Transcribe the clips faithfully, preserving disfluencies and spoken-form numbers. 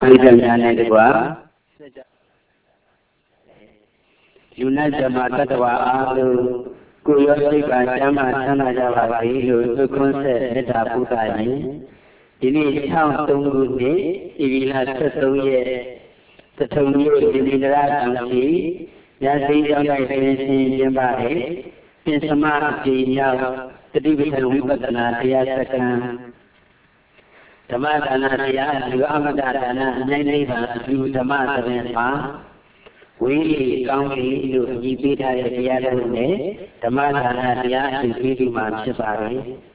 Ayam yang dua, Yuna jamaah dua alu, kuyosi bacama sana jawab itu konsep beda budaya. Ini tahun tunggu ni, inilah sesuatu sesuatu ini adalah tangsi, yang dijaga ini jemari, bersama dia terlibat wibadana dia sekarang. Dhamma dana dia juga amat dana nyanyi bahasa dhamma dana wili kaumli itu jibida dia dulu dhamma dana dia itu macam apa?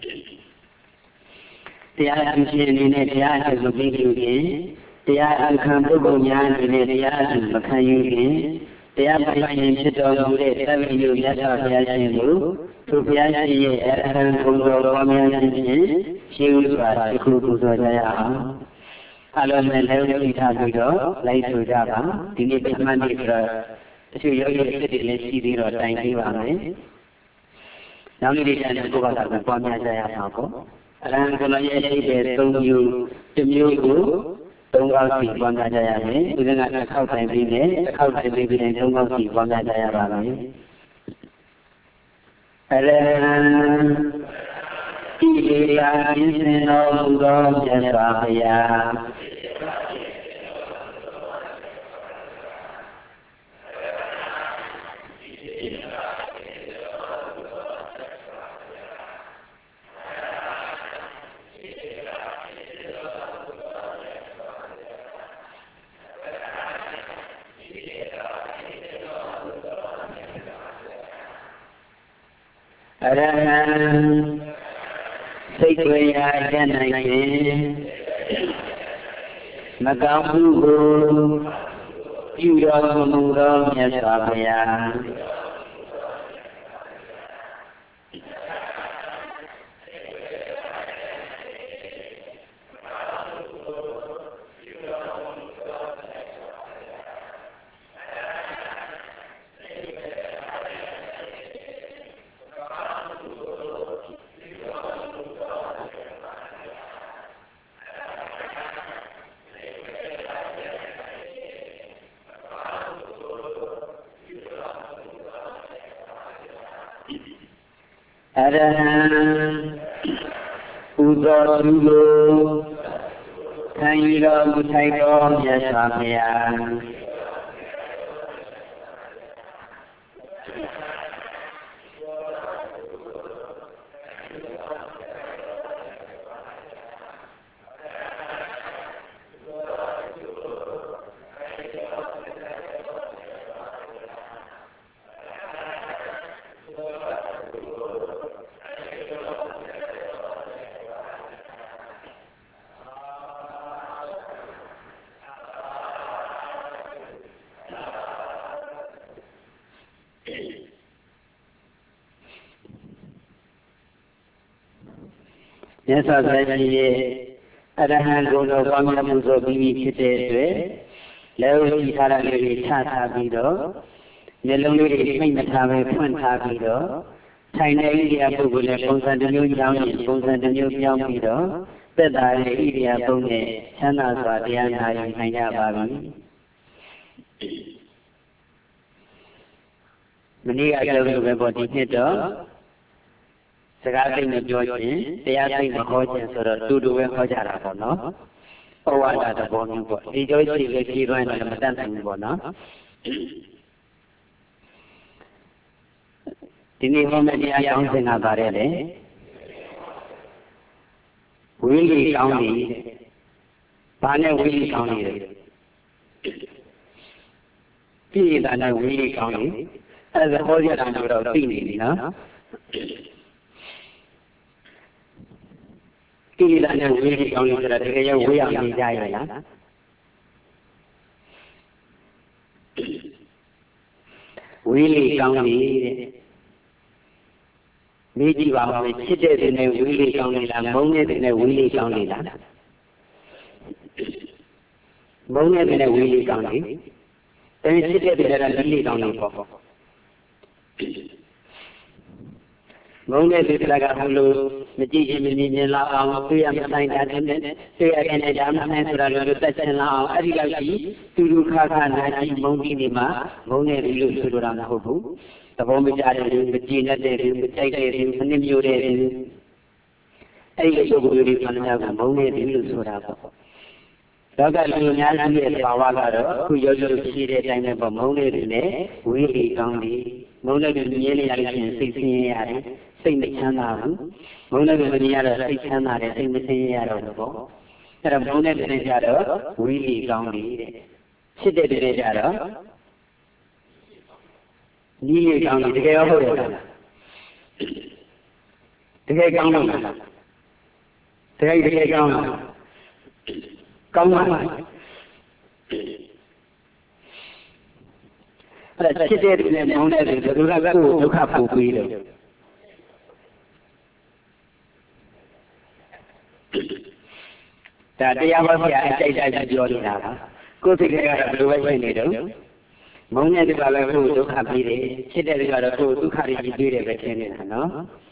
Dia itu ini dia itu begini dia akan berbunya ini dia makan ini dia macam itu boleh tapi juga dia itu Tujuan ini adalah untuk komunikasi siapa ikut saja. Kalau melihat kita juga, lain juga, ini memang tidak sesuai dengan sisi orang ini. Namun di sana juga ada komunikasi saya aku. Orang komunikasi bertemu temu itu tunggal si komunikasi saya ini. Dengan kau tanya ini, kau tanya ini tunggal si komunikasi saya ini. Alam iya isno gom jasaya Alam sequoia janai Magamu Yura Muro Yasabaya Araham Udo Dulu Kairo Mutaiko Yasabaya Yasa Zaji Arahan Golo Pamya Muzo Bibi Kite Leo Itara Lili Tata Bido Nelongi Minatame Punta Bido China India Bugule Ponsan the New Young Ponsan the New Young Bido Beda India Bune Chana Swadiana Hanya Babi Many other body hitter Sekarang ini jualnya, tiap hari berkocak surat dulu yang kocak apa no? Awal ada bonus buat. Di jual sih kiri mana dalam tangan bonus. Ini mana dia yang sengaja berada. Willy County, mana Willy County? Pilih mana Willy County? Ada kocak dalam surat pilih, no? Kira yang wili kau ni sudah terkaya wili yang dijaya ya. Wili kau ni, biji bawa cite dengan wili kau ni lah, mungkin dengan wili kau ni lah. Mungkin dengan wili kau ni, tapi cite dengan wili kau ni pokok. မုန်းတဲ့လူတကဘလို့မကြည့်ရင်မမြင်မြင်လောက်အောင်တွေ့ရမဆိုင်တာတဲ့တွေ့ရတဲ့ဓာမနဲ့ဆိုတာလည်းတက်ချင်လောက်အောင်အဲ့ဒီလောက်ကြီးတူတူခါခါနာကြီးမုန်းပြီးနေမှာမုန်းတဲ့လူလို့ဆိုလိုတာမဟုတ်ဘူးသဘောမကျတဲ့လူမကြည်တဲ့လူမကြိုက်တဲ့လူမနှိမ့်မျိုးတဲ့လူအဲ့ဒီပုဂ္ဂိုလ်တွေမှလည်းကမုန်းတဲ့လူလို့ဆိုတာပေါ့တော့ကလူများစုရဲ့ဘာဝကတော့အခုရောရောရှိတဲ့အတိုင်းပဲပေါ့မုန်းတဲ့လူနဲ့ဝေးလီကောင်းတယ်မုန်းတဲ့လူမြင်ရလို့ရှိရင်စိတ်ဆင်းရဲရတယ်စိတ်မချမ်းသာဘူးမုန်းတဲ့လူမြင်ရတော့စိတ်ချမ်းသာတယ်စိတ်မဆင်းရဲရတော့ဘူးပေါ့အဲ့တော့မုန်းတဲ့လူတွေကြတော့ဝေးလီကောင်းတယ်တဲ့ဖြစ်တဲ့လူတွေကြတော့ညီလီကောင်းတယ်တကယ်ဟုတ်ရဲ့လားတကယ်ကောင်းလို့လားတကယ်တကယ်ကောင်းလားကောင်းပါ့အဲ့ဒါဖြစ်တဲ့လူနဲ့မုန်းတဲ့လူတို့ကကိုယ်ဒုက္ခပို့ပြီးလို့ဒါတရားဟောပြအတိုက်တိုက်ပြောနေတာပါကိုယ်စိတ်ကကတော့ဘယ်လိုပဲဖြစ်နေတော့မုန်းတဲ့လူကလည်းကိုယ်ဒုက္ခပြီးတယ်ဖြစ်တဲ့လူကတော့ကိုယ်ဒုက္ခတွေပြီးတယ်ပဲထင်နေတာနော်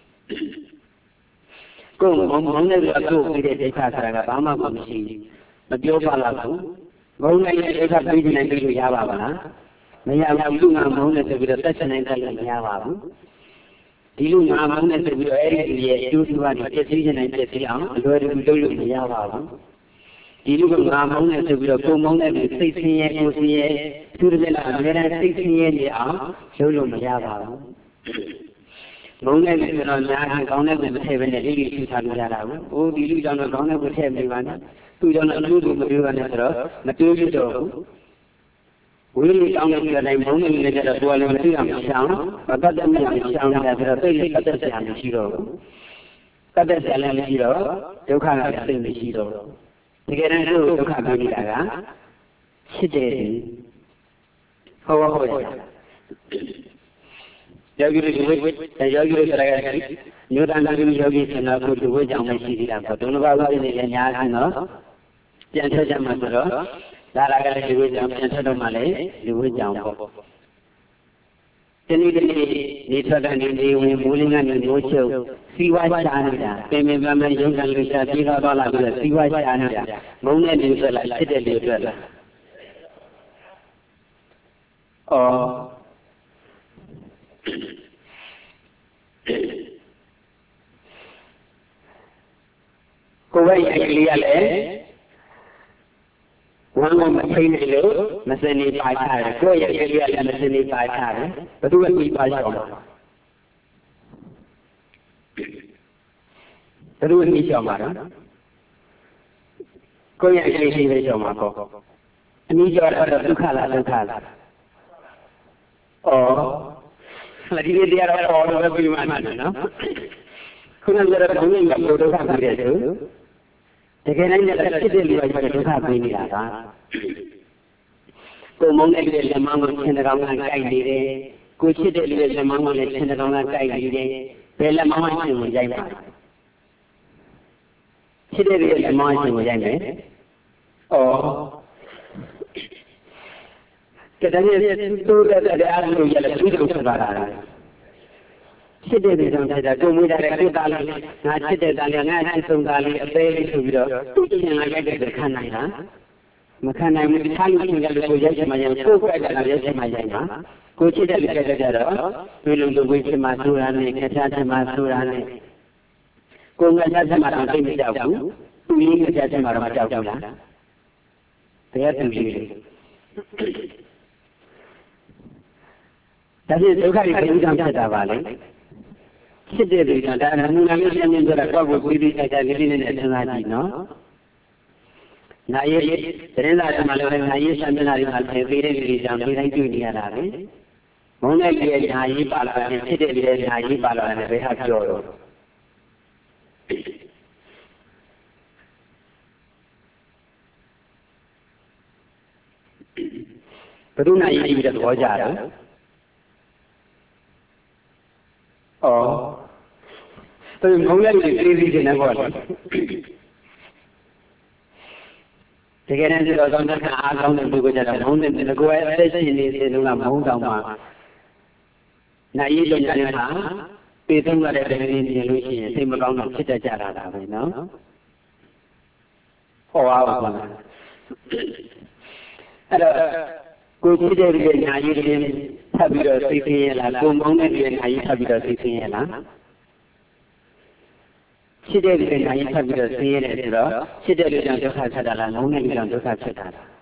ကိုယ်မုန်းတဲ့လူကကိုယ်ပြီးတဲ့ဒုက္ခဆိုတာကဘာမှမရှိဘူးမပြောပါလားဘူးမုန်းတဲ့ဒုက္ခပြီးနိုင်လို့ရပါမလားမရဘူးလူငါမုန်းတဲ့ဆိုပြီးတော့တက်ချင်နိုင်တယ်လို့မရပါဘူးဒီလူငါမုန်းတဲ့ဆိုပြီးတော့အဲ့ဒီရဲ့အကျိုးစီးပွားတွေပြည့်စည်နေနိုင်ပြည့်စည်အောင်အလွယ်တကူလုပ်လို့မရပါဘူးဒီလူကငါမုန်းတဲ့ဆိုပြီးတော့ကိုမုန်းတဲ့စိတ်ဆင်းရဲကိုဆင်းရဲသူတို့လည်းအများနဲ့စိတ်ဆင်းရဲနေအောင်လုပ်လို့မရပါဘူးမုန်းတဲ့ဆိုတော့ညာကောင်းတဲ့ကိုမထည့်ဘဲနဲ့ဒီလိုထူထားလို့ရတာဘူး။အိုးဒီလူကြောင့်တော့ကောင်းတဲ့ကိုထည့်မိပါနဲ့။သူကြောင့်အလူလူမပြောပါနဲ့ဆိုတော့မတွေးလို့တော့ဘူး။ဝိရိယကောင်းတဲ့ကိုတိုင်းမုန်းတဲ့လူတွေကတော့သူကလည်းမသိအောင်ရှောင်းမတတ်တဲ့မြတ်ရှောင်းတယ်ဆိုတော့သိတဲ့တတ်တဲ့ဆရာမရှိတော့ဘူး။တတ်တဲ့ဆရာလည်းမရှိတော့ဒုက္ခကလည်းသိမရှိတော့ဘူး။ဒီကနေ့တို့ဒုက္ခပြောနေတာကဖြစ်တယ်။ဟုတ်ဟုတ်ဟုတ်ယောဂီတွေယောဂီတွေကြရတဲ့မြို့တန်ကလေးယောဂီဆန္ဒကိုဒီဝိကြောင့်မရှိသေးတာပေါ့ဒုနဘာဝတွေလည်းညာခံတော့ပြန်ထွက်ကြမှာဆိုတော့ဒါလာကလည်းဒီဝိကြောင့်ပြန်ထွက်တော့မှလည်းဒီဝိကြောင့်ပေါ့ဒီနေ့ဒီနေ့နေထွက်တဲ့နေနေဝင်မိုးလင်းကနေမိုးချုပ်စီဝါရှာနေတာပင်ပင်ပန်းပန်းရုံးကန်လို့ရှာပြေးသွားလာပြီးတော့စီဝါရှာနေတာမုံတဲ့နေထွက်လာဖြစ်တဲ့နေထွက်လာအော်ကိုယ်ရဲ့အကလေးရလေဝမ်းမဖိနေလို့မစနေပါချတယ်ကိုယ့်ရဲ့အကလေးရလည်းမစနေပါချတယ်ဘယ်သူကပြီးပါချအောင်ဘယ်သူကပြီးချအောင်ပါတော့ကိုယ့်ရဲ့အကလေးရှိနေချအောင်ပါပေါ့အနည်းကျော်တော့ဒုက္ခလားဒုက္ခလားဩဒီနေ့တရားတော်တော်ပဲပြီးမှန်းတယ်နော်ခုနကလည်းဘုန်းကြီးကဒုက္ခပြီးတယ်ဆိုတကယ်လည်းဖြစ်တဲ့လူကဒုက္ခပြီးနေတာကကိုမုန်းတဲ့လူရဲ့လက်မောင်းကိုချင်းတောင်ကကြိုက်နေတယ်ကိုချစ်တဲ့လူရဲ့လက်မောင်းကိုလည်းချင်းတောင်ကကြိုက်နေတယ်ဘယ်လက်မောင်းမှချင်းကိုကြိုက်ပါချစ်တဲ့လူရဲ့လက်မောင်းချင်းကိုကြိုက်မယ်ဩကတည်းကသူ့တဲ့တရားလို့ရလဲသူ့ကိုဆက်ပါတာဖြစ်တဲ့ဒီကြောင့်ဒါကိုမွေးတဲ့ကိုသားလေးငါချစ်တဲ့သားလေးငါချစ်ဆုံးသားလေးအသေးလေးဆိုပြီးတော့သူ့ကျင်လာကြတဲ့ခံနိုင်တာမခံနိုင်ဘူးတခြားလူတွေကလည်းကိုရိုက်ချင်မှရိုက်ကိုယ်ကလည်းရိုက်ချင်မှရိုက်မှာကိုချစ်တဲ့လူတွေကြတော့ဒီလိုလူတွေချင်မှဆိုတာနဲ့ခက်ချာချင်မှဆိုတာနဲ့ကိုငါချင်မှတော့သိမကြောက်ဘူးသူရင်းကချင်မှတော့မကြောက်ဘူးလားတရားသူကြီးလေဒါဖြင့်ဒုက္ခတွေဘယ်လိုကြောင့်ဖြစ်တာပါလဲဖြစ်တဲ့လူကဒါနမူနာလေးရှင်းရှင်းပြောတာတော့ကိုပြီးပြီးတိုက်တိုက်လေးလေးနဲ့စဉ်းစားကြည့်နော်။နာရီသတင်းစာတွေမှာလည်းနာရီရှင်းပြတာတွေမှာထည့်ပေးတဲ့လူတွေကြောင့်ဒီတိုင်းတွေ့နေရတာပဲ။မုန်းတဲ့လူရဲ့နာရီပါလာတယ်ဖြစ်တဲ့လူရဲ့နာရီပါလာတယ်ဘယ်ဟာပြောတော့ဘယ်သူနာရီပြီးတော့သဘောကျတာ။ဩသူမုန်းတဲ့လူတွေပြေးပြီးနေပေါ့လေတကယ်တမ်းဆိုတော့ကောင်းတဲ့အားကောင်းတဲ့ပုဂ္ဂိုလ်ကြတော့မုန်းတဲ့ကိုယ်ရဲ့အသက်ရှင်နေစဉ်တုန်းကမုန်းတောင်မှနိုင်ရည်ကြောင့်ညာနေတာပေသုံးရတဲ့တကယ်မြင်လို့ရှိရင်စိတ်မကောင်းတော့ဖြစ်တတ်ကြတာပဲနော်ဟောအောင်ပါအဲ့တော့ကိုချစ်တဲ့လူရဲ့ညာကြီးတွေထပ်ပြီးတော့သိသိရလားကိုမောင်းတဲ့လူရဲ့ညာကြီးထပ်ပြီးတော့သိသိရလားချစ်တဲ့လူရဲ့ညာကြီးထပ်ပြီးတော့သိရတယ်ဆိုတော့ချစ်တဲ့လူကြောင့်ဒုက္ခဖြစ်တာလားမောင်းတဲ့လူကြောင့်ဒုက္ခဖြစ်တာလား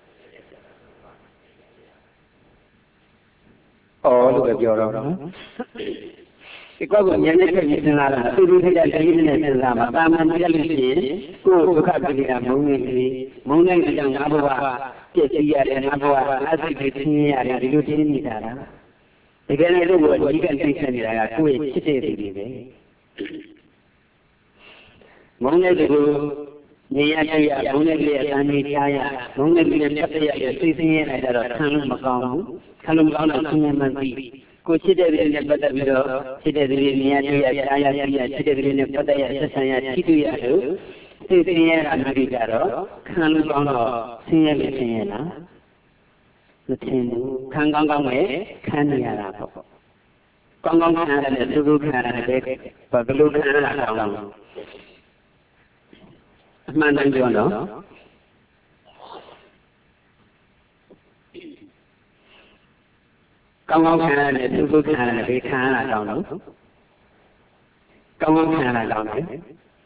အော်လို့ပဲပြောတော့နော်ဒီကောကိုဉာဏ်နဲ့ကြည့်စဉ်းစားတာသူတို့ထိုက်တဲ့လေးနဲ့စဉ်းစားမှာတာမန်ကြလို့ရှိရင်ကိုယ်ဒုက္ခပြနေတာမုန်းနေပြီမုန်းနေတဲ့ကြောင့်ငါဘဝပြည့်စည်ရတယ်ငါဘဝအစိတ်တွေသိနေရတယ်ဒီလိုသိနေတာလားတကယ်လည်းတို့ကအဓိကသိနေနေတာကကိုယ့်ရဲ့ချစ်တဲ့သူတွေပဲမုန်းတဲ့သူနေရပြရမုန်းတဲ့လူရဲ့အမေချာရမုန်းတဲ့လူရဲ့ပြတ်ရသိသိရနေတာတော့ခံလို့မကောင်းဘူးခံလို့မကောင်းတော့ဆင်းရဲမှန်းသိကိုချစ်တဲ့လူနဲ့ပတ်သက်ပြီးတော့ချစ်တဲ့လူတွေမြင်ရတွေ့ရကြားရရချစ်တဲ့လူနဲ့ပတ်သက်ရဆက်ဆံရထိတွေ့ရလို့သိသိရတာမျိုးကြတော့ခံလို့ကောင်းတော့ဆင်းရဲလို့ဆင်းရဲလားမထင်ဘူးခံကောင်းကောင်းပဲခံနေရတာပေါ့ကောင်းကောင်းခံရတယ်သူတို့ခံရတယ်ပဲဘယ်လိုခံရတာကောင်းကောင်းအမှန်တမ်းပြောတော့ကောင်းကောင်းခံရတယ်သူတို့ခံရတယ်ဘေးခံရတာကောင်းတော့ကောင်းကောင်းခံရတာကောင်းတယ်ဩ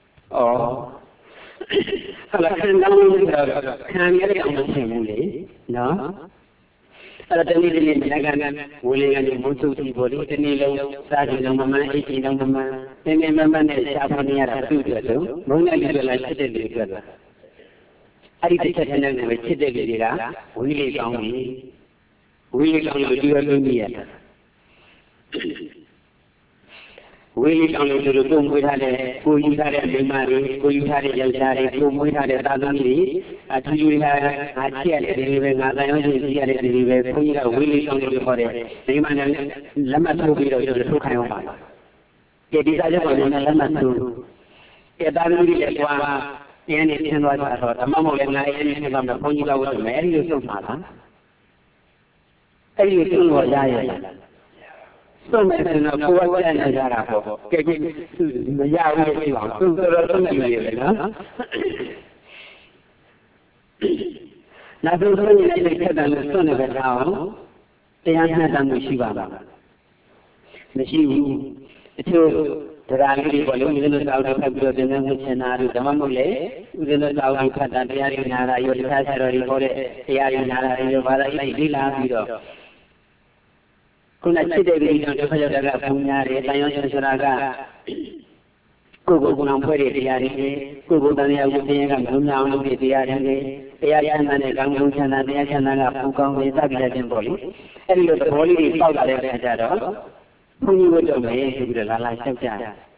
အဲ့ဒါခံကောင်းလို့ဆိုတော့ခံရတဲ့အောင်မထင်ဘူးလေနော်အဲ့ဒါတနည်းတည်းနဲ့ကဝေလေကနေမုန်းချုပ်ကြည့်ပေါ်လေတနည်းလုံးစားကြည့်လုံးမမှန်အိတ်ကြည့်လုံးမမှန်နည်းနည်းမမှန်နဲ့ရှားဖို့နေရတာသူ့အတွက်လို့မုန်းတဲ့လူတွေလည်းချစ်တဲ့လူတွေအတွက်အဲ့ဒီတစ်ချက်နဲ့လည်းချစ်တဲ့လူတွေကဝေလေကောင်းပြီဝေးကောင်းလို့ဒီလိုလုပ်နေရတယ်ဝေးကောင်းလို့ဒီလိုကိုမွေးထားတဲ့ကိုယူထားတဲ့မိန်းမတွေကိုယူထားတဲ့ယောက်ျားတွေကိုမွေးထားတဲ့သားသမီးတွေအထူးယူထားငါချစ်ရတယ်ဒီလိုပဲငါတိုင်းအောင်ချစ်ရတယ်ဒီလိုပဲခွန်ကြီးကဝေးကောင်းလို့ခေါ်တယ်မိန်းမနဲ့လက်မှတ်ထိုးပြီးတော့ထုတ်ခိုင်းအောင်ပါကဲဒီစားချက်ပေါ်နဲ့လက်မှတ်ထိုးကဲသားသမီးတွေလည်းကွာအင်းနဲ့ဆင်းသွားကြတော့ဓမ္မမို့လည်းငါအင်းနဲ့ဆင်းသွားတော့ခွန်ကြီးကဝတ်မယ်အဲ့ဒီလိုဆုံးမှာလားအဲ့ဒီသူ့ကိုရရစွန့်မဲ့တဲ့တော့ကိုယ်ကလည်းနေကြတာပေါ့ကဲကဲမရဘူးလို့ပြောအောင်သူတော်တော်ဆုံးနေရတယ်နော်နောက်ဆုံးဆုံးနေတဲ့စိတ်သက်သာလို့စွန့်နေတဲ့ကောင်တရားမျှတမှုရှိပါလားမရှိဘူးအချို့တရားလေးတွေပေါ့လေဦးဇင်းတို့တောက်တော့ဖတ်ပြီးတော့သင်္ကန်းဝှချင်တာတို့ဓမ္မမို့လေဦးဇင်းတို့တောက်ပြီးဖတ်တာတရားတွေနာတာရောတရားဆရာတော်တွေဟောတဲ့တရားတွေနာတာတွေဘာသာရေးလေးလာပြီးတော့ခုနချစ်တဲ့လူကြောင့်ဒုက္ခရောက်တာကပုံများတယ်။တန်ရုံရှင်ဆိုတာကကိုယ်ကိုယ်ကောင်ဖွဲ့တဲ့တရားတွေကိုယ်ကိုယ်တန်ရာကိုသင်ရကမလုံးမြောင်လို့တဲ့တရားတွေတရားချမ်းသာတဲ့ကောင်းကောင်းချမ်းသာတရားချမ်းသာကပူကောင်းနေသတိရခြင်းပေါ့လေ။အဲဒီလိုသဘောလေးတွေပေါက်လာတဲ့အခါကျတော့ဘုန်းကြီးတို့တော့လည်းဆိုပြီးတော့လာလာလျှောက်ကြတယ်။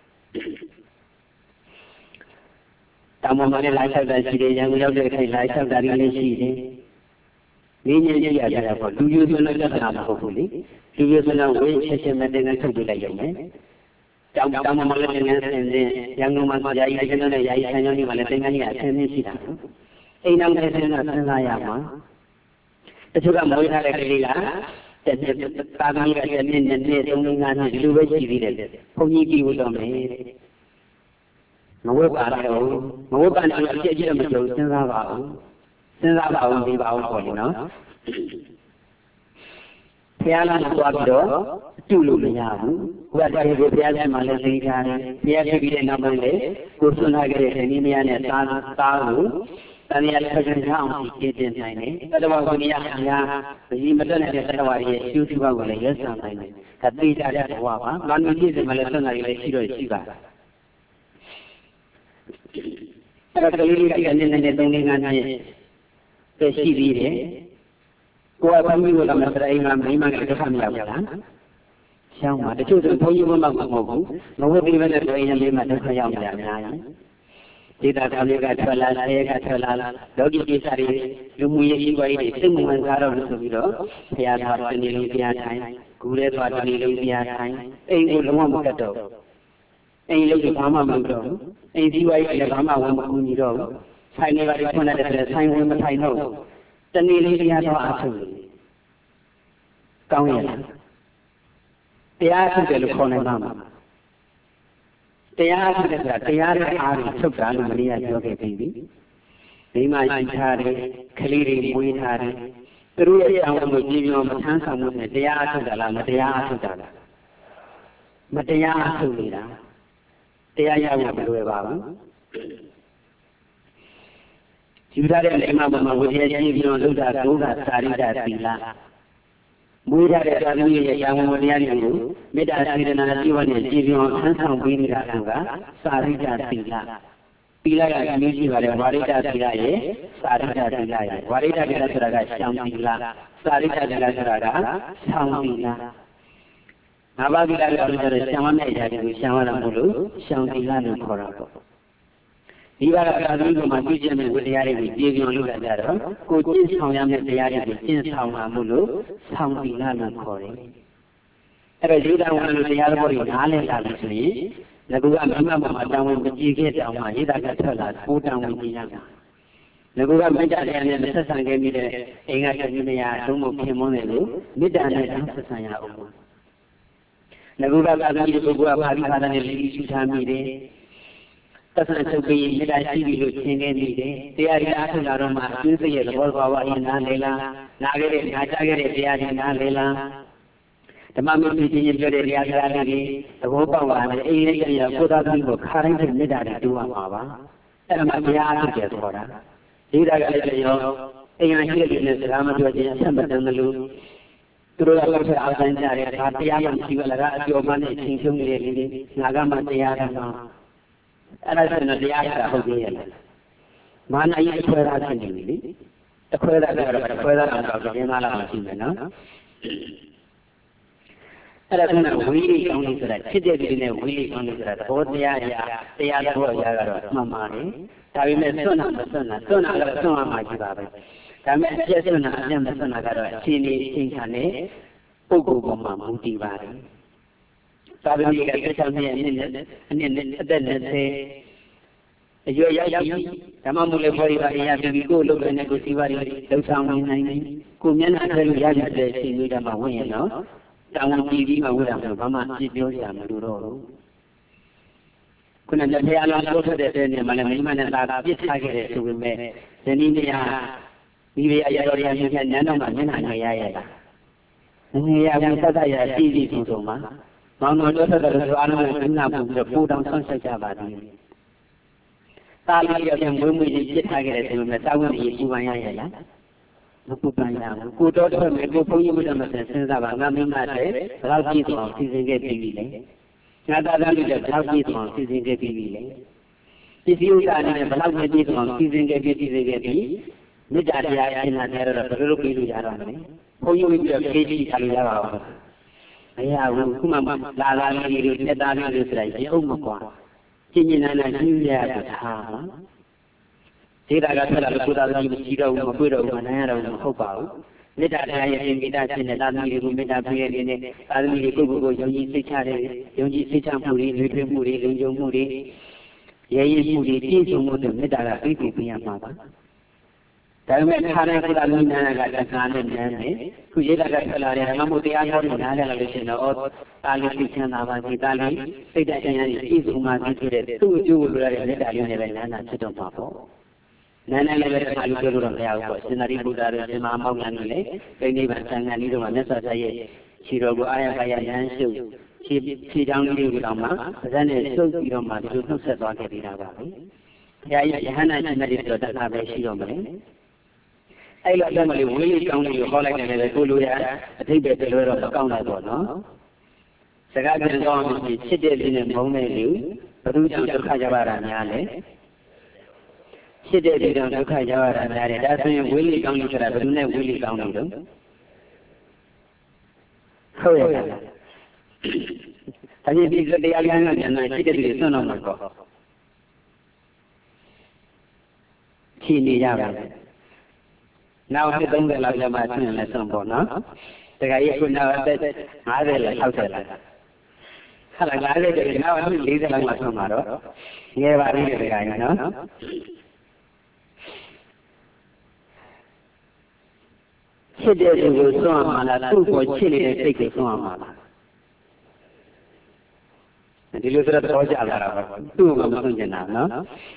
တောင်ပေါ်မှာလည်းလာလျှောက်တာရှိတယ်။ရန်ကုန်ရောက်တဲ့အခါလာလျှောက်တာလည်းရှိတယ်။နည်းနည်းကြည့်ရတာပေါ့လူမျိုးစုံလည်းလက်ခံမှာမဟုတ်ဘူးလေလူမျိုးစုံကဝေးချက်ချင်းနဲ့တင်ကထုတ်ပြလိုက်ရုံနဲ့တောင်တောင်မှာလည်းတင်ကဆင်းနေရန်ကုန်မှာကြာကြီးကျင်းတဲ့ယာယီဆန်းကျောင်းကြီးမှာလည်းတင်ကကြီးအဆင်းနေရှိတာအိမ်အောင်တဲ့ဆင်းကစဉ်းစားရမှာတချို့ကမွေးထားတဲ့ကလေးကတဲ့တာကန်းကလည်းနည်းနည်းနဲ့သုံးလေးငါးနှစ်ဒီလိုပဲရှိသေးတယ်ဘုန်းကြီးကြည့်လို့တော့မယ်မဝတ်ပါတော့မဝတ်ပါတော့အကျက်ကြီးတော့မကြုံစဉ်းစားပါဘူးစဉ်းစားပါအောင်ဒီပါအောင်ပေါ့လေနော်ဘုရားလာသွားပြီးတော့တူလို့မရဘူးဘုရားတရားကိုဘုရားထဲမှာလည်းသိထားတယ်ဘုရားပြပြီးတဲ့နောက်ပိုင်းလေကိုဆွမ်းထားခဲ့တဲ့ဒီနည်းများနဲ့သားသားကိုတန်ရာလည်းခက်ခဲအောင်ကြည့်တင်နိုင်တယ်တတဝါကိုနေရာအများဒီမတက်တဲ့တတဝါရဲ့အကျိုးစီးပွားကိုလည်းရက်ဆောင်နိုင်တယ်ဒါသိကြတဲ့ဘဝပါမာနုပြည့်စုံမှလည်းဆွမ်းထားရလည်းရှိတော့ရှိပါအဲ့ဒါကလေးလေးကလည်းနည်းနည်းသုံးလေးငါးနှစ်ပဲရှိသေးတယ်ကိုယ်ကဘုန်းကြီးကိုလည်းမစရိုင်းမှာမိမကဒုက္ခမရောက်ဘူးလားရှောင်းပါတချို့ဆိုဘုန်းကြီးဘုန်းမမဟုတ်ဘူးမဟုတ်သေးဘဲနဲ့ဆိုရင်လေးမှာဒုက္ခရောက်ကြအများကြီးဒေတာတော်လေးကထွက်လာဆဲကထွက်လာလောကီကိစ္စတွေလူမှုရေးကြီးပွားရေးတွေစိတ်ဝင်စားတော့လို့ဆိုပြီးတော့ဘုရားတော်တဏီလုံးဘုရားထိုင်ကူရဲတော်တဏီလုံးဘုရားထိုင်အိမ်ကိုလုံးဝမကတ်တော့အိမ်လုံးကဘာမှမလုပ်တော့အိမ်ကြီးပွားရေးလည်းဘာမှဝင်မကူညီတော့ဘူးဆိုင်တွေပါတွေဖွင့်လိုက်တဲ့ဆိုင်ဝင်မထိုင်တော့တဏီလေးတရားတော်အားထုတ်ကောင်းရလားတရားထုတ်တယ်လို့ခေါ်နိုင်မှာတရားထုတ်တဲ့ဆိုတာတရားရဲ့အားကိုထုတ်တာလို့မင်းကပြောခဲ့ပြီမိမရှိထားတယ်ခလေးတွေမွေးထားတယ်သူတို့ရဲ့အအောင်ကိုကြည်ပြောမထမ်းဆောင်မှုနဲ့တရားထုတ်တာလားမတရားထုတ်တာလားမတရားထုတ်နေတာတရားရဖို့မလွယ်ပါဘူးယူထားတဲ့အိမ်မှာမှာဝိသေကြီးပြောလို့တာကိုကစာရိတ္တသီလမွေးထားတဲ့သာသမီရဲ့ရာဝဝတရားတွေကိုမေတ္တာစေတနာနဲ့ပြုနဲ့ကြည်ပြောဆန်းဆောင်ပေးနေတာကစာရိတ္တသီလသီလကအမျိုးကြီးပါတယ်ဝါရိတ္တသီလရဲ့စာရိတ္တသီလရဲ့ဝါရိတ္တသီလဆိုတာကရှောင်သီလစာရိတ္တသီလဆိုတာကဆောင်းသီလငါးပါးသီလလို့ပြောတဲ့ရှောင်ရမယ့်အရာတွေကိုရှောင်ရတာမဟုတ်လို့ရှောင်သီလလို့ခေါ်တာပေါ့ဒီဘာသာသမီးကမှပြုကျင့်တဲ့ဝိတရားတွေကိုကြည်ပြောလို့လာကြတော့ကိုကျင့်ဆောင်ရမယ့်တရားတွေကိုကျင့်ဆောင်မှာမို့လို့ဆောင်းသီလလို့ခေါ်တယ်အဲ့တော့ယူတာဝင်လို့တရားတော်ကိုနားလည်လာလို့ဆိုရင်ငါကမိမမှာတောင်းဝင်မကြည့်ခဲ့တောင်းမှရေးတာကထွက်လာပိုးတောင်းဝင်ကြည့်ရတာငါကမေတ္တာတရားနဲ့ဆက်ဆံခဲ့ပြီးတဲ့အိမ်ကကကြီးမယားသုံးဖို့ခင်မွန်းတယ်လို့မေတ္တာနဲ့ဆက်ဆံရအောင်ငါကသာသမီပုဂ္ဂိုလ်ကပါဠိဘာသာနဲ့လေးရှိထားမိတယ်သက်ဆိုင်ချုပ်ပြီးမေတ္တာရှိပြီလို့ရှင်းခဲ့မိတယ်တရားရည်အားထုတ်လာတော့မှအကျိုးစိတ်ရဲ့သဘောတရားအရင်နားလေလားနားခဲ့တဲ့နားကြားခဲ့တဲ့တရားတွေနားလေလားဓမ္မမင်းကြီးကြီးပြောတဲ့တရားစကားတွေသဘောပေါက်လာတယ်အေးအေးရကိုယ်သားသမီးကိုခါတိုင်းတဲ့မေတ္တာတွေတူအောင်ပါပါအဲ့ဒါမှတရားအားထုတ်တယ်ဆိုတာဒီတာကလည်းရောအိမ်ရရှိတဲ့လူနဲ့စကားမပြောခြင်းအဆက်မတန်လို့သူတို့ကတော့ဆက်အားဆိုင်ကြတယ်ဒါတရားမှမရှိဘူးလားအကျော်မှနဲ့ချင်းချုံနေတဲ့လူတွေငါကမှတရားရမှာအဲ့ဒါဆိုတော့တရားရတာဟုတ်သေးရဲ့လားမာနကြီးခွဲသားဖြစ်နေပြီလေတခွဲသားကတော့တခွဲသားတော့တော့ကျင်းသားလာမှရှိမယ်နော်အဲ့ဒါကဝိရိယကောင်းလို့ဆိုတာဖြစ်တဲ့ပြည်နဲ့ဝိရိယကောင်းလို့ဆိုတာသဘောတရားအရာတရားသဘောအရာကတော့မှန်ပါတယ်ဒါပေမဲ့စွန့်နာမစွန့်နာစွန့်နာကတော့စွန့်ရမှာရှိပါပဲဒါပေမဲ့အပြည့်စွန့်နာအပြည့်မစွန့်နာကတော့အချိန်လေးအချိန်ခါနဲ့ပုဂ္ဂိုလ်ပေါ်မှာမူတည်ပါတယ်သာသမီကတစ်ချက်နဲ့အနည်းနဲ့အနည်းနဲ့အသက်နဲ့သေအရွယ်ရောက်ပြီးဓမ္မမူလေဖော်ရပါအရာပြီးကိုယ်လုပ်တဲ့ကိုစီပါရီလှုပ်ဆောင်နိုင်နိုင်ကိုမျက်နှာဆွဲလို့ရရတဲ့အချိန်လေးတည်းမှာဝင်ရင်တော့တောင်းကြည့်ပြီးမှဝိရမယ်ဘာမှကြည့်ပြောစရာမလိုတော့ဘူးခုနကဘုရားလောင်းထုတ်တဲ့တဲ့နေမှာလည်းမိမနဲ့သာပြစ်ထားခဲ့တဲ့ဆိုပေမဲ့ဇနီးမယားမိဖုရားရတော်ရမြတ်နန်းတော်မှာမျက်နှာငယ်ရရတာငယ်ရပြီးသတ်သတ်ရကြည့်ကြည့်ဆုံးမှာမောင်တော်တို့ဆက်တဲ့ဆိုအားလုံးကနားပူပြီးတော့ပူတောင်ဆွန့်ဆက်ကြပါသည်တာလီရပြန်မွေးမွေးကြီးပြစ်ထားခဲ့တဲ့ဆိုပေမဲ့သာဝန်ကြီးပူပန်ရရလားမပူပန်ရဘူးကိုတော်တော်မဲ့ကိုဘုန်းကြီးဘုရားမဆက်စဉ်းစားပါငါမိမတဲ့ဘယ်လောက်ကြည့်တော့စီစဉ်ခဲ့ပြီလေငါသားသားလေးလည်းဘယ်လောက်ကြည့်တော့စီစဉ်ခဲ့ပြီလေပစ္စည်းဥစ္စာနဲ့ဘယ်လောက်ပဲကြည့်တော့စီစဉ်ခဲ့ပြီစီစဉ်ခဲ့ပြီမေတ္တာတရားအရင်ကတည်းကတော့ဘယ်လိုပြီးလို့ရတော့မလဲဘုန်းကြီးပြီးတော့ဖြည့်ကြည့်ထားလို့ရပါဘူးမရဘူးခုမှလာလာလေးတွေတက်သားလေးတွေဆိုတာရုပ်မကွာကျင့်ကျင်နိုင်နိုင်ကြီးရတာထားဒေတာကဆက်လာလို့ကိုယ်သားသမီးမကြည့်တော့ဘူးမတွေ့တော့ဘူးမနိုင်ရတော့ဘူးမဟုတ်ပါဘူးမေတ္တာတရားရဲ့မေတ္တာရှင်တဲ့သာသမီတွေကိုမေတ္တာပေးရတဲ့သာသမီတွေကိုကိုယ်ကိုယုံကြည်စိတ်ချတဲ့ယုံကြည်စိတ်ချမှုတွေလွေးထွေးမှုတွေလုံခြုံမှုတွေရဲရဲမှုတွေပြည့်စုံမှုတွေမေတ္တာကပြည့်စုံပေးရမှာပါဒါပေမဲ့ခါတိုင်းကိုယ်သားသမီးနာကတက္ကနာနဲ့နန်းတယ်ခုရေးတာကဆက်လာတယ်ငါမို့တရားဟောလို့နားလည်လာလို့ရှိရင်တော့တာလေးသိချမ်းသာပါစေတာလေးစိတ်တတရားကြီးပြည့်စုံပါစေဆိုတဲ့သူ့အကျိုးကိုလိုရတဲ့မေတ္တာလေးနဲ့ပဲနာနာဖြစ်တော့မှာပေါ့နန်းနန်းလည်းပဲခါလို့ပြောလို့တော့မရဘူးပေါ့ရှင်သာရိပုတ္တရာရဲ့ရှင်မမောင်ငန်းကြီးလေပြိဋိဘံသံဃာကြီးတို့မှာမြတ်စွာဘုရားရဲ့ခြေတော်ကိုအာရပါရနန်းရှုပ်ခြေခြေချောင်းလေးတွေတော့မှဗဇက်နဲ့ရှုပ်ပြီးတော့မှဒီလိုနှုတ်ဆက်သွားခဲ့ပြီးတာပါပဲဘုရားရဲ့ယဟန္တာရှင်တဲ့တော်တတ်တာပဲရှိတော့မယ်အဲ့လိုအမှန်လေးဝေးလေးကောင်းလေးကိုဟောလိုက်တယ်လေကိုလိုရအထိပ္ပယ်တလွဲတော့ကောင်းလာတော့နော်စကားပြန်တော့မှချစ်တဲ့လူနဲ့မုန်းတဲ့လူဘယ်သူကြောင့်ဒုက္ခကြပါတာများလဲဖြစ်တဲ့ဒီတော့ဒုက္ခရောက်ရတာများတယ်ဒါဆိုရင်ဝိလိကောင်းလို့ဆိုတာဘယ်သူနဲ့ဝိလိကောင်းလို့လဲဟုတ်ရဲ့ဒါကြီးဒီတရားလမ်းကပြန်လာဖြစ်တဲ့ဒီဆွမ်းတော့မှာကောဖြီးနေရပါမယ်နောက်နှစ်သုံးဆယ်လောက်ကျမှဆွမ်းလည်းဆွမ်းပေါ့နော်တခါကြီးခုနောက်အသက်၅၀လား၆၀လားဟာလား၅၀တည်းနောက်အနှစ်၄၀လောက်မှဆွမ်းမှာတော့ငယ်ပါသေးတယ်တခါကြီးနော်ချစ်တဲ့သူကိုစွန့်အောင်လားသူ့ကိုချစ်နေတဲ့စိတ်ကိုစွန့်အောင်လားဒီဒီလိုဆိုတော့တော့ကြလာတာပါသူ့ကိုမဆုံးကျင်တာနော်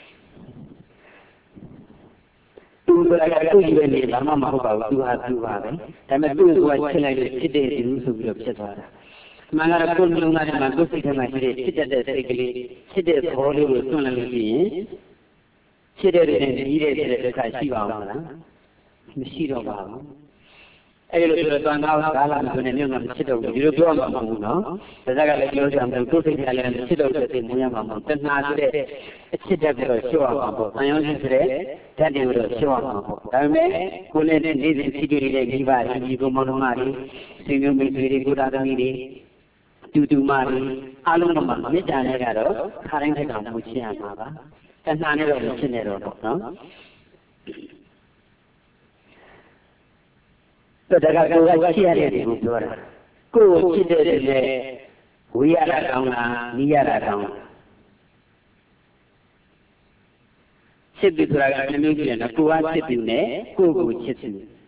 သူဆိုတာကသူ့ကြီးပဲနေဘာမှမဟုတ်ပါဘူးသူဟာသူပါပဲဒါပေမဲ့သူ့ကိုကချက်လိုက်လို့ဖြစ်တဲ့ဒီလိုဆိုပြီးတော့ဖြစ်သွားတာမှန်ကတော့ကိုယ်လုံးသားထဲမှာကိုယ်စိတ်ထဲမှာရှိတဲ့ဖြစ်တတ်တဲ့စိတ်ကလေးဖြစ်တဲ့သဘောလေးကိုတွန်းလိုက်လို့ရှိရင်ဖြစ်တဲ့တဲ့ကြီးတဲ့တဲ့ဒုက္ခရှိပါအောင်မလားမရှိတော့ပါဘူးအဲ့လိုဆိုတော့တန်ခါကာလမျိုးနဲ့မြို့မှာဖြစ်တော့ဘူးဒီလိုပြောမှာမဟုတ်ဘူးနော်ဒါကြကလည်းပြောကြမှာကိုယ်စိတ်ထဲလည်းဖြစ်တော့တဲ့စိတ်မွေးရမှာမဟုတ်တဏှာဆိုတဲ့အချစ်တက်ပြီးတော့ရှော့အောင်ပေါ့အယုံရှိဆိုတဲ့ဓာတ်တွေပြီးတော့ရှော့အောင်ပေါ့ဒါပေမဲ့ကိုယ်နဲ့နေ့စဉ်ဖြစ်တွေ့နေတဲ့မိဘတွေဒီကုမောင်နှမတွေဆွေမျိုးမိတ်ဆွေတွေကိုတာသမီးတွေတူတူမတွေအားလုံးတော့မေတ္တာနဲ့ကတော့ခါတိုင်းတိုင်းတော့မချင်ရမှာပါတဏှာနဲ့တော့မဖြစ်နေတော့ပေါ့နော်တော့ဒါကကိုယ်ကရှိရတဲ့ကိုပြောတာကိုယ်ကိုဖြစ်တဲ့တဲ့ဝေးရတာကောင်းလားနီးရတာကောင်းလားချစ်သူဆိုတာကနှမျိုးရှိတယ်နော်ကိုယ်ကချစ်သူနဲ့ကိုယ်ကိုချစ်သူ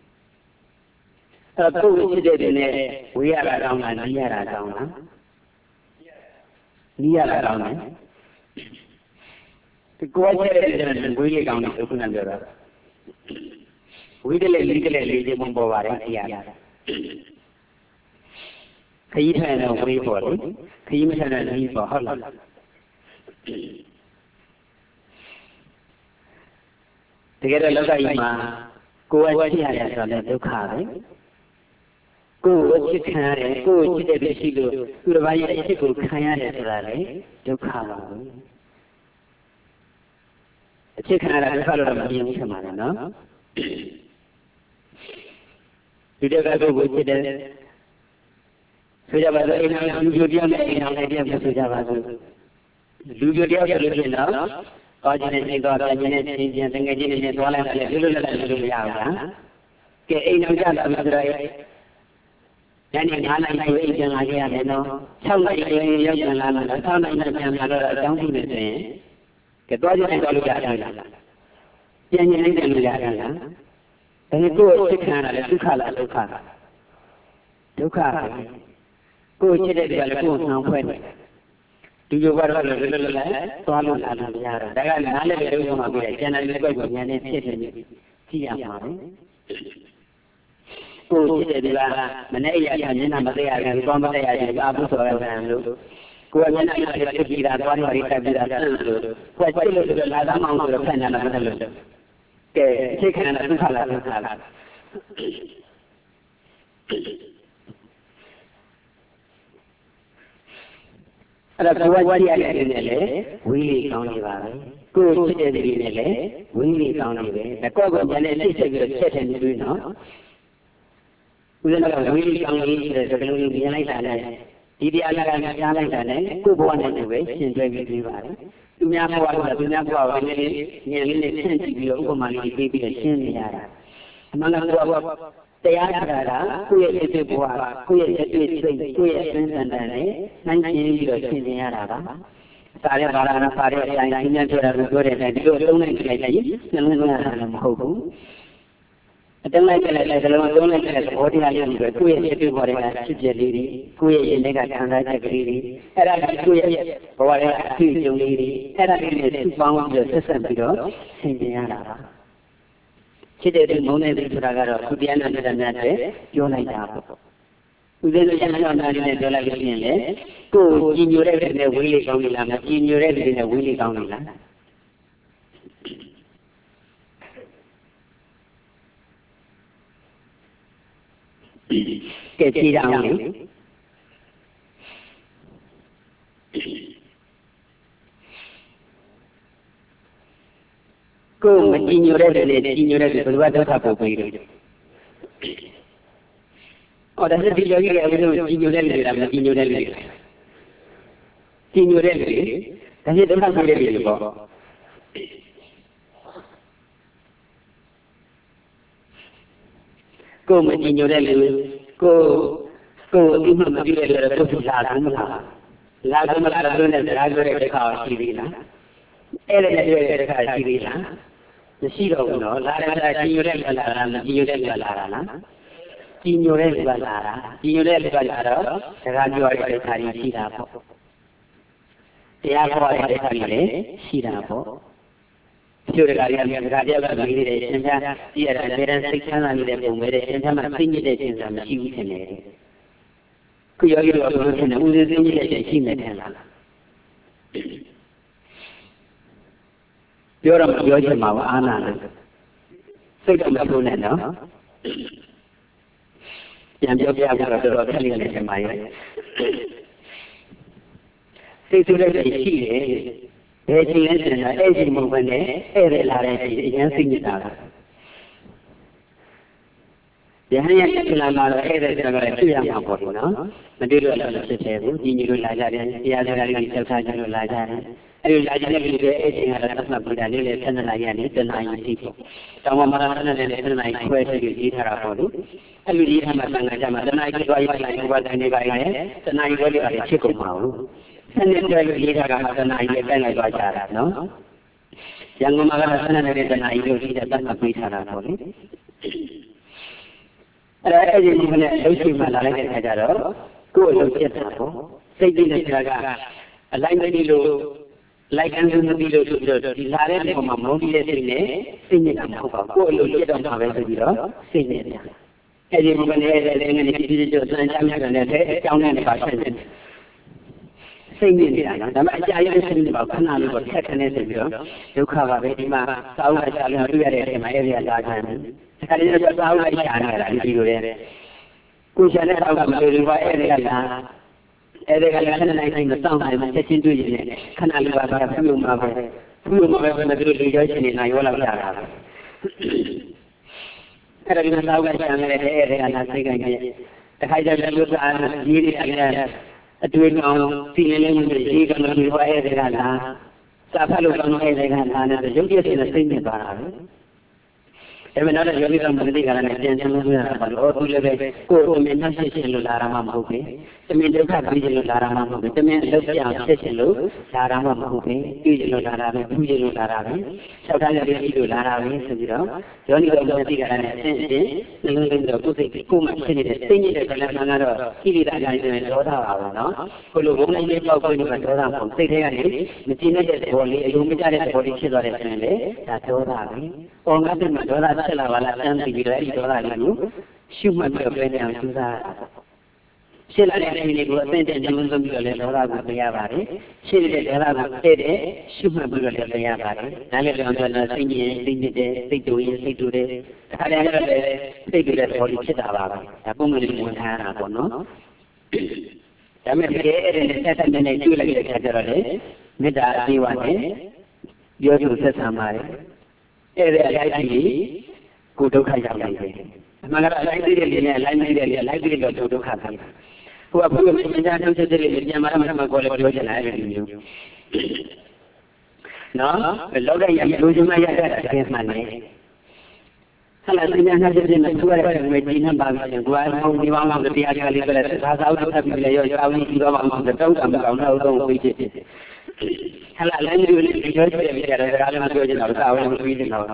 အဲ့တော့ကိုယ်ကိုချစ်တဲ့တဲ့ဝေးရတာကောင်းလားနီးရတာကောင်းလားနီးရတာကောင်းတယ်ဒီကိုယ်ချစ်တဲ့တဲ့ဝေးရကောင်းတယ်ဆိုခုနပြောတာဝိတလေလိတလေလေးချင်းပေါ်ပါတယ်အရာခရီးထိုင်တော့ဝေးပေါ်လေခရီးမထိုင်တော့နီးပေါ်ဟုတ်လားတကယ်တော့လောကကြီးမှာကိုယ်ဝချစ်ရတယ်ဆိုတော့ဒုက္ခပဲကိုယ်ဝချစ်ခံရတယ်ကိုယ်ချစ်တဲ့ဖြစ်ရှိလို့သူတစ်ပါးရဲ့အချစ်ကိုခံရတယ်ဆိုတာလေဒုက္ခပါပဲအချစ်ခံရတာဒုက္ခလို့တော့မမြင်ဘူးဖြစ်မှာလေနော်ဒီတက်ကကိုယ်ကိုချစ်တယ်ဆိုကြပါစို့အိမ်တော်လူပြိုတယောက်နဲ့အိမ်တော်နဲ့တယောက်ဆိုကြပါစို့လူပြိုတယောက်ဆိုလို့ရှိရင်တော့ကောင်းခြင်းနဲ့စိတ်သွားပြန်ခြင်းနဲ့ရှင်ပြန်တငယ်ချင်းတွေနဲ့သွားလိုက်တယ်လွတ်လွတ်လပ်လပ်လို့မရဘူးလားကဲအိမ်တော်ကြတာဆိုတော့ညနေငါးနာရီအိမ်ပြန်လာခဲ့ရတယ်နော်၆နာရီရောက်ပြန်လာတော့၆နာရီနဲ့ပြန်လာတော့အကြောင်းပြုနေဆိုရင်ကဲသွားခြင်းနဲ့သွားလို့ရတယ်လားပြန်ခြင်းနဲ့လို့ရတယ်လားဒါနဲ့ကိုယ်ချစ်ခံရတာလေဒုက္ခလားဒုက္ခလားဒုက္ခပဲကိုယ်ချစ်တဲ့တွေကလည်းကိုယ်နှောင်ဖွဲ့တယ်ဒီလိုကတော့လည်းလည်းလည်းသွားလို့လာလို့မရတော့ဒါကနားလည်းပဲဒုက္ခမှာပြည့်တယ်ကျန်တဲ့ဘက်ကဉာဏ်နဲ့ဖြစ်နေကြည့်ရမှာပဲကိုယ်ချစ်တဲ့တွေကမနဲ့ရရမျက်နှာမသိရဘူးသွားမသိရဘူးအာဘုဆိုရတယ်လို့ကိုယ်ကမျက်နှာနဲ့ဖြစ်ပြီးတာသွားနေပြီးတက်ပြီးတာလို့ကိုယ်ချစ်လို့လာသားမအောင်ဆိုတော့ဖက်နေတာမဟုတ်လို့ကဲသိခံရတာဒုက္ခလားဒုက္ခလားအဲ့ဒါဘဝကြည့်ရတဲ့နေနဲ့လေဝီးလေးကောင်းနေပါပဲကိုယ်ချစ်တဲ့သူတွေနဲ့လေဝီးလေးကောင်းနေပဲဒါကောက်ကောက်ကျန်တဲ့စိတ်စိတ်ပြီးတော့ချက်တယ်နေပြီနော်ဦးဇင်းကဝီးလေးကောင်းနေတယ်ဆိုတော့ဒီလိုမြင်လိုက်တာနဲ့ဒီတရားကလည်းကြားလိုက်တာနဲ့ကိုယ်ဘဝနဲ့တူပဲရှင်တွဲပြီးပြီးပါတယ်သူများဘဝကသူများဘဝကလည်းဉာဏ်လေးနဲ့ဆင့်ကြည့်ပြီးတော့ဥပမာလေးပေးပြီးတော့ရှင်းနေရတာအမှန်ကတော့တရားရတာကိုယ့်ရဲ့စိတ်ဘဝကိုယ့်ရဲ့စိတ်စိတ်ကိုယ့်ရဲ့အစဉ်အတန်နဲ့နိုင်ရှင်းပြီးတော့ရှင်းနေရတာပါစာရဲဘာသာနာစာရဲအတိုင်းတိုင်းနဲ့ပြောတာလို့ပြောတဲ့အတိုင်းဒီလိုလုံးလိုက်လိုက်ရင်နှလုံးသွင်းရတာလည်းမဟုတ်ဘူးအတန်းလိုက်လိုက်လိုက်လုံးလုံးလိုက်တဲ့သဘောတရားလေးတွေကိုယ့်ရဲ့စိတ်ဘဝတွေကဖြစ်ပြလေးတွေကိုယ့်ရဲ့ရင်ထဲကခံစားချက်ကလေးတွေအဲ့ဒါကကိုယ့်ရဲ့ဘဝရဲ့အဖြစ်အပျက်လေးတွေအဲ့ဒါလေးတွေစုပေါင်းပြီးဆက်ဆက်ပြီးတော့ရှင်းပြရတာပါချစ်တဲ့သူမုန်းတဲ့သူဆိုတာကတော့သူတရားနဲ့တရားများတဲ့ပြောလိုက်တာပေါ့ဦးဇင်းတို့ရဟန်းတော်များနဲ့ပြောလိုက်လို့ရှိရင်လေကိုယ်ကြည်ညိုတဲ့သူနဲ့ဝေးလေးကောင်းနေလားမကြည်ညိုတဲ့သူနဲ့ဝေးလေးကောင်းနေလားကဲကြည်ရအောင်လေကိုယ်မကြည်ညိုတဲ့သူနဲ့ကြည်ညိုတဲ့သူဘယ်လိုဒုက္ခပို့ပြီးလို့ဟောဒါဆိုဒီယောဂီရဲ့အမှုကြည်ညိုတဲ့လူတွေကမကြည်ညိုတဲ့လူတွေကြည်ညိုတဲ့လူတွေဒါဖြစ်ဒုက္ခပို့တဲ့လူတွေပေါ့ကိုယ်မကြည်ညိုတဲ့လူကိုယ်ကိုယ်အမှုမပြုတဲ့လူတွေဒုက္ခလာတယ်မလားလာတယ်မလားလို့နဲ့စကားပြောတဲ့အခါရှိသေးလားအဲ့ဒါနဲ့ပြောတဲ့အခါရှိသေးလားမရှိတော့ဘူးနော်လာတယ်လာကြည်ညိုတဲ့လူလာတာမကြည်ညိုတဲ့လူလာတာလားကြည်ညိုတဲ့လူလာတာကြည်ညိုတဲ့လူလာတော့စကားပြောတဲ့အခါကြီးရှိတာပေါ့တရားဟောတဲ့အခါကြီးလေရှိတာပေါ့ကျိုးတကားရမြတ်တကားတယောက်ကပြီးနေတယ်ရှင်ပြကြည့်ရတာအများစိတ်ချမ်းသာနေတဲ့ပုံပဲတဲ့ရှင်ပြမှာသိညစ်တဲ့ခြင်းစာမရှိဘူးထင်တယ်ခုယောဂီတို့ပြောလို့ထင်တယ်ဦးစင်းသိညစ်တဲ့ခြင်းရှိနေတယ်လားပြောတော့မပြောချင်ပါဘူးအာနာလို့စိတ်တော့မဆိုးနဲ့နော်ပြန်ပြောပြရတော့တော်တော်ခက်လိမ့်မယ်ထင်ပါရဲ့စိတ်ဆိုးတဲ့ရှိတယ်ဘယ်ချိန်လဲဆိုတော့အဲ့ဒီမဟုတ်ဘဲနဲ့အဲ့ဒီလာတဲ့ချိန်အရင်စိတ်ညစ်တာလားယဟန်ရဲ့ပြလာလာတော့အဲ့ဒီဆိုတော့တွေ့ရမှာပေါ့နော်မတွေ့လို့လည်းဖြစ်တယ်ဘူးညီညီတို့လာကြတယ်တရားစကားတွေကြောက်ထားကြလို့လာကြတယ်အဲ့ဒီလာကြတဲ့လူတွေအဲ့ချိန်ကတော့သတ်မှတ်ပြတာလေးလေးဆက်နေလာရတယ်တဏှာကြီးရှိပေါ့တောင်မရဏနဲ့လည်းတဏှာကြီးခွဲပြီးရေးထားတာပေါ့လေအဲ့လိုရေးထားမှသံဃာကြမှာတဏှာကြီးသွားရေးလိုက်ဥပဒိုင်တွေပါရဲ့တဏှာကြီးဝဲလေးပါတယ်ဖြစ်ကုန်ပါဘူးဆင်းရဲလို့ရေးထားတာကတဏှာကြီးပဲလိုက်သွားကြတာနော်ရန်ကုန်မှာကတော့ဆင်းရဲတဲ့တဏှာကြီးလို့ရေးတဲ့သတ်မှတ်ပေးထားတာပေါ့လေအဲ့ဒါအဲ့ဒီဒီကနေ့လှုပ်ရှိမှလာလိုက်တဲ့အခါကျတော့ကိုယ်အလုပ်ဖြစ်တာပေါ့စိတ်တည်နေတာကအလိုက်မပြီးလို့လိုက်ကန်လို့မပြီးလို့ဆိုပြီးတော့ဒီလာတဲ့ပုံမှာမုန်းပြီးတဲ့စိတ်နဲ့စိတ်ညစ်တာမဟုတ်ပါဘူးကိုယ်အလုပ်ဖြစ်တော့မှာပဲဆိုပြီးတော့စိတ်ညစ်တယ်အဲ့ဒီဒီကနေ့လည်းငယ်ငယ်ကြီးကြီးကျစံချမ်းမြတ်တယ်လည်းအကြောင်းနဲ့ပါဆက်တယ်စိတ်ညစ်နေတာနော်ဒါပေမဲ့အကြာကြီးစိတ်ညစ်ပါခဏလေးတော့ဆက်ခနဲ့ဆိုပြီးတော့ဒုက္ခပါပဲဒီမှာသာဝကရှာလို့တွေ့ရတဲ့အချိန်မှာအဲ့ဒီကလာခံတယ်ခါလေးတော့သာဝကရှာနေတာဒီလိုလေကိုရှာတဲ့တော့ကမလို့ဒီပါအဲ့ဒီကလာအဲ့ဒီကလည်းခဏနိုင်နိုင်မစောင့်နိုင်မှချက်ချင်းတွေ့ရင်ခဏလေးပါပါပြုလို့မှာပဲပြုလို့မှာပဲမပြောလူရောချင်နေတာရောလာကြတာအဲ့ဒါဒီမှာသာဝကရှာနေတယ်အဲ့ဒီကလာစိတ်ကကြီးတခါကျလည်းလူသားကြီးတွေအဲ့အတွေ့အကြုံစီနေလေးမျိုးရေးကလည်းဒီဟောအဲ့ဒီကလာစာဖတ်လို့ကောင်းတဲ့အဲ့ဒီကလာနဲ့ရုပ်ရည်စင်နဲ့စိတ်နဲ့ပါတာပဲဒါပေမဲ့နောက်ယောဂီကမသိကြတယ်ပြန်ပြန်လို့ရတာပါလို့သူလည်းပဲကိုယ်ကိုမြင်နှရှိရှင်လို့လာတာမှမဟုတ်ဘူး။တမင်ဒုက္ခပြီးရှင်လို့လာတာမှမဟုတ်ဘူး။တမင်အလုပ်ပြောင်းဖြစ်ရှင်လို့လာတာမှမဟုတ်ဘူး။ပြီးရှင်လို့လာတာပဲပြီးရှင်လို့လာတာပဲ။၆ထားရပြီးလို့လာတာပဲဆိုပြီးတော့ယောဂီကတော့သိကြတယ်အရှင်းရှင်းငင်းငင်းတော့ကိုယ်စိတ်ကိုမှဖြစ်နေတဲ့စိတ်ညစ်တဲ့ကလမ်းကတော့ဣတိတာတိုင်းနဲ့ဒေါသပါပဲနော်။ကိုလိုဘုံနိုင်လေးပေါက်ပြီးတော့ဒေါသမဟုတ်စိတ်ထဲကနေမကြည်နေတဲ့ဘောလေးအယုံမကြတဲ့ဘောလေးဖြစ်သွားတဲ့ဆိုရင်လေဒါဒေါသပဲ။ပေါ်ငါ့တဲ့မှာဒေါသဖြစ်လာပါလားအမ်းပြီးတော့အဲ့ဒီဒေါသလေးကိုရှုမှတ်ပြီးတော့ပြန်အောင်ကြိုးစားရှင်းလာတဲ့အချိန်လေးကိုအသိတဲ့ဉာဏ်လုံးပြီးတော့လည်းဒေါသကိုပြရပါတယ်ရှင်းတဲ့ဒေါသကိုတဲ့တဲ့ရှုမှတ်ပြီးတော့လည်းပြရပါတယ်ဒါလည်းကြောင့်တော့စိတ်ညစ်စိတ်ညစ်တဲ့စိတ်တူရင်စိတ်တူတဲ့ဒါလည်းလည်းစိတ်တူတဲ့ဘောလေးဖြစ်တာပါပဲဒါပုံမှန်လေးဝင်ထားတာပေါ့နော်ဒါမဲ့ဒီအဲ့ဒီဆက်ဆက်နေကျွေးလိုက်တဲ့အခါကျတော့လေမေတ္တာအပြီးဝနဲ့ပြောကြဆက်ဆံပါတယ်အဲ့ဒီအလိုက်ကြီးကိုဒုက္ခရောက်နေတယ်အမှန်ကတော့အလိုက်သေးတဲ့လေနဲ့အလိုက်သေးတဲ့လေအလိုက်သေးတော့ဒုက္ခခံတယ်ဟိုကဘုရားမင်းသားထုတ်ချက်တဲ့လေပြန်มาမှမှကိုလည်းပြောချင်တယ်အဲ့ဒီမျိုးနော်လောကကြီးလူချင်းမရတဲ့အချင်းမှန်တယ်ဟလာသင်္ညာချက်တဲ့နဲ့သူရတဲ့ဝေဒီနဲ့ပါပြီးကွာမုံဒီပါမှာတရားကြလေးပဲသာသာဥဒ္ဓပြီးလေရောရောင်းကြီးဒီပါမှာတောက်တာမကောင်းတော့တော့ပြီးဖြစ်ဖြစ်ဟလာလည်းလူလေးပြောချင်တယ်ပြရတယ်ဒါလည်းမပြောချင်တော့သာဝလည်းမပြီးတော့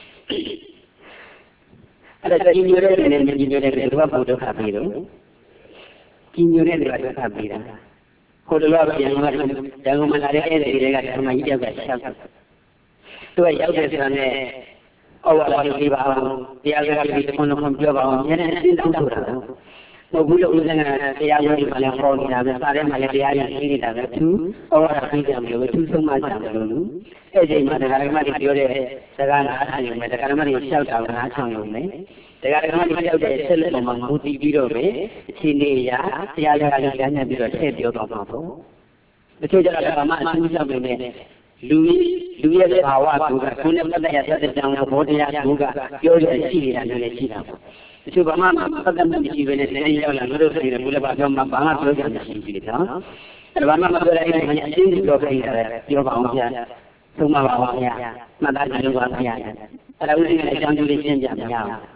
အဲ့ဒါကြီးညိုတဲ့နေနဲ့ကြီးညိုတဲ့နေတော့ဘုဒ္ဓခါပြီးတော့ကြီးညိုတဲ့နေကဒုက္ခပြီးတာဟိုတလောကရန်ကုန်ကရန်ကုန်မှာလာတဲ့အဲ့ဒီတွေကဓမ္မကြီးယောက်ကရှောက်သူကရောက်တဲ့ဆိုတာနဲ့ဩဝါဒလေးပါအောင်တရားစကားလေးကိုနှုတ်ပြောပါအောင်ညနေအင်းတောင်းဆိုတာဘုဘူးလို့ဦးဇင်းကတရားဝဲဒီမှာလည်းဟောနေတာပဲစားထဲမှာလည်းတရားရရှိနေတာပဲသူဩဝါဒပြီးကြမလို့သူဆုံးမကြတယ်လို့အဲ့ဒီမှာတရားဓမ္မတွေပြောတဲ့စကားနားထောင်ရုံနဲ့တရားဓမ္မတွေရှောက်တာကနားထောင်ရုံနဲ့တရားဓမ္မတွေရှောက်တဲ့ဆက်လက်ပေါ်မှာမူတည်ပြီးတော့ပဲအခြေအနေအရတရားစကားလေးကြားညပ်ပြီးတော့ထည့်ပြောတော့မှာပေါ့တချို့ကျတော့ဓမ္မအချင်းချင်းပဲနဲ့လူလူရဲ့ဘာဝကူကခုနဲ့ပတ်သက်ရတဲ့ကြောင့်ဘောတရားကူကပြောရရှိနေတာလည်းရှိတာပေါ့တချို့ဘာမှပတ်သက်မှုမရှိဘဲနဲ့တရားရောက်လာလို့တို့ဆိုရင်ဘုရားဘာပြောမှဘာမှပြောကြမရှိဘူးနော်အဲ့ဘာမှမပြောရရင်အချင်းချင်းပြောခဲ့ရတယ်ပြောပါအောင်ဗျာသုံးပါပါဗျာမှတ်သားကြလို့ပါဗျာအဲ့ဒါဥစဉ်ကအကြောင်းကျိုးလေးရှင်းပြမရအောင်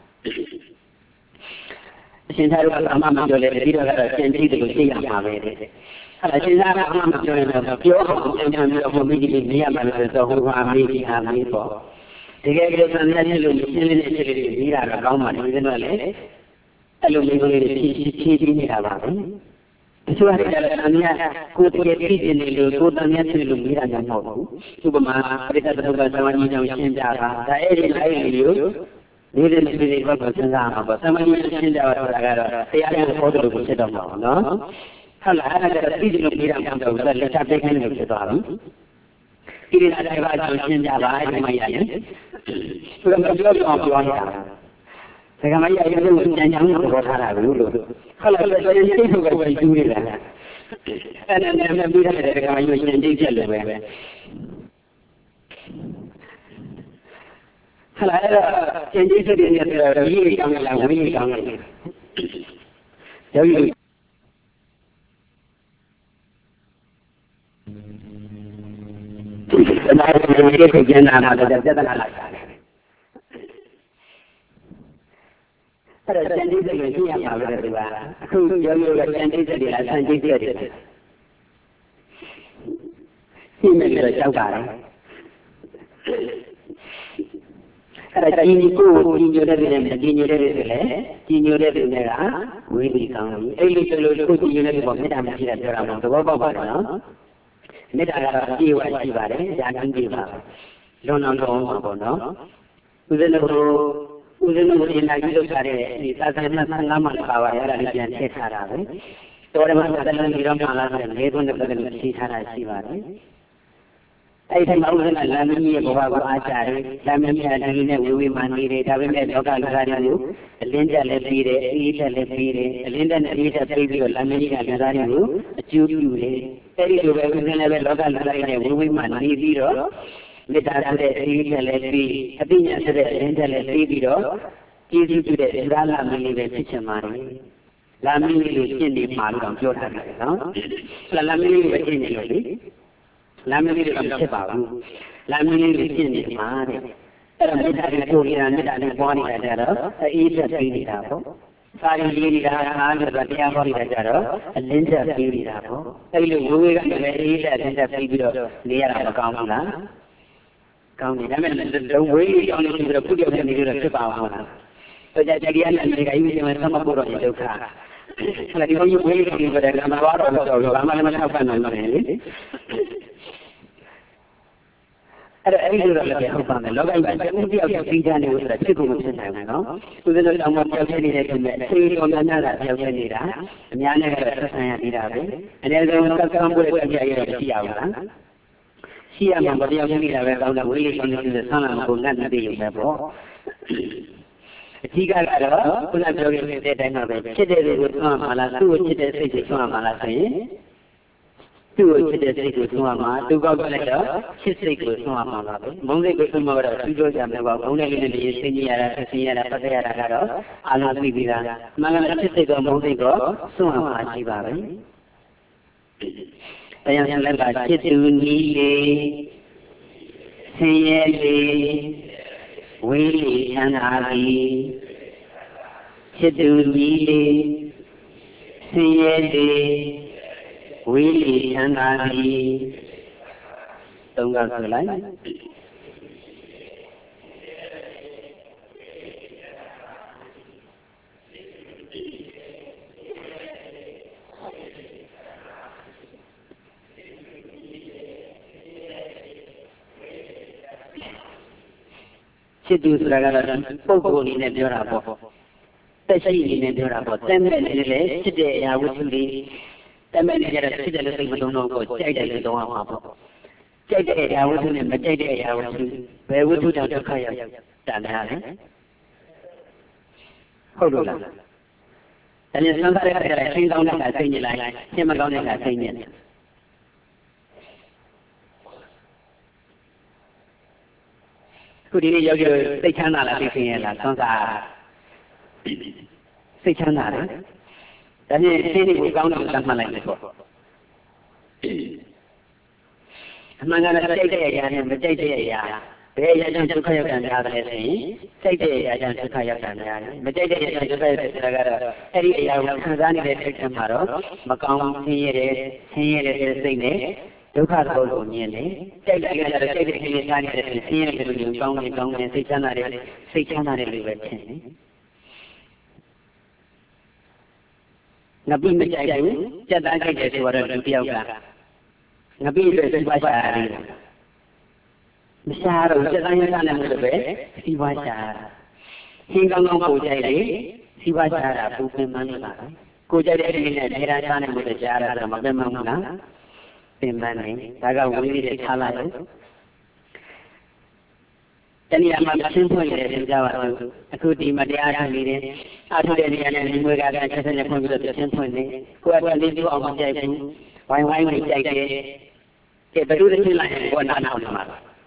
အရှင်သာရကဘာမှမပြောလဲပြီးတော့ကတော့ရှင်းပြီးတယ်လို့သိရမှာပဲတဲ့အဲ့ဒါရှင်းသာကဘာမှမပြောရင်တော့ပြောအောင်ပြန်ပြန်ပြီးတော့ဘုမိကြီးလေးနေရမှာလို့ဆိုဟိုကအမေကြီးအားမေးပေါ့တကယ်ကြလို့ဆန္ဒနဲ့လို့ရှင်းလေးနဲ့ရှင်းလေးတွေပြီးတာတော့ကောင်းပါတယ်ဒီကတော့လေအဲ့လိုမျိုးလေးတွေဖြည့်ဖြည့်ဖြည့်နေတာပါပဲဆိုရတဲ့အမြတ်ကိုတကယ်သိနေလို့ကိုတန်မြတ်သိလို့မိတာညာမဟုတ်ဘူးဥပမာပရိသတ်တုပ္ပသမာဓိကြောင့်ရှင်းပြတာဒါအဲ့ဒီလိုက်လို့ဒီလိုဒီလိုဘက်ကိုစဉ်းစားမှာပေါ့သမာဓိရှင်းပြတာကတော့တရားရဲ့ဟောတော်ကိုဖြစ်တော့မှာပေါ့နော်ဟုတ်လားအဲ့ဒါသိတယ်လို့မိတာမဟုတ်ဘူးလက်ချပေးခိုင်းလို့ဖြစ်သွားပြီဒီလိုတိုင်းပါကြောင့်ရှင်းပြပါဒီမှာရရင်ဘယ်လိုပြောပြောပြောနေတာစကားမရရင်လည်းဉာဏ်ကြောင့်သဘောထားတာလို့လို့ဟုတ်လားဆိုရင်စိတ်ထုတ်ပဲကျူးနေတာအဲ့ဒါနဲ့ပြီးတဲ့စကားမရရင်ဉာဏ်ကျိတ်ချက်လို့ပဲဟလာအဲ့ဒါဉာဏ်ကျိတ်ချက်တွေနဲ့ပြောတော့ရေးကောင်းလားဝေးကောင်းလားယောဂီတနာရီကိုကျန်တာမှာတော့ပြဿနာလာတယ်အဲ့ဒါစံတိစိတ်ကိုသိရမှာပဲဒီပါအခုယောဂီကစံတိစိတ်တွေလားစံတိစိတ်တွေလားသိမယ်လို့ကြောက်ပါတယ်အဲ့ဒါကြီးကိုကြီးညိုတဲ့တဲ့ကြီးညိုတဲ့တဲ့လေကြီးညိုတဲ့တဲ့ကဝိသီကောင်းပြီအဲ့လိုဆိုလို့ကိုကြီးညိုတဲ့တဲ့ပေါ့မေတ္တာမရှိတာပြောတာမဟုတ်သဘောပေါက်ပါတော့နော်မေတ္တာကတော့ပြေဝရှိပါတယ်ဒါကံကြည့်ပါလွန်အောင်တော့မှာပေါ့နော်ဦးဇင်းတို့ဦးဇင်းတို့ဒီနိုင်ပြုလုပ်ထားတဲ့ဒီသာသနာ့ဆံငါးမှပါပါရတာလည်းပြန်ထည့်ထားတာပဲတော်တယ်မှာသာသနာ့ဒီတော့မှလာတယ်လေးသွင်းတဲ့ပတ်သက်လို့ထည့်ထားတာရှိပါတယ်အဲ့ဒီမှာဦးဇင်းကလမ်းမကြီးရဲ့ဘဝကိုအားကြတယ်လမ်းမကြီးအတိုင်းနဲ့ဝေဝေမှနေတယ်ဒါပေမဲ့လောကလူသားတွေကိုအလင်းတက်လည်းပြီးတယ်အေးတက်လည်းပြီးတယ်အလင်းတက်နဲ့အေးတက်ပြီးပြီးတော့လမ်းမကြီးကလူသားတွေကိုအကျိုးပြုတယ်အဲ့ဒီလိုပဲဦးဇင်းလည်းပဲလောကလူသားတွေနဲ့ဝေဝေမှနေပြီးတော့မေတ္တာဆိုတဲ့အေးတက်လည်းပြီးအသိဉာဏ်ဆိုတဲ့အလင်းတက်လည်းပြီးပြီးတော့ကျေးဇူးပြုတဲ့ဒါလာမင်းလေးပဲဖြစ်ချင်ပါတယ်လာမင်းလေးကိုရှင်းနေမှာလို့တော့ပြောထားတယ်နော်လာမင်းလေးကိုရှင်းနေလို့လေလမ်းမလေးတွေကဖြစ်ပါဘူးလမ်းမလေးတွေဖြစ်နေမှာတဲ့အဲ့တော့မေတ္တာတွေပို့နေတာမေတ္တာတွေပွားနေတာကြတော့အေးချက်ပြီးနေတာပေါ့စာရင်းလေးတွေကအားလို့တရားဟောနေတာကြတော့အလင်းချက်ပြီးနေတာပေါ့အဲ့လိုဝေဝေကလည်းအေးချက်အလင်းချက်ပြီးပြီးတော့နေရတာမကောင်းဘူးလားကောင်းတယ်ဒါပေမဲ့ဝေးကြောင်းလို့ဆိုတော့ခုကြောင့်နေလို့ဖြစ်ပါအောင်လားဆိုကြတရားနဲ့နေကယူနေမှာသမဖို့တော့ဒုက္ခအဲ့ဒီလိုဝေးကြောင်းလို့ပြောတယ်ငါမတော်တော့တော့ဘာမှလည်းမထောက်ပံ့နိုင်ဘူးလေအဲ့တော့အဲ့ဒီလိုလည်းဟုတ်ပါမယ်လောကကြီးကတမျိုးတယောက်ပြီးကြနေလို့ဆိုတာဖြစ်ကုန်မဖြစ်နိုင်ဘူးနော်သူတို့တော့မှပြောင်းနေတယ်ဆိုမဲ့ဆေးတော်များများကပြောင်းနေနေတာအများနဲ့ကတော့ဆက်ဆံရနေတာပဲအနည်းဆုံးကကံမှုတွေပြရရရှိရအောင်လားရှိရမှာမတရားနေတာပဲကောင်းတာဝေးလေးကောင်းနေတဲ့ဆန်းလာကိုငတ်နေတယ်ရုံပဲပေါ့အကြီးကတော့ခုနပြောခဲ့တဲ့အတိုင်းပါပဲဖြစ်တဲ့တွေကိုသွမ်းမှာလားသူ့ကိုဖြစ်တဲ့စိတ်ကိုသွမ်းမှာလားဆိုရင်သူ့ကိုဖြစ်တဲ့စိတ်ကိုသွမ်းမှာသူကောက်လိုက်တော့ဖြစ်စိတ်ကိုသွမ်းမှာလားပဲမုန်းစိတ်ကိုသွမ်းမှာတော့သူပြောကြမယ်ပေါ့မုန်းတဲ့လေးနဲ့စိတ်ကြီးရတာဆင်းရတာပတ်သက်ရတာကတော့အာနာသိပြီးသားမင်္ဂလာဖြစ်စိတ်ကမုန်းစိတ်ကိုသွမ်းမှာရှိပါပဲတရားရှင်လက်ကจิตတူနီးလေးဆင်းရဲလေးဝိလိယန္တာလေးจิตတူနီးလေးဆင်းရဲလေးဝိလိယန္တာလေးသုံးကဆိုလိုက်จิตတူဆိုတာကတော့ပုဂ္ဂိုလ်အနေနဲ့ပြောတာပေါ့တက်ရှိအနေနဲ့ပြောတာပေါ့တမဲ့နေလေဖြစ်တဲ့အရာဝတ္ထုလေးတမဲ့နေကြတဲ့ဖြစ်တယ်လို့သိမသုံးတော့ကိုကြိုက်တယ်လို့သုံးအောင်ပါပေါ့ကြိုက်တဲ့အရာဝတ္ထုနဲ့မကြိုက်တဲ့အရာဝတ္ထုဘယ်ဝတ္ထုကြောင့်ဒုက္ခရောက်တန်တာလဲဟုတ်လို့လားဒါနဲ့သံဃာရတဲ့ဆင်းကောင်းတဲ့ကသိနေလိုက်ရှင်းမကောင်းတဲ့ကသိနေတယ်ခုဒီနေ့ရောက်ရစိတ်ချမ်းသာလားသိခင်ရလားသံဃာစိတ်ချမ်းသာတယ်ဒါနဲ့ရှင်းနေကိုကောင်းတယ်သတ်မှတ်လိုက်တယ်ပေါ့အမှန်ကတော့စိတ်တဲ့အရာနဲ့မစိတ်တဲ့အရာဘယ်အရာကြောင့်ဒုက္ခရောက်တာများတယ်ဆိုရင်စိတ်တဲ့အရာကြောင့်ဒုက္ခရောက်တာများတယ်မစိတ်တဲ့အရာကြောင့်ဒုက္ခရောက်တာကတော့အဲ့ဒီအရာကိုခံစားနေတဲ့စိတ်ထဲမှာတော့မကောင်းဆင်းရဲတယ်ဆင်းရဲတဲ့စိတ်နဲ့ဒုက္ခသဘောကိုမြင်တယ်ကြိုက်တယ်ကြတော့စိတ်တွေခင်းနေတာနေတဲ့ဆင်းရဲတဲ့လူကိုကောင်းနေကောင်းနေစိတ်ချမ်းသာတဲ့စိတ်ချမ်းသာတဲ့လူပဲဖြစ်နေငပိမကြိုက်ဘူးကြက်သားကြိုက်တယ်ဆိုတော့လူတယောက်ကငပိအတွက်စီးပွားရှာရတယ်မရှာတော့ကြက်သားရမ်းနဲ့လို့ပဲစီးပွားရှာဟင်းကောင်းကောင်းကိုကြိုက်တယ်စီးပွားရှာတာပူပင်မှန်းနေတာကိုကြိုက်တဲ့အနေနဲ့နေရာရှာနေလို့ရှာတာတော့မပင်မှန်းဘူးလားပင်မှန်းနေဒါကဝိနည်းတွေထားလိုက်လို့တနည်းအားဖြင့်ရှင်းဖွင့်ရတယ်ပြောကြပါတော့အခုဒီမတရားထားနေတယ်အထုတဲ့နေရာနဲ့ဒီငွေကကဆက်ဆက်နဲ့ဖွင့်ပြီးတော့ရှင်းဖွင့်နေကိုယ်ကလေးလေးအောင်မကြိုက်ဘူးဝိုင်းဝိုင်းဝင်ကြိုက်တယ်ကဲဘယ်လိုလဲဖြစ်လိုက်ရင်ကိုယ်နားထောင်နေမှာ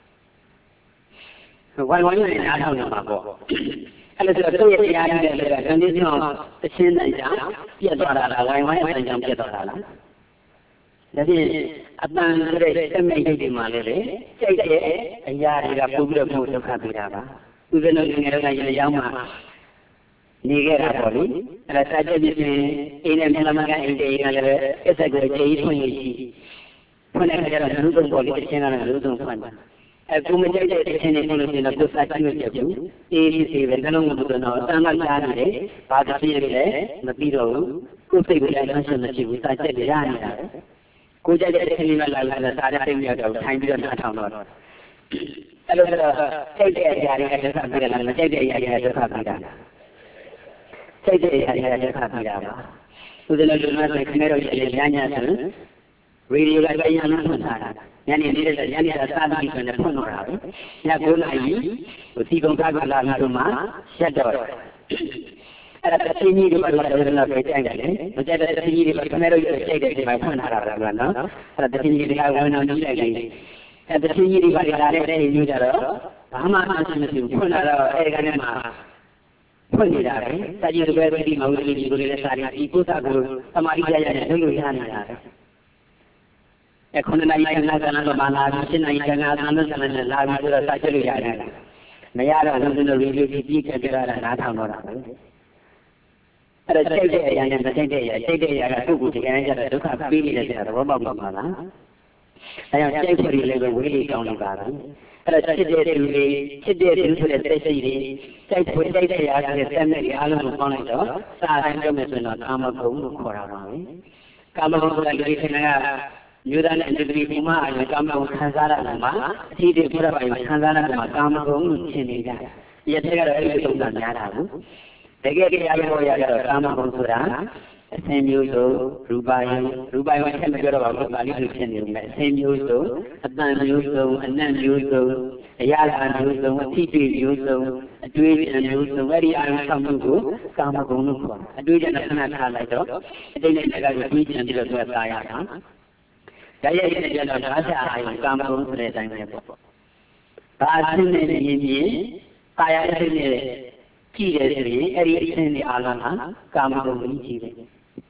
ဝိုင်းဝိုင်းနဲ့နားထောင်နေမှာပေါ့အဲ့လိုဆိုတော့သူ့ရဲ့တရားရတဲ့ကံဒီစီအောင်အချင်းနဲ့ကြောင့်ပြတ်သွားတာလားဝိုင်းဝိုင်းအကြောင်းပြတ်သွားတာလားဒါဖြင့်အတန်ဆိုတဲ့စမိတ်တွေမှာလည်းလေကြိုက်တဲ့အရာတွေကပို့ပြီးတော့ဘုဒ္ဓခတ်ပေးတာပါဥပ္ပနောငယ်ကရေရောင်းမှနေခဲ့တာပေါ့လေအဲ့ဒါစာချုပ်ပြင်းအိမ်နဲ့မြလမကအိမ်တေးကလည်းအစ်ဆက်ကိုကြေးထွင်ရရှိဖွင့်တဲ့ကြတော့လူသုံးပေါ့လေအချင်းကလည်းလူသုံးဖွင့်တာအခုမကြိုက်တဲ့အချင်းတွေလို့ရှိရင်တော့ကိုယ်စာချုပ်ပြဘူးအေးအေးဆေးပဲနှလုံးမသွန်းတော့တန်ခါကြားနေတယ်ဘာသာပြည့်လဲမပြီးတော့ဘူးကိုယ်စိတ်ကလည်းဆန်းမရှိဘူးစာချုပ်ရနေတာကိုကြိုက်တဲ့အချိန်မှလာလာစားတဲ့အိမ်ရောက်တော့ထိုင်ပြီးတော့နှာထောင်တော့အဲ့လိုဆိုတော့စိတ်တဲ့အရာတွေကဒုက္ခပြီးတယ်လားမစိတ်တဲ့အရာတွေကဒုက္ခပြီးတာစိတ်တဲ့အရာတွေကဒုက္ခပြီးတာပါသူတို့လည်းလူမျိုးတွေခင်ဗျားတို့ရေညညဆိုရေဒီယိုကလည်းရမ်းဖွင့်ထားတာညနေလေးညနေကစားပြီးဆိုနေဖွင့်တော့တာပဲညကိုနိုင်ပြီဟိုဒီကုန်းကားကလာပြီးတော့မှရက်တော့အဲ့ဒါတတိယကြီးတွေကတော့တော့တော့ကြိုက်တယ်လေမကြိုက်တဲ့တတိယကြီးတွေခင်ဗျားတို့ကြိုက်တဲ့ဒီမှာဖွင့်ထားတာလားနော်အဲ့ဒါတတိယကြီးတွေကဝင်အောင်ကြည့်လိုက်တယ်အဲ့တတိယကြီးတွေကလာတဲ့တဲ့မျိုးကြတော့ဘာမှအဆင်မပြေဘူးဖွင့်လာတော့အဲ့ဒီကနေမှဖွင့်နေတာပဲစာကြည့်တွေပဲဒီမဟုတ်ဘူးဒီလိုလေးစာရီဒီပုသကိုသမာဓိရရနဲ့လုပ်လို့ရနေတာပဲအခုနှစ်နိုင်ကနာကနာတော့မလာဘူးရှင်းနိုင်ကနာကနာတော့လည်းလာပြီးတော့စာကြည့်လို့ရတယ်မရတော့လုံးစုံလို့ရေဒီပြီးခဲ့ကြတာနားထောင်တော့တာပဲအဲ့ဒါစိတ်တဲ့အရာနဲ့မစိတ်တဲ့အရာစိတ်တဲ့အရာကသူ့ကိုတရားကြတဲ့ဒုက္ခပေးနေတဲ့တဲ့သဘောပေါက်ပါလားအဲကြောင့်စိတ်ခွေလေးပဲဝေးလေးကောင်းနေပါလားအဲ့ဒါချစ်တဲ့သူတွေချစ်တဲ့သူဆိုတဲ့စိတ်စိတ်တွေစိတ်ခွေစိတ်တဲ့အရာတွေတက်နေအားလုံးကိုပေါင်းလိုက်တော့စာတိုင်းပြောမယ်ဆိုရင်တော့ကာမဂုဏ်လို့ခေါ်တာပါပဲကာမဂုဏ်ဆိုတာဒီခဏကယူသားနဲ့အတူတူဒီမှာအရင်ကာမဂုဏ်ခံစားရတာမှာအထီးတွေပြောရပါရင်ခံစားရတာမှာကာမဂုဏ်လို့ရှင်းနေကြတယ်ဒီရက်ထဲကတော့အဲ့ဒီပုံစံများတာဘူးတကယ်ကြရလို့ရကြတော့ကာမဂုဏ်ဆိုတာအစင်မျိုးစုံရူပယံရူပယံထက်မပြောတော့ပါဘူးပါဠိလိုဖြစ်နေတယ်အစင်မျိုးစုံအတန်မျိုးစုံအနတ်မျိုးစုံအရာလာမျိုးစုံအထိတွေ့မျိုးစုံအတွေ့အကြုံမျိုးစုံအဲ့ဒီအာရုံဆောင်မှုကိုကာမဂုဏ်လို့ခေါ်တယ်အတွေ့အကြုံနဲ့ခဏထားလိုက်တော့အတိတ်နဲ့တကယ်ကိုတွေ့ကြံပြီးတော့သွားစားရတာဒါရဲ့ရဲ့ကျတော့ဒါချအာရုံကာမဂုဏ်ဆိုတဲ့အတိုင်းပဲပေါ့ဘာအဆင်းနဲ့ရင်းရင်းကာယအဆင်းနဲ့ကြည့်တယ်ဆိုရင်အဲ့ဒီအချင်းတွေအားလုံးဟာကာမဂုဏ်ကြီးကြီးပဲ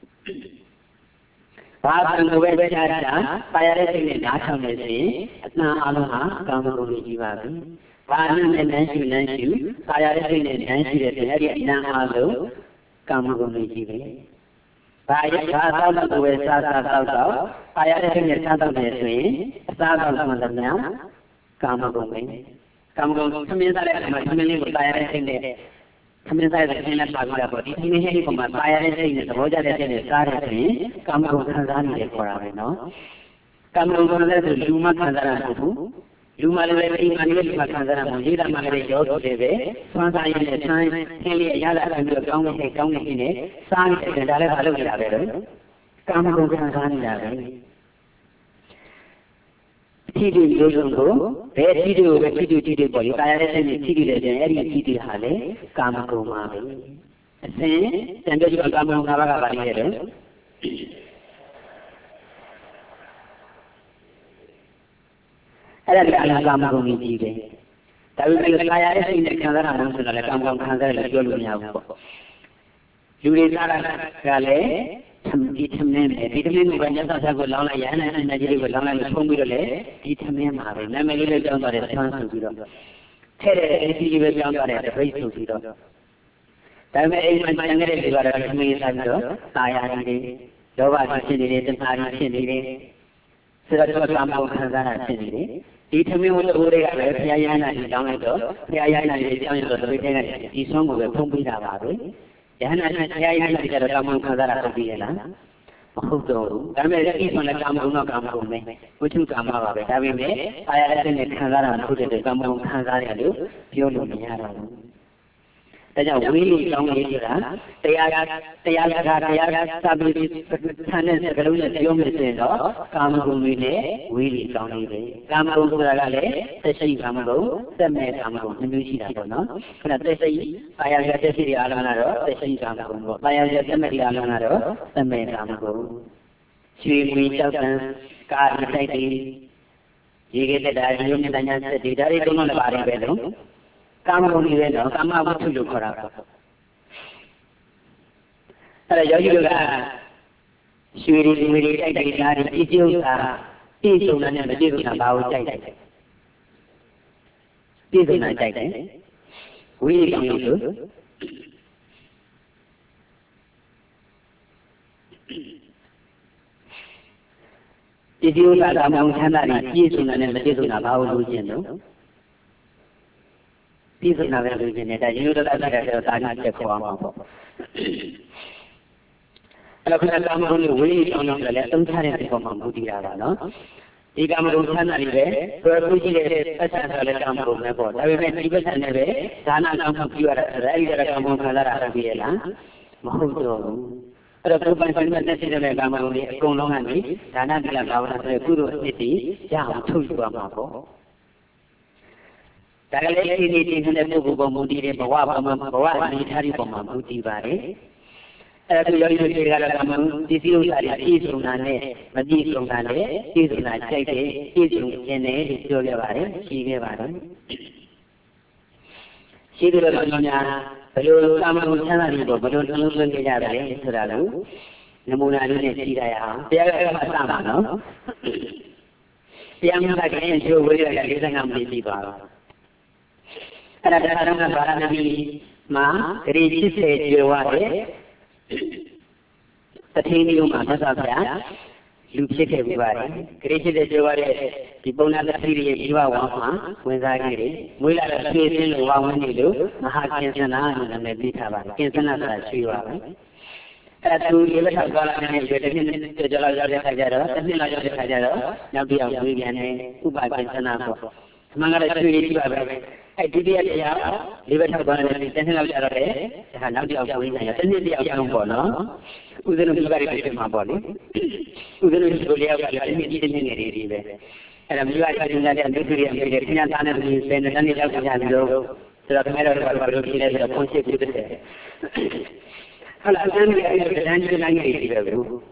။ဘာသာကိုပဲကြားတာပါရတဲ့စိတ်နဲ့နားထောင်နေဆိုရင်အတန်အားလုံးဟာကာမဂုဏ်ကြီးပါပဲ။ဘာနဲ့နဲ့နန်းရှုနန်းရှုပါရတဲ့စိတ်နဲ့နန်းရှုတဲ့ဆိုရင်အဲ့ဒီအတန်အားလုံးကာမဂုဏ်ကြီးပဲ။ဘာရဘာသာကိုပဲစားစားတော့တော့ပါရတဲ့စိတ်နဲ့စားတော့တယ်ဆိုရင်အစားတော့မှလည်းများကာမဂုဏ်ပဲ။ကာမဂုဏ်သမင်းစားတဲ့အခါမှာသမင်းလေးကိုပါရတဲ့စိတ်နဲ့သမင်းစားတဲ့စိတ်နဲ့ပါကြတာပေါ့ဒီဒီနေ့ဟဲ့ဒီပုံမှာပါရတဲ့စိတ်နဲ့သဘောကျတဲ့စိတ်နဲ့စားတယ်ဆိုရင်ကာမဂုဏ်ခံစားနေတယ်ခေါ်တာပဲနော်ကာမဂုဏ်ကလည်းဆိုလူမှခံစားရမှာမဟုတ်ဘူးလူမှလည်းပဲအိမ်မှာလည်းလူမှခံစားရမှာရေးတာမှလည်းရောတယ်ပဲဆွမ်းစားရင်းနဲ့ဆွမ်းခင်းလေးရလာတယ်ပြီးတော့ကောင်းတဲ့ကောင်းတဲ့နေစားနေတဲ့ဒါလည်းမလုပ်နေတာပဲလေကာမဂုဏ်ခံစားနေတာပဲထိတိမျိုးစုံကိုဘယ်ထိတိကိုပဲထိတိထိတိပေါ်လေကာယရဲ့စိတ်နဲ့ထိတိတဲ့ကျရင်အဲ့ဒီထိတိဟာလေကာမဂုဏ်ပါပဲအစဉ်တန်တဲ့ကျကာမဂုဏ်၅ပါးကပါနေရတယ်အဲ့ဒါကကာမဂုဏ်ကြီးတယ်ဒါပေမဲ့ကာယရဲ့စိတ်နဲ့ခံစားတာမှဆိုတော့လေကာမဂုဏ်ခံစားရတယ်ပြောလို့မရဘူးပေါ့လူတွေစားတာကလည်းဒီသမင်းပဲဒီသမင်းကိုညသောက်စားကိုလောင်းလိုက်ရဟန်းနဲ့အနေကြီးကိုလောင်းလိုက်လို့ထုံးပြီးတော့လေဒီသမင်းမှာပဲနာမည်လေးလေးကြောင်းသွားတယ်ဆန်းဆိုပြီးတော့ထဲ့တဲ့အေးကြီးပဲကြောင်းသွားတယ်ပြိတ်ဆိုပြီးတော့ဒါပေမဲ့အိမ်မှာကျန်ခဲ့တဲ့လူကတော့သမင်းစားပြီးတော့တာယာနေတယ်လောဘဖြစ်နေတယ်တဏှာဖြစ်နေတယ်ဆိုတော့ကာမဂုဏ်ခံစားတာဖြစ်နေတယ်ဒီသမင်းဝတ်အိုးတွေကပဲဘုရားရဟန်းနဲ့ကြောင်းလိုက်တော့ဘုရားရဟန်းနဲ့ကြောင်းရတော့ပြိတ်တဲ့ဒီဆုံးကိုပဲဖုံးပေးတာပါပဲ Yana Yaya Ramon Kazara Viela. Mahuto, Gamma on the Gamma Gamma, which you come out of it. Having made, I had a Kazara put it Gamma Kazara, Pure. They are really long area. They are they are they are stability tenants the young Kamarumine, really long area. Kamarumale, the Shi Kamaro, the May Kamaro, the Nushino. But they say, I am the City Alanaro, the Shi Kamaro. I am the City Alanaro, the May Kamaro. She reached out and car society. You get the diary and the diary on the body bedroom. Come even come out to look for us. She will really take it. If you are easy to manage about it, this is not taken. We can do. If you are among Canada, easy to manage about Luciano. This is not very good. You don't have to check for a Cameroon way on the left hand from Mudia. No? The Cameroon Canary, Perpusi, a Cameroon airport. I will make people and away, Sana computer, regular Cameroon Calara Viela, Mahuto. But a group of necessary Cameroon, Gono and me, Sana Villa, Guru City, Jam, two Guamapo. Directly in the book of Mudi, Bawa, Military from Mudi Vare. As we are this is on Nane, but this on Nane, this is not Jake, this is Jene, Julia Vare, she gave Vare. She did a Sonia, but you will come on Sanaribo, but don't lose the Yare, Saralu, the Munari, Sida, they are a Samano. Young again, you will get a number. And at the time of Baranabi, Ma, Rich said, you are the Tinium Masabia, you check everybody. Created a Jaware, people not the city, you are one, when I get it. We are a place in one when you do, Mahakansana and the Bitava, Kansana, she was. As you give it a dollar and you get the Jala Hajara, the Nila Hajara, now be a Vivian, who by Kansana. Mangala, I did it, leave it upon the intention of Jarare, and now the outgoing and the outgoing bono, who then is very good in my body, who then is really out of the and I'm realizing that I'm very getting a ton of these and the money out of Yando, so that the matter of the concept to the day. Hello, I'm going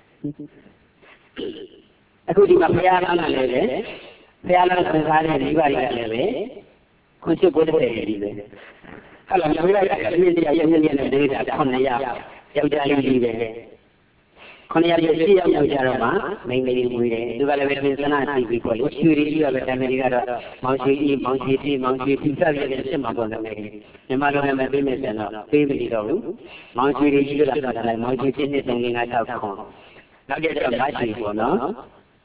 I could do a prayer on a lady. Piano and Rivari, could you go to the Hello, I'm really a young lady at Konya, Yelda. Konya, you see, I'm Jarama, mainly we develop with the Nazi people. You really have a America, Mounty, Mounty, Mounty, Mounty, Mounty, the mother of my business and baby dog, Mounty, Mounty, singing at Alcohol. Now get a battery for no.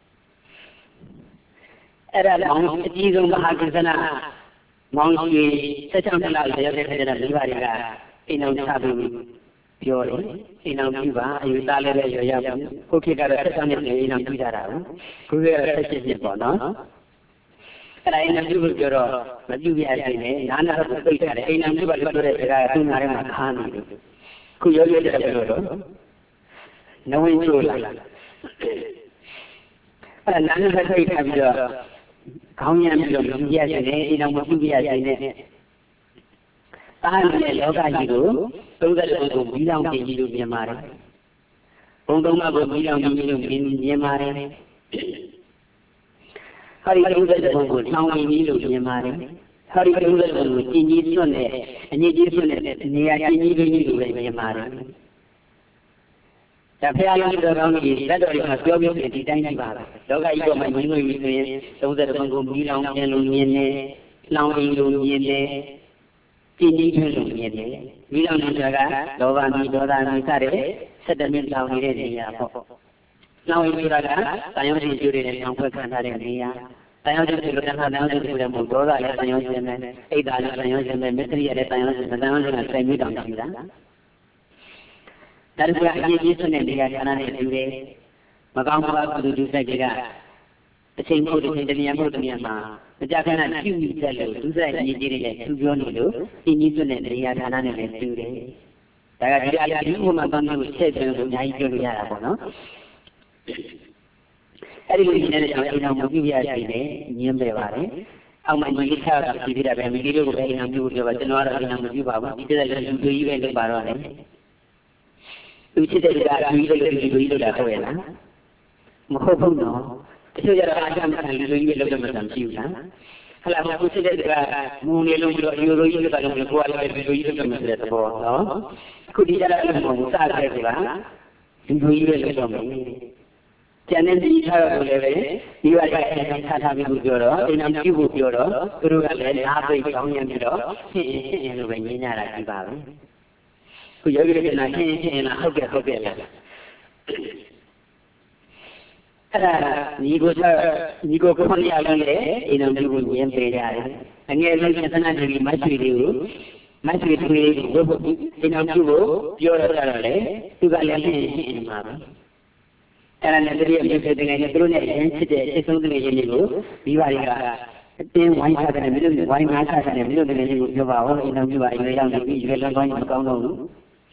Era long, these on the Hakazana, Monkey, such a lot of the Rivaria, in on Sabu, Pure, in on Cuba, you Dalere, who kick out a second in on Pizarra, who were such a bono. And I know you will go, but you be asking, none of the people, I know you will go to Narama Khan. Could you get a go? No one will. And none of the people have your. Kaunyan yes, in a Mobia. I am a Loga, so that it will be down in Yamare. Pondoma will be down in Yamare. How do you do that one now in Yamare? How do you do that one with Inison and Yidison near Yamare? The Piano around is better than a job at the tiny bar. Loga, you are my memory, so that one will be long and Lumiene, long in Lumiene, Tini Lumiene. We don't know that, Lova, Midoda, Mitare, set the middle down in the airport. Now in Miraga, I am in Judy and Uncle Cantaria. I am just to have announced to the Moldova, I am eight dollars, I am Mitri, and I am the Diamond and Semi Donkey. ဒါတို့ကအရင်ကြီးဆွနဲ့နေရာဌာနနဲ့တူတယ်မကောင်းပါဘူးသူစိတ်တွေကအချိန်မဟုတ်တစ်ချိန်တည်းမဟုတ်တည်းမှာမကြခဏပြုမိတတ်လို့သူစိတ်အရေးကြီးတဲ့သူပြောနေလို့အင်းကြီးဆွနဲ့နေရာဌာနနဲ့လည်းတူတယ်ဒါကဒီအရာဒီဥပမာတန်းကိုချက်ပြလို့အများကြီးပြောလို့ရတာပေါ့နော်အဲ့ဒီလိုရှိနေတဲ့ကြောင့်အိမ်တော်မပြုရရှိတယ်ညင်းပဲပါတယ်အောက်မှာညီလေးချတာပြည်ပြတာပဲမိလေးတို့ကိုပဲအိမ်တော်ပြုပြောပါကျွန်တော်ကတော့အိမ်တော်မပြုပါဘူးဒီတဲ့လည်းလူကြီးပဲလုပ်ပါတော့လေသူချစ်တဲ့ကလူကြီးလုပ်တဲ့လူကြီးလုပ်တာဟုတ်ရဲ့လားမဟုတ်ဘူးနော်တချို့ကျတော့အားကြမ်းခံလူကြီးပဲလုပ်တယ်မှမရှိဘူးလားဟလာမဟုတ်ချစ်တဲ့ကမူနေလို့ပြီးတော့အယူလိုကြီးလုပ်တာလည်းကိုယ်ကလည်းလူကြီးလုပ်တယ်မှဆိုတဲ့သဘောနော်အခုဒီကြတာလည်းမဟုတ်ဘူးစကားတယ်ကလူကြီးပဲလုပ်တော့မယ်ကျန်တဲ့ဒီထားတော့လည်းပဲဒီဝါကအဲထားထားပြီးပြောတော့အိမ်တော်ပြုဖို့ပြောတော့သူတို့ကလည်းနားပိတ်ကောင်းရမ်းပြီးတော့ဟင်းဟင်းလို့ပဲညင်းကြတာကြည့်ပါပဲခုယောဂီတွေကနာဟင်းဟင်းလားဟုတ်ကဲ့ဟုတ်ကဲ့လားအဲ့ဒါညီကိုညီကိုခေါင်းရအောင်လေအိမ်တော်ပြုဖို့ညင်းပေးကြတယ်အငယ်ဆုံးသနာတူကြီးမဆွေလေးကိုမဆွေတူလေးကိုဝတ်ဖို့အိမ်တော်ပြုဖို့ပြောတော့တာလေသူကလည်းဟင်းဟင်းမှာပဲအဲ့ဒါနဲ့တတိယမြေတဲ့ငယ်နဲ့သူတို့နဲ့ရင်းချစ်တဲ့အဆုံးတငယ်ချင်းတွေကိုမိဘတွေကအတင်းဝိုင်းထားတယ်မင်းတို့ဝိုင်းငါးထားတယ်မင်းတို့တငယ်ချင်းကိုပြောပါဦးအိမ်တော်ပြုပါအိမ်ရောက်နေပြီရွယ်လွန်သွားရင်မကောင်းတော့ဘူး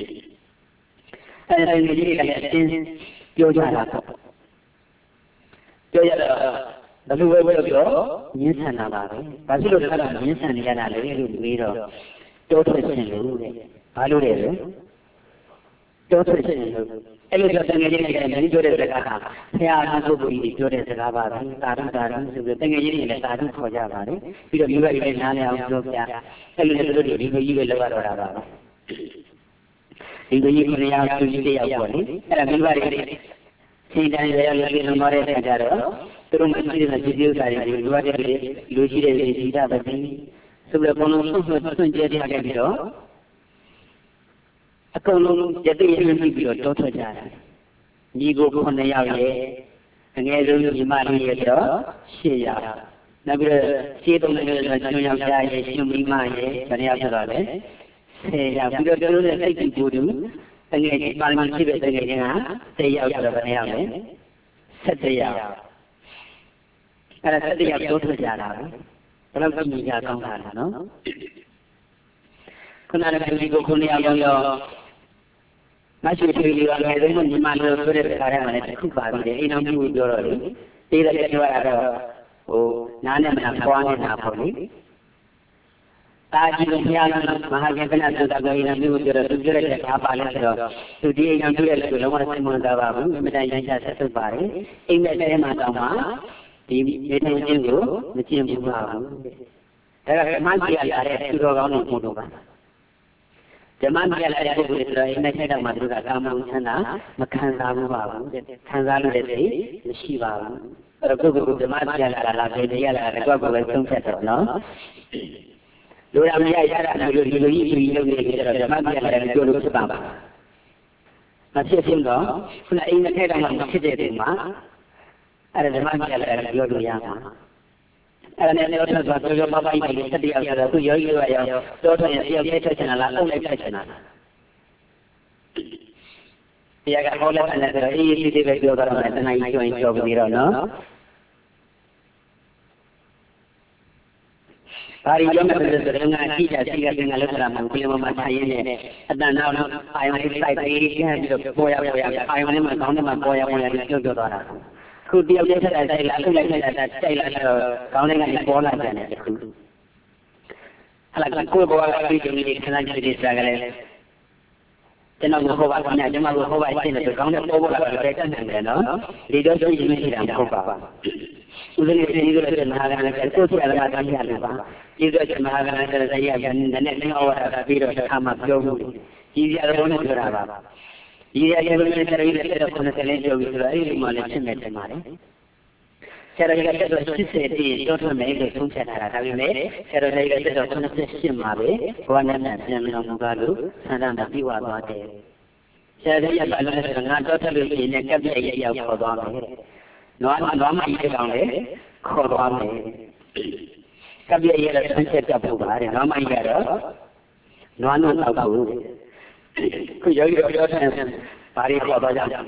အဲ့ဒါငယ်ကြီးတွေကလည်းအတင်းပြောကြတာပေါ့ပြောရတော့ဘယ်လိုပဲပြောပြောညှင်းဆန်တာပါပဲဘာဖြစ်လို့လဲဆိုတော့ညှင်းဆန်နေရတာလေလို့ပြီးတော့တိုးထွက်ခြင်းလို့တဲ့ဘာလို့လဲဆိုတိုးထွက်ခြင်းလို့အဲ့လိုဆိုတငယ်ချင်းတွေကလည်းပြောတဲ့စကားကဆရာအနာပုဂ္ဂိုလ်ကြီးပြောတဲ့စကားပါပဲသာဓုသာဓုဆိုပြီးတငယ်ချင်းတွေလည်းသာဓုခေါ်ကြပါတယ်ပြီးတော့မြို့ကလည်းနားလည်အောင်ပြောပြအဲ့လိုလည်းတို့ဒီလိုကြီးပဲလောက်ရတော့တာပါဒီလိုကြီးကလည်းအားသူကြီးတယောက်ပေါ့လေအဲ့ဒါမြို့ကလည်းချိန်တိုင်းလည်းလည်းလည်းလုံးဝတဲ့အခါကျတော့သူတို့မရှိတဲ့ကြည်ကြည်ဥစ္စာတွေလူရတဲ့လူရှိတဲ့ဒီတာပဲဆိုပြီးဘုံလုံးဆွတ်ဆွတ်ဆွတ်ကြဲကြခဲ့ပြီးတော့အကုန်လုံးရတဲ့ရင်းပြီးတော့တောထွက်ကြတာညီကိုခုနှစ်ယောက်ရဲ့အငယ်ဆုံးညီမလေးရဲ့တော့ရှစ်ယောက်နောက်ပြီးတော့ရှင်းသုံးနေတဲ့ကျွန်းယောက်ျားရဲ့ရှင်မိမရဲ့ဘယ်နှယောက်ဆိုတော့လဲဆယ်ယောက်ပြီးတော့တို့ရဲ့စိတ်တူတူတကယ်ကြီးပါမန်ရှိတဲ့တကယ်ကြီးကဆယ်ယောက်ဆိုတော့ဘယ်နှယောက်လဲဆက်တယောက်အဲ့ဒါဆက်တယောက်တောထွက်ကြတာပဲဘယ်လောက်ကြည့်ကြကောင်းတာလဲနော်ခုနကဒီကိုခုနှစ်ယောက်ရောမရှိသေးဘူးလေအဲဒီမှာညီမလေးဆိုတဲ့ခါတိုင်းမှာလည်းတစ်ခုပါပြီးတယ်အိမ်အောင်ပြုပြောတော့လေတေးတယ်ပြောရတော့ဟိုနားနဲ့မနာပွားနေတာပေါ့လေတာကြီးကဘုရားကမဟာကဏ္ဍဆိုတာကိုအိမ်အောင်ပြုပြောတော့သူပြောတဲ့ခါပါလဲဆိုတော့သူဒီအိမ်အောင်ပြုတဲ့လူလုံးဝစိတ်ဝင်စားပါဘူးအမြဲတမ်းရမ်းချဆက်သွပါတယ်အိမ်နဲ့တဲမှာတောင်းမှဒီနေထိုင်ခြင်းကိုမကျင့်ဘူးပါဘူးဒါကမှန်းကြည့်ရတဲ့သူတော်ကောင်းတို့ဘုတို့ပါဓမ္မမြတ်တဲ့ပုဂ္ဂိုလ်တွေဆိုတော့အိမ်နဲ့ထိုက်တော့မှသူကကာမဂုဏ်ချမ်းသာမခံစားဘူးပါဘူးခံစားလို့လည်းမရှိပါဘူးအဲ့တော့ပုဂ္ဂိုလ်ဓမ္မမြတ်လာလာပဲတရားလာတော့ကိုယ်ပဲသုံးဖြတ်တော့နော်လူရမရရတာလူလူကြီးလူကြီးလုပ်နေကြတော့ဓမ္မမြတ်လာတယ်ပြောလို့ဖြစ်ပါပါမဖြစ်ဖြစ်တော့ခုနအိမ်နဲ့ထိုက်တော့မှဖြစ်တဲ့ဒီမှာအဲ့ဒါဓမ္မမြတ်လာတယ်ပြောလို့ရမှာအဲ့ဒါနဲ့တော့ဆိုတော့ပြောပါပါကြီးလေးဆက်တရားဆိုတော့သူယောဂီရောရောတော့တော့ရရောက်ထွက်ချင်လားအုပ်လိုက်ထွက်ချင်လားတရားကဟောလိုက်တယ်ဆိုတော့အေးအေးလေးပဲပြောတော့တယ်တဏှာကြီးကျွင်ပြောပြီးတော့နော်ဘာရီရောမဲ့ဆိုတော့ငါကြည့်ကြကြည့်ကြငါလောက်တာမှဘယ်မှာမှထိုင်ရင်းနဲ့အတန်နောက်အာယုံလေးစိုက်ပြီးပြန်ပြီးတော့ပေါ်ရပေါ်ရအာယုံလေးမှာကောင်းတယ်မှာပေါ်ရပေါ်ရပြောပြောသွားတာခုတယောက်တည်းထက်တိုက်လာအခုလိုက်လိုက်တာတိုက်လာတော့ကောင်းတဲ့ကနေပေါ်လာတယ်တခုဟလာကိုဘဝကပြီးကြနေခဏကြည့်စားကြတယ်ကျွန်တော်ကိုဟောပါခင်ဗျာကျွန်တော်ကိုဟောပါရှင်းတယ်ကောင်းတဲ့ပေါ်ပေါ်လာတယ်တက်နေတယ်နော်ဒီတော့ရှိရင်မရှိတာမဟုတ်ပါဘူးဦးဇင်းတွေဒီလိုလည်းမဟာကဏ္ဍကကိုယ်စီအလကားတမ်းရတယ်ပါဒီတော့မဟာကဏ္ဍကတရားကနည်းနည်းလင်းဩဝါဒပြီးတော့ခါမှပြောမှုကြီးကြတော့နဲ့ပြောတာပါဒီရရဲ့ဘယ်လိုလဲတရီတဲ့တော့ကိုယ်နဲ့ပြောပြီးဆိုတော့အဲ့ဒီမှာလည်းဖြစ်နေတယ်မှာလေဆရာကြီးကတော့စစ်စစ်တည်းတော့ထွက်မယ်လို့သုံးချက်ထားတာဒါပေမဲ့ဆရာကြီးကတော့ခုနှစ်ရှစ်မှာပဲဘဝနဲ့ပြန်မြောင်မှုကားလို့ဆန္ဒမပြီးွားသွားတယ်ဆရာကြီးကလည်းငါတော့ထလို့ရှိရင်ကပ်ပြည့်ရောက်ခေါ်သွားမယ်နွားနွားမကြီးတောင်လေခေါ်သွားမယ်ကပ်ပြည့်ရဲ့ဆန်းချက်ကပ်ဖို့ပါတယ်နွားမကြီးကတော့နွားနွားတော့ဘူး cứ giới thiệu cho thầy bà đi khỏi vào ra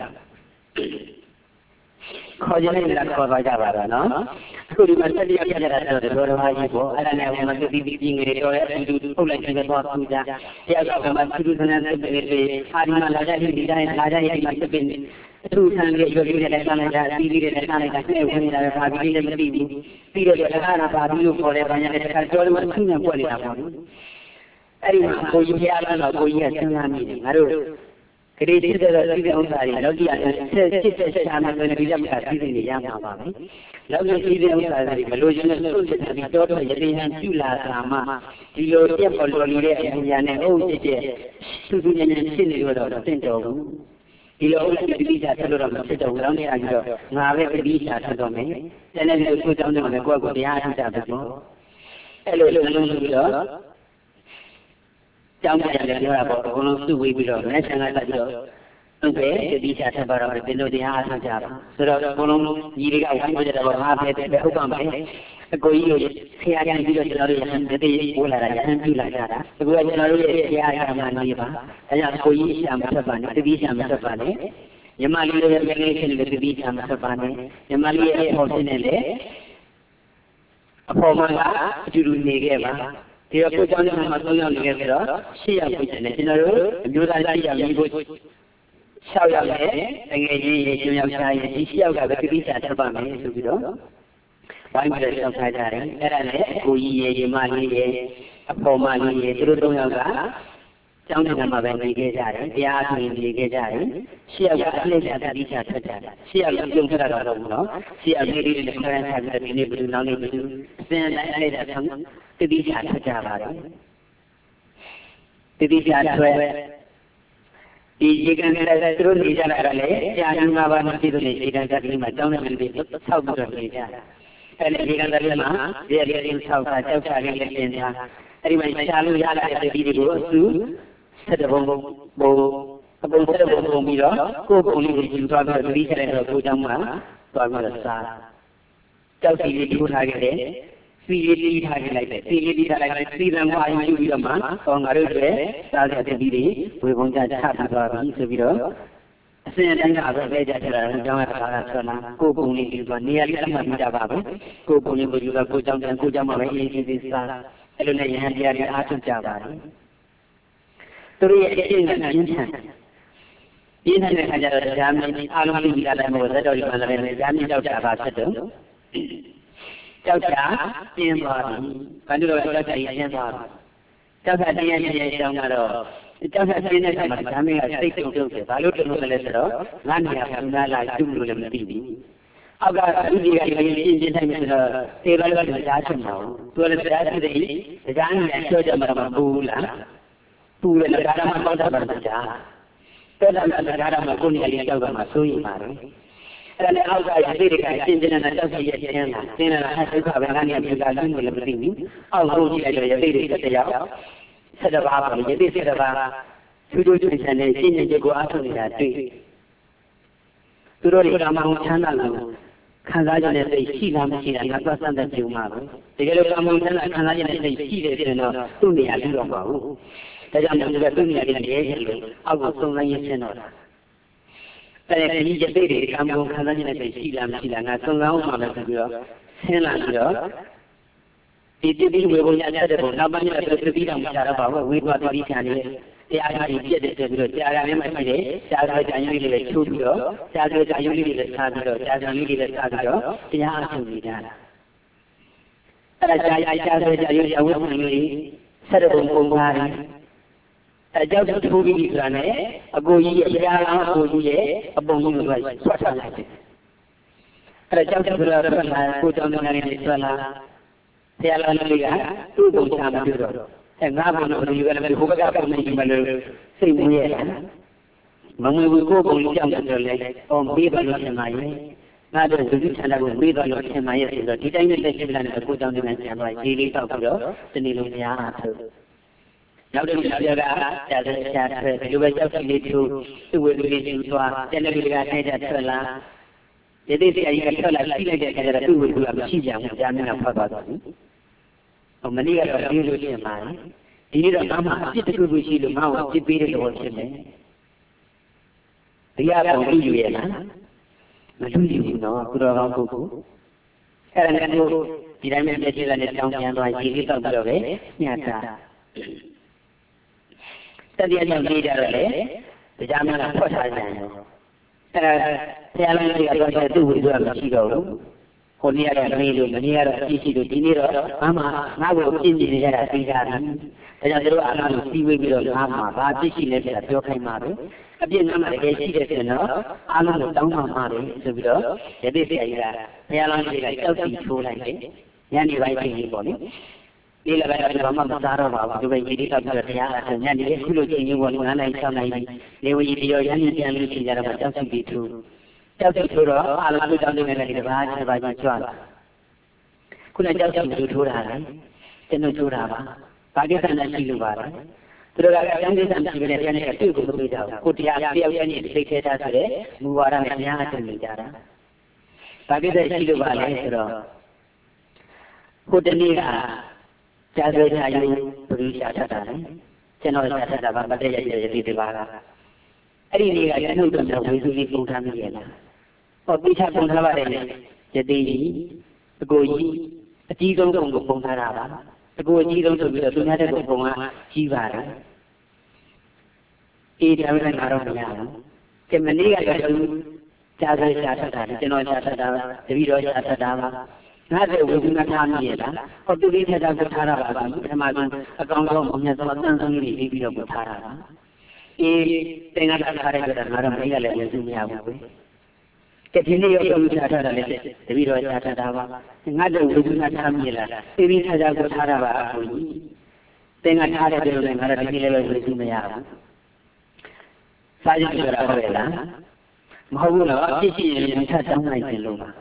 khỏi cho nên là khỏi vào ra vào nó cứ đi mà sẽ đi ra ra rồi rồi rồi hay bộ anh em mà cứ đi đi người rồi đi đi không lại cái đó cũng ra thì ở mà cứ đi nên về hai mà là ra đi ra là ra thì mà sẽ bên tu sang cái rồi đi ra là ra đi đi ra là ra cái này là ra đi đi đi đi rồi là là bà đi rồi là bà nhà cái rồi mà không nhận quản lý nào ấy mà cô ý là nó cô ý là xem làm gì mà rồi cái đấy thì là cái ông thầy nó đi ăn sẽ sẽ sẽ ăn nó đi làm cái gì thì làm nào màแล้วก็ที่เรื่องอะไรมารู้จักสุดท้ายที่ตัวเราจะได้หันจุลาสามาที่เราเทียบกับเราเนี่ยอย่างนี้โอ้ยเจ๊สุดท้ายเนี่ยสิ่งที่เราต้องเต้นตัวที่เราเนี่ยดีจัดเราเราเต้นตัวเราเนี่ยอะไรก็งาเว้ดีจัดตัวเนี่ยแต่เนี่ยเราคุยกันเนี่ยก็ก็ที่หาที่จัดตัวเออเราเราเราကြောင်းကြတယ်ပြောတာပေါ့အကုန်လုံးစုဝေးပြီးတော့လက်ဆံလိုက်ပြီးတော့ဟုတ်ပဲဒီချာထပ်ပါတော့ဒီလိုတရားအားထုတ်ကြပါဆိုတော့အကုန်လုံးညီတွေကဝိုင်းဝန်းကြတယ်ပေါ့ငါပဲပဲဟုတ်ပါမယ်အကိုကြီးတို့ဆရာကြီးပြီးတော့ကျွန်တော်တို့ရဟန်းတည်းပို့လာတာရဟန်းပြုလာကြတာအခုကကျွန်တော်တို့ရဲ့ဆရာကမှနေပါအဲကြောင့်အကိုကြီးရှာမဆက်ပါနဲ့တတိရှာမဆက်ပါနဲ့ညီမလေးရဲ့ငယ်ချင်းတွေတတိရှာမဆက်ပါနဲ့ညီမလေးရဲ့ဟောင်းနေလေအဖော်မကအတူတူနေခဲ့ပါဒီတော့ကိုကျောင်းထဲမှာသုံးယောက်နေခဲ့ပြီးတော့ရှစ်ယောက်ပြည့်တယ်ကျွန်တော်တို့အမျိုးသားရှိယောက်ညီကို၆ယောက်နဲ့တကယ်ကြီးရေကျွန်းယောက်ရှားရေဒီရှစ်ယောက်ကပဲပြိဿာထပ်ပါမယ်ဆိုပြီးတော့ဝိုင်းပြီးတော့ဆောက်ထားကြတယ်အဲ့ဒါနဲ့ကိုကြီးရေရေမလေးရေအဖော်မလေးရေသူတို့သုံးယောက်ကကျောင်းထဲမှာပဲနေခဲ့ကြတယ်တရားအထုံနေခဲ့ကြတယ်ရှစ်ယောက်ကအလှည့်ကျပြိဿာထွက်ကြတယ်ရှစ်ယောက်ပြုံးထွက်တာတော့ဘူးနော်ရှစ်ယောက်လေးလေးနဲ့ခရမ်းထားပြီးဒီနေ့ဘယ်လိုနောက်နေ့ဘယ်လိုအစဉ်တိုင်းအဲ့ဒါဆောင်းတတိယထွက်ကြပါတယ်တတိယထွက်ဒီရေကန်နဲ့သူတို့နေကြတာလည်းကြာနေမှာပါမရှိလို့ရေကန်ကလေးမှာတောင်းနေတယ်ဆောက်ပြီးတော့နေကြတာအဲ့ဒီရေကန်ကလေးမှာရေရေရင်းဆောက်တာကြောက်ချလေးလည်းပြင်တာအဲ့ဒီမှာရှားလို့ရလာတဲ့တတိယကိုအစုဆက်တဲ့ဘုံဘုံဘုံအပုံဆက်တဲ့ဘုံဘုံပြီးတော့ကိုယ်ပုံလေးကိုယူသွားပြီးတော့တတိယတဲ့တော့ကိုเจ้าမှာသွားပြီးတော့စားကြောက်စီလေးထိုးထားခဲ့တယ်စီလေးတီးထားခဲ့လိုက်တယ်စီလေးတီးထားလိုက်တယ်စီတံဝါယူပြီးတော့မှဟောငါတို့တွေစားတဲ့တတိတွေဝေပုံကြချထားသွားပြီဆိုပြီးတော့အစဉ်အတိုင်းကပဲပဲကြချတာကျောင်းကခါကဆွမ်းလာကိုယ်ပုံလေးယူသွားနေရာလေးအမှတ်မိတာပါပဲကိုယ်ပုံလေးကိုယူတော့ကိုယ်ကြောင့်တန်ကိုယ်ကြောင့်မှပဲအေးအေးသေးစားအဲ့လိုနဲ့ရဟန်းတရားတွေအားထုတ်ကြပါတယ်သူတို့ရဲ့အကျင့်ကပြင်းထန်ပြင်းထန်တဲ့ခါကျတော့ဓာမင်းအားလုံးပြီးလာတယ်မို့ဇတ်တော်ကြီးမှလည်းဓာမင်းကြောက်တာပါဖြစ်တော့ကြောက်တာပြင်းသွားပြီ။ဘာလို့လဲကြောက်တာပြင်းသွားပြီ။ကြောက်တာတရားရဲ့ရဲ့ကြောင်းကတော့ကြောက်တာပြင်းတဲ့အခါမှာဓာမင်းကစိတ်တုံတုံတယ်။ဘာလို့တုံလို့လဲဆိုတော့ငါနေရာကနားလာကျုပ်လို့လည်းမသိဘူး။အောက်ကလူကြီးကလည်းပြင်းပြင်းထိုင်နေတော့သေပါလို့လည်းကြားချင်ပါဘူး။သူလည်းကြားချင်တယ်။ကြားနေတယ်ပြောကြမှာမဘူးလား။သူလည်းကြားတာမှပေါက်တာပါကြား။တော်တယ်ကြားတာမှကိုယ်နေရာကြောက်တာမှဆိုရင်ပါတယ်။အဲ့ဒါလည်းအောက်ကရသေးတယ်ကရှင်းရှင်းနဲ့တောက်စီရရှင်းလာရှင်းလာအဲ့ဒုက္ခပဲငါနေမြေကလုံးလို့လည်းမသိဘူးအောက်ကိုကြည့်လိုက်တော့ရသေးတယ်တစ်ယောက်ဆက်တပါးပါရသေးဆက်တပါးသူတို့ချင်းချင်းနဲ့ရှင်းနေချက်ကိုအားထုတ်နေတာတွေ့သူတို့တွေကမှချမ်းသာလို့ခံစားရတဲ့စိတ်ရှိလားမရှိလားငါသွားစမ်းတဲ့ကြုံမှာပဲတကယ်လို့ကာမုန်ချမ်းသာခံစားရတဲ့စိတ်ရှိတယ်ဆိုရင်တော့သူ့နေရာပြီးတော့ပါဘူးဒါကြောင့်လည်းသူ့နေရာလေးရဲရဲလို့အောက်ကိုစုံစမ်းရင်းရှင်းတော့တာအဲ့ဒီကြီးတဲ့တွေကာမဂုဏ်ခံစားနေတဲ့ရှိလားမရှိလားငါစုံစမ်းအောင်ပါမယ်ဆိုပြီးတော့ဆင်းလာပြီးတော့ဒီတိတိဝေဘုံရတဲ့ဘုံနောက်ပိုင်းကျတော့သတိတော်မချတော့ပါဘူးဝေဘာတိချာနေတရားကြီးပြည့်တဲ့ပြီးတော့ကြာရလည်းမရှိတယ်ကြာရကြာရုံးလေးလည်းချိုးပြီးတော့ကြာရကြာရုံးလေးလည်းစားပြီးတော့ကြာကြာလေးလေးလည်းစားပြီးတော့တရားအထုတ်နေကြတာအဲ့ဒါကြာရကြာရကြာရုံးအဝတ်ဝင်လေးဆက်တဲ့ဘုံပုံပါးအကြောက်ထိုးပြီးဆိုတာနဲ့အကိုကြီးရဲ့တရားလားအကိုကြီးရဲ့အပုံကြီးကိုဆွတ်ထားလိုက်တယ်။အဲကြောက်ဆိုတာကကိုကြောင့်လည်းနေဆွတ်လာတရားလားလေးကသူ့ပုံချမပြောတော့အဲငါဘုံတို့ယူရတယ်ဟိုဘက်ကပုံနေမှလို့စိတ်မွေးရမမွေဘူးကိုပုံကြီးကြောင့်ဆိုလဲအော်ပြီးတော့လို့ထင်ပါရဲ့ငါတို့ဒုတိယဆန္ဒကိုပြီးတော့လို့ထင်ပါရဲ့ဆိုတော့ဒီတိုင်းနဲ့လက်ရှိလာတဲ့ကိုကြောင့်လည်းဆံသွားရေးလေးတောက်ပြီးတော့တနေ့လုံးများအားထုတ်နောက်တစ်ခါကျတော့ကြာတဲ့ကြာတဲ့ဒီဘက်ရောက်တဲ့လေးသူသူ့ဝေလူလေးယူသွားတဲ့လေးကထဲကျထွက်လာဒီတိတိအကြီးကထွက်လာရှိလိုက်တဲ့အခါကျတော့သူ့ဝေလူကမရှိကြဘူးကြာမျက်နှာဖတ်သွားတော့ဟိုမနေ့ကတော့ဒီလိုရှင်းပါတယ်ဒီနေ့တော့ငါမှအပြစ်တစ်ခုခုရှိလို့ငါ့ကိုအပြစ်ပေးတဲ့တော်ဖြစ်မယ်တရားပေါ်လူယူရလားမလူယူဘူးနော်ကုတော်ကောင်းပုဂ္ဂိုလ်အဲ့ဒါနဲ့တို့ဒီတိုင်းပဲပြည့်စုံတဲ့တောင်းပြန်သွားရေလေးတောက်ပြီးတော့ပဲညတာတတိယကြောင့်နေကြတော့လေတရားများကဖွက်ထားကြတယ်အဲ့ဒါဆရာလုံးကြီးကတော့သူ့ဝိသုကမရှိတော့ဘူးဟိုနေ့ကတော့မင်းလို့မနေ့ကတော့အပြစ်ရှိလို့ဒီနေ့တော့ဘာမှငါ့ကိုအပြစ်မြင်နေရတာသိကြတယ်ဒါကြောင့်တို့အားလုံးစီးဝေးပြီးတော့ငါမှဘာအပြစ်ရှိလဲဆိုတာပြောခိုင်းပါပဲအပြစ်နားမှာတကယ်ရှိတဲ့ဆိုတော့အားလုံးကိုတောင်းပန်ပါတယ်ဆိုပြီးတော့ရသေးဆရာကြီးကဆရာလုံးကြီးကကြောက်ပြီးထိုးလိုက်တယ်ညနေပိုင်းချိန်ကြီးပေါ့လေဒီလည်းပဲဘာမှမစားတော့ပါဘူးဒီပဲရေဒီတော့ပြတရားအဲ့ညနေခုလိုချိန်ကြီးပေါ့ငါးနိုင်၆နိုင်နေဝကြီးပြောရမ်းပြန်လို့ချိန်ကြတော့ကြောက်ပြီးထိုးကြောက်ထိုးတော့အားလုံးကိုတောင်းနေတယ်ဒီဘာချင်းဘာချင်းကြွလာခုနကြောက်ကြောက်ထိုးထိုးတာလေကျွန်တော်ထိုးတာပါဘာကိစ္စနဲ့ရှိလို့ပါလဲသူတို့ကအကျဉ်းကိစ္စမရှိဘဲနဲ့ပြန်နေအတွေ့ကိုမသိကြဘူးကိုတရားတယောက်ရဲ့စိတ်ထဲထားဆိုတဲ့မူဝါဒနဲ့အများအကျဉ်းနေကြတာဘာကိစ္စရှိလို့ပါလဲဆိုတော့ကိုတနေ့ကကြာဆွေးချာယူဘုရားရှာတတ်တာလေကျွန်တော်ရှာတတ်တာဗမတည့်ရရရဒီပါလားအဲ့ဒီနေ့ကကျွန်ုပ်တို့ဝေစုကြီးပုံထားမိရလားဟောတိချပုံထားပါတယ်ယတိကြီးအကိုကြီးအကြီးဆုံးပုံကိုပုံထားတာပါအကိုအကြီးဆုံးဆိုပြီးတော့သူများတဲ့ပုံကကြီးပါတယ်အေးတယ်လည်းငါတော့မရဘူးကျမနေ့ကကျွန်တော်ကြာဆွေးရှာတတ်တာကျွန်တော်ရှာတတ်တာတပည့်တော်ရှာတတ်တာပါငါ့ရဲ့ဝိသုနာထားမိရလားဟောသူလေးထက်တော့ထားတာပါပထမဆုံးအကောင်ဆုံးအမြတ်ဆုံးအတန်းဆုံးလေးပြီးပြီးတော့ထားတာပါအေးတင်ကထားတဲ့ကြတာငါတော့မရလည်းဝိသုမရဘူးပဲကဒီနေ့ရောသူရှာထားတာလေတပည့်တော်ရှာထားတာပါငါ့ရဲ့ဝိသုနာထားမိရလားပြီးပြီးထက်တော့ထားတာပါအကိုကြီးတင်ကထားတဲ့ကြတယ်ငါတော့ဒီနေ့လည်းဝိသုမရဘူးစာကြည့်ကြတာဟုတ်ရဲ့လားမဟုတ်ဘူးနော်အဖြစ်ရှိရင်ထပ်တောင်းလိုက်တယ်လို့ပါ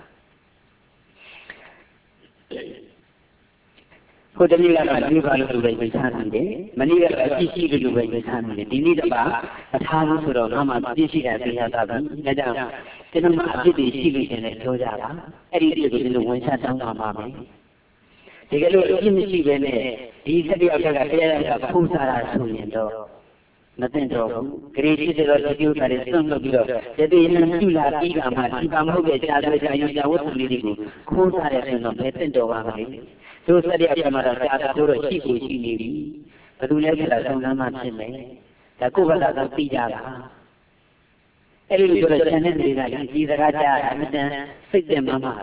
ဟိုတနေ့ကတော့ဒီဘာလို့ပဲဝိသနေတယ်မနေ့ကတော့အပြစ်ရှိလို့ပဲဝိသနေတယ်ဒီနေ့တော့အထားလို့ဆိုတော့ငါမှအပြစ်ရှိတာသိရတာပြီဒါကြောင့်ကျွန်တော်မှအပြစ်တွေရှိလို့ရှင်လည်းပြောကြတာအဲ့ဒီအပြစ်ကိုကျွန်တော်ဝန်ချတောင်းတာပါမယ်ဒီကလေးအပြစ်မရှိပဲနဲ့ဒီဆက်တယောက်ကတရားရတာဖုံးစားတာဆိုရင်တော့မသိတော့ဘူးဂရေရှိတဲ့တော့ဒီဥစ္စာတွေစွန့်လို့ပြီးတော့တတိယနဲ့ပြုလာပြီးကမှဒီပါမဟုတ်တဲ့ကြာတဲ့ကြာရုံကြာဝတ်သူလေးတွေကိုခိုးစားတဲ့ဆိုတော့ဘယ်သိတော့ပါမလဲတို့ဆက်ရပြမှာတော့ကြာတာတို့တော့ရှိကိုရှိနေပြီဘယ်သူလဲဆိုတာသုံးသမ်းမှဖြစ်မယ်ဒါကိုယ့်ဘာသာကသိကြတာအဲ့ဒီလိုဆိုတော့ကျန်တဲ့တွေကဒီစကားကြားအမှန်တန်စိတ်သက်မှမှာ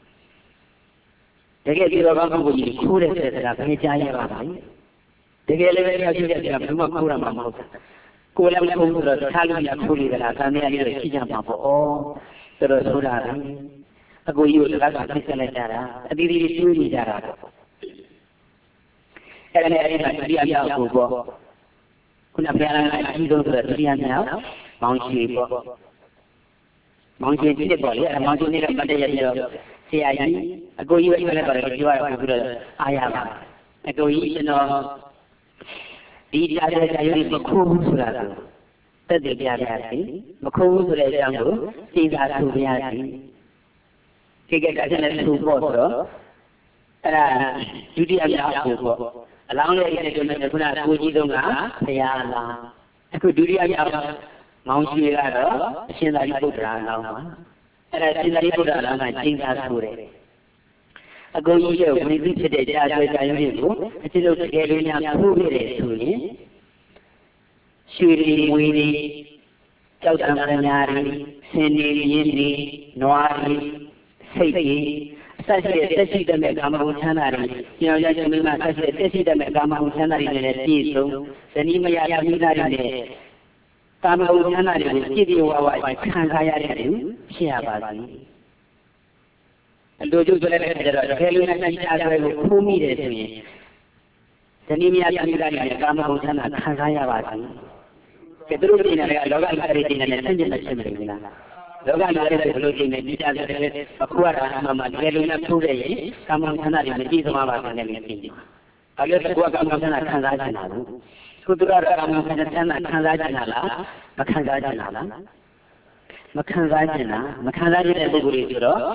တကယ်ဒီတော့ကောင်းကိုကြီးခိုးတဲ့စကားဘယ်ကြားရပါ့မလဲတကယ်လည်းပဲပြောပြပြဘယ်မှခိုးရမှာမဟုတ်ဘူးကိုယ်လည်းလည်းဘုံဆိုတော့ထားလို့ရခိုးနေတာကံရရရှိကြမှာပေါ့ဩဆိုတော့ဆိုတာကအကိုကြီးကိုတကားကဖိတ်လိုက်ကြတာအတီးတီးတွေးနေကြတာအဲ့ဒါနဲ့အဲ့ဒါဒုတိယမြောက်ကိုပေါ့ခုနပြန်လာတဲ့အကြီးဆုံးဆိုတော့ဒုတိယမြောက်မောင်ရှိပေါ့မောင်ရှိဖြစ်ပေါ့လေအဲ့မောင်ရှိနေတဲ့ပတ်တရရတော့ဆရာကြီးအကိုကြီးပဲလည်းပါတယ်ပြောရအောင်ပြီးတော့အားရပါအကိုကြီးကျွန်တော်ဒီတရားတွေကြာရုံမခိုးဘူးဆိုတာတက်တယ်ပြပြစီမခိုးဘူးဆိုတဲ့အကြောင်းကိုသိတာသူပြရစီဒီကကကျတဲ့သူပေါ့ဆိုတော့အဲ့ဒါဒုတိယမြောက်ကိုပေါ့အလောင်းလေးတဲ့တွင်ခုနကိုကြီးဆုံးကဘုရားလားအခုဒုတိယမြောက်မောင်ရှိကတော့အရှင်သာရိပုတ္တရာလောင်းပါအဲ့ဒါအရှင်သာရိပုတ္တရာလောင်းကကျင်းသားဆိုတယ်အကုန်ကြီးရဲ့ဝင်ပြီးဖြစ်တဲ့တရားဆွေးကြရုံတွေကိုအချင်းတို့တကယ်လို့များဖူးခဲ့တယ်ဆိုရင်ရွှေတွေငွေတွေကြောက်တံပညာတွေဆင်းနေရင်းတွေနွားတွေစိတ်တွေအဆက်ရှိတဲ့တက်ရှိတဲ့ကာမဂုဏ်ချမ်းသာတွေကျောင်းရချင်းမင်းကဆက်ရှိတဲ့တက်ရှိတဲ့ကာမဂုဏ်ချမ်းသာတွေနဲ့ပြည့်စုံဇနီးမယားမိသားတွေနဲ့ကာမဂုဏ်ချမ်းသာတွေကိုပြည့်ပြည့်ဝဝခံစားရတဲ့သူဖြစ်ရပါစေအလိုကျဆိုလည်းကြတော့တကယ်လို့နိုင်ကြတဲ့ကိုဖူးမိတယ်ဆိုရင်ဇနီးမယားမိသားတွေနဲ့ကာမဂုဏ်ချမ်းသာခံစားရပါစေကဲသူတို့ပြင်နေတဲ့လောကကြီးတွေပြင်နေတဲ့ဆန့်ကျင်တဲ့ဖြစ်မလို့လားလောကကြီးတွေဘယ်လိုပြင်နေကြတယ်အခုကမှမှတကယ်လို့နဲ့ထိုးတဲ့ရင်ကာမဂုဏ်ချမ်းသာတွေနဲ့ပြည်သမားပါနဲ့လည်းပြင်တယ်။အဲ့ဒါကကာမဂုဏ်ချမ်းသာခံစားကြတာလို့သူတို့ကကာမဂုဏ်ချမ်းသာခံစားကြတာလားမခံစားကြတာလားမခံစားကြတာမခံစားကြတဲ့ပုဂ္ဂိုလ်တွေဆိုတော့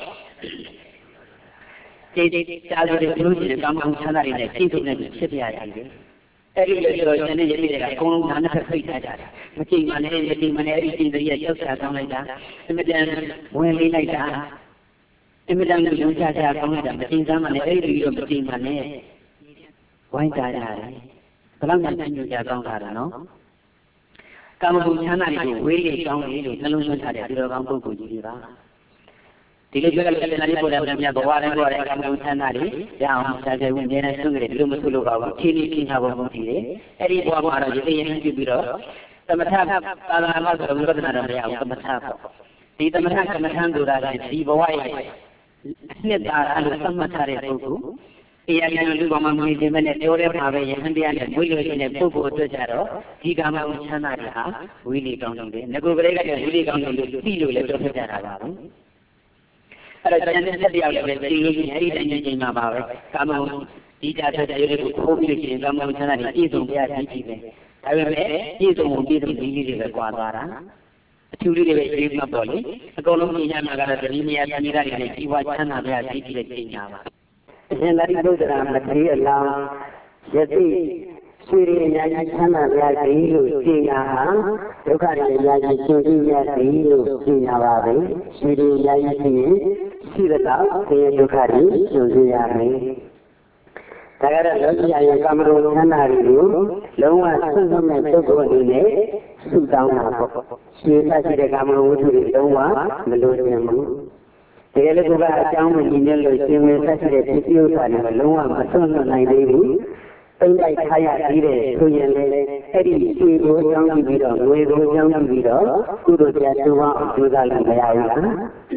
ဒီဒီကြားလို့ဒီလိုရှိတဲ့ကာမဂုဏ်ချမ်းသာတွေနဲ့ပြည်စုံတဲ့ဖြစ်ပြရတယ်အဲ့ဒီလိုဆိုကျန်တဲ့ရည်တွေကအကုန်လုံးနာနဲ့ဖိတ်ထားကြတယ်မကြည့်မနဲ့မကြည့်မနဲ့အဲ့ဒီရှင်တည်းရောက်ချကောင်းလိုက်တာအမြဲတမ်းဝင်လေးလိုက်တာအမြဲတမ်းလုံချချကောင်းလိုက်တာမကြည့်စမ်းမနဲ့အဲ့ဒီလိုမကြည့်မနဲ့ဝိုင်းကြရတယ်ဘယ်လောက်မှညှို့ကြကောင်းတာလဲနော်ကာမဂုဏ်ချမ်းသာတွေကိုဝေးလေးကောင်းလေးလို့နှလုံးသွင်းထားတဲ့ဒီလိုကောင်းပုဂ္ဂိုလ်ကြီးတွေပါဒီလိုပြောတဲ့နာရီပေါ်တဲ့မြတ်ဘဝတိုင်းပေါ်တဲ့ကာမဂုဏ်ချမ်းသာတွေရအောင်ဆက်ကြဝင်နေတဲ့ဆုံးကြတယ်ဒီလိုမဆိုလို့ပါဘူးဖြည်းဖြည်းချင်းချပေါ်မှုတည်တယ်အဲ့ဒီဘဝမှာတော့ရေရင်ရင်ပြုပြီးတော့သမထသာသနာ့မှာဆိုတော့ဝိပဿနာတော့မရဘူးသမထပေါ့ဒီသမထကမ္မထံဆိုတာကဒီဘဝရဲ့နှစ်သာရလို့သတ်မှတ်ထားတဲ့ပုဂ္ဂိုလ်တရားဉာဏ်လူကောင်မှမွေးခြင်းနဲ့ပြောတဲ့မှာပဲယဟန်တရားနဲ့မွေးလို့ရှိတဲ့ပုဂ္ဂိုလ်အတွက်ကြတော့ဒီကာမဂုဏ်ချမ်းသာတွေဟာဝိလိကောင်းတယ်ငကိုကလေးကဝိလိကောင်းတယ်လို့သိလို့လည်းပြောပြကြတာပါပဲအဲ့တော့ဉာဏ်နဲ့ဆက်တရားလည်းပဲသိလို့ရှိရင်အဲ့ဒီတိုင်းချင်းချင်းမှာပါပဲကာမဂုဏ်ဒီတာဆက်တရားတွေကိုခိုးပြီးလို့ရှိရင်ကာမဂုဏ်ချမ်းသာတွေပြည့်စုံပြရကြည့်ပဲဒါပေမဲ့ပြည့်စုံမှုပြည့်စုံဒီလေးတွေပဲကွာသွားတာအထူးလေးတွေပဲရေးမှပေါ့လေအကုန်လုံးဉာဏ်မှာကတော့ဒီနေရာသံဃာတွေနဲ့ဒီဝါချမ်းသာပြရကြည့်ပြီးတဲ့ဉာဏ်ပါအရှင်သာရိပုတ္တရာမထေရအလောင်းယသိဆွေရညာချမ်းသာပြသည်လို့ရှင်းတာဟာဒုက္ခတွေညာကြီးရှင်းပြရသည်လို့ရှင်းတာပါပဲဆွေရညာကြီးဖြစ်ရင်ရှိတဲ့တော့ဒီဒုက္ခတွေရှင်းပြရမယ်ဒါကြတော့လောကီရဲ့ကာမဂုဏ်ချမ်းသာတွေကိုလုံးဝဆွတ်ဆွတ်မဲ့ပုဂ္ဂိုလ်အနေနဲ့ဆုတောင်းတာပေါ့ရှင်းတတ်တဲ့ကာမဂုဏ်ဝတ္ထုတွေလုံးဝမလိုချင်ဘူးတကယ်လို့ကအကြောင်းကိုညီနေလို့ရှင်ဝင်ဆက်ရှိတဲ့ဖြစ်ဥစ္စာတွေလုံးဝမဆွတ်လွတ်နိုင်သေးဘူးပိမ့်လိုက်ထားရသေးတယ်ဆိုရင်လည်းအဲ့ဒီရွှေကိုအကြောင်းပြုပြီးတော့ငွေကိုအကြောင်းပြုပြီးတော့ကုသိုလ်တရားကျိုးအောင်ကျိုးစားလို့မရဘူးလား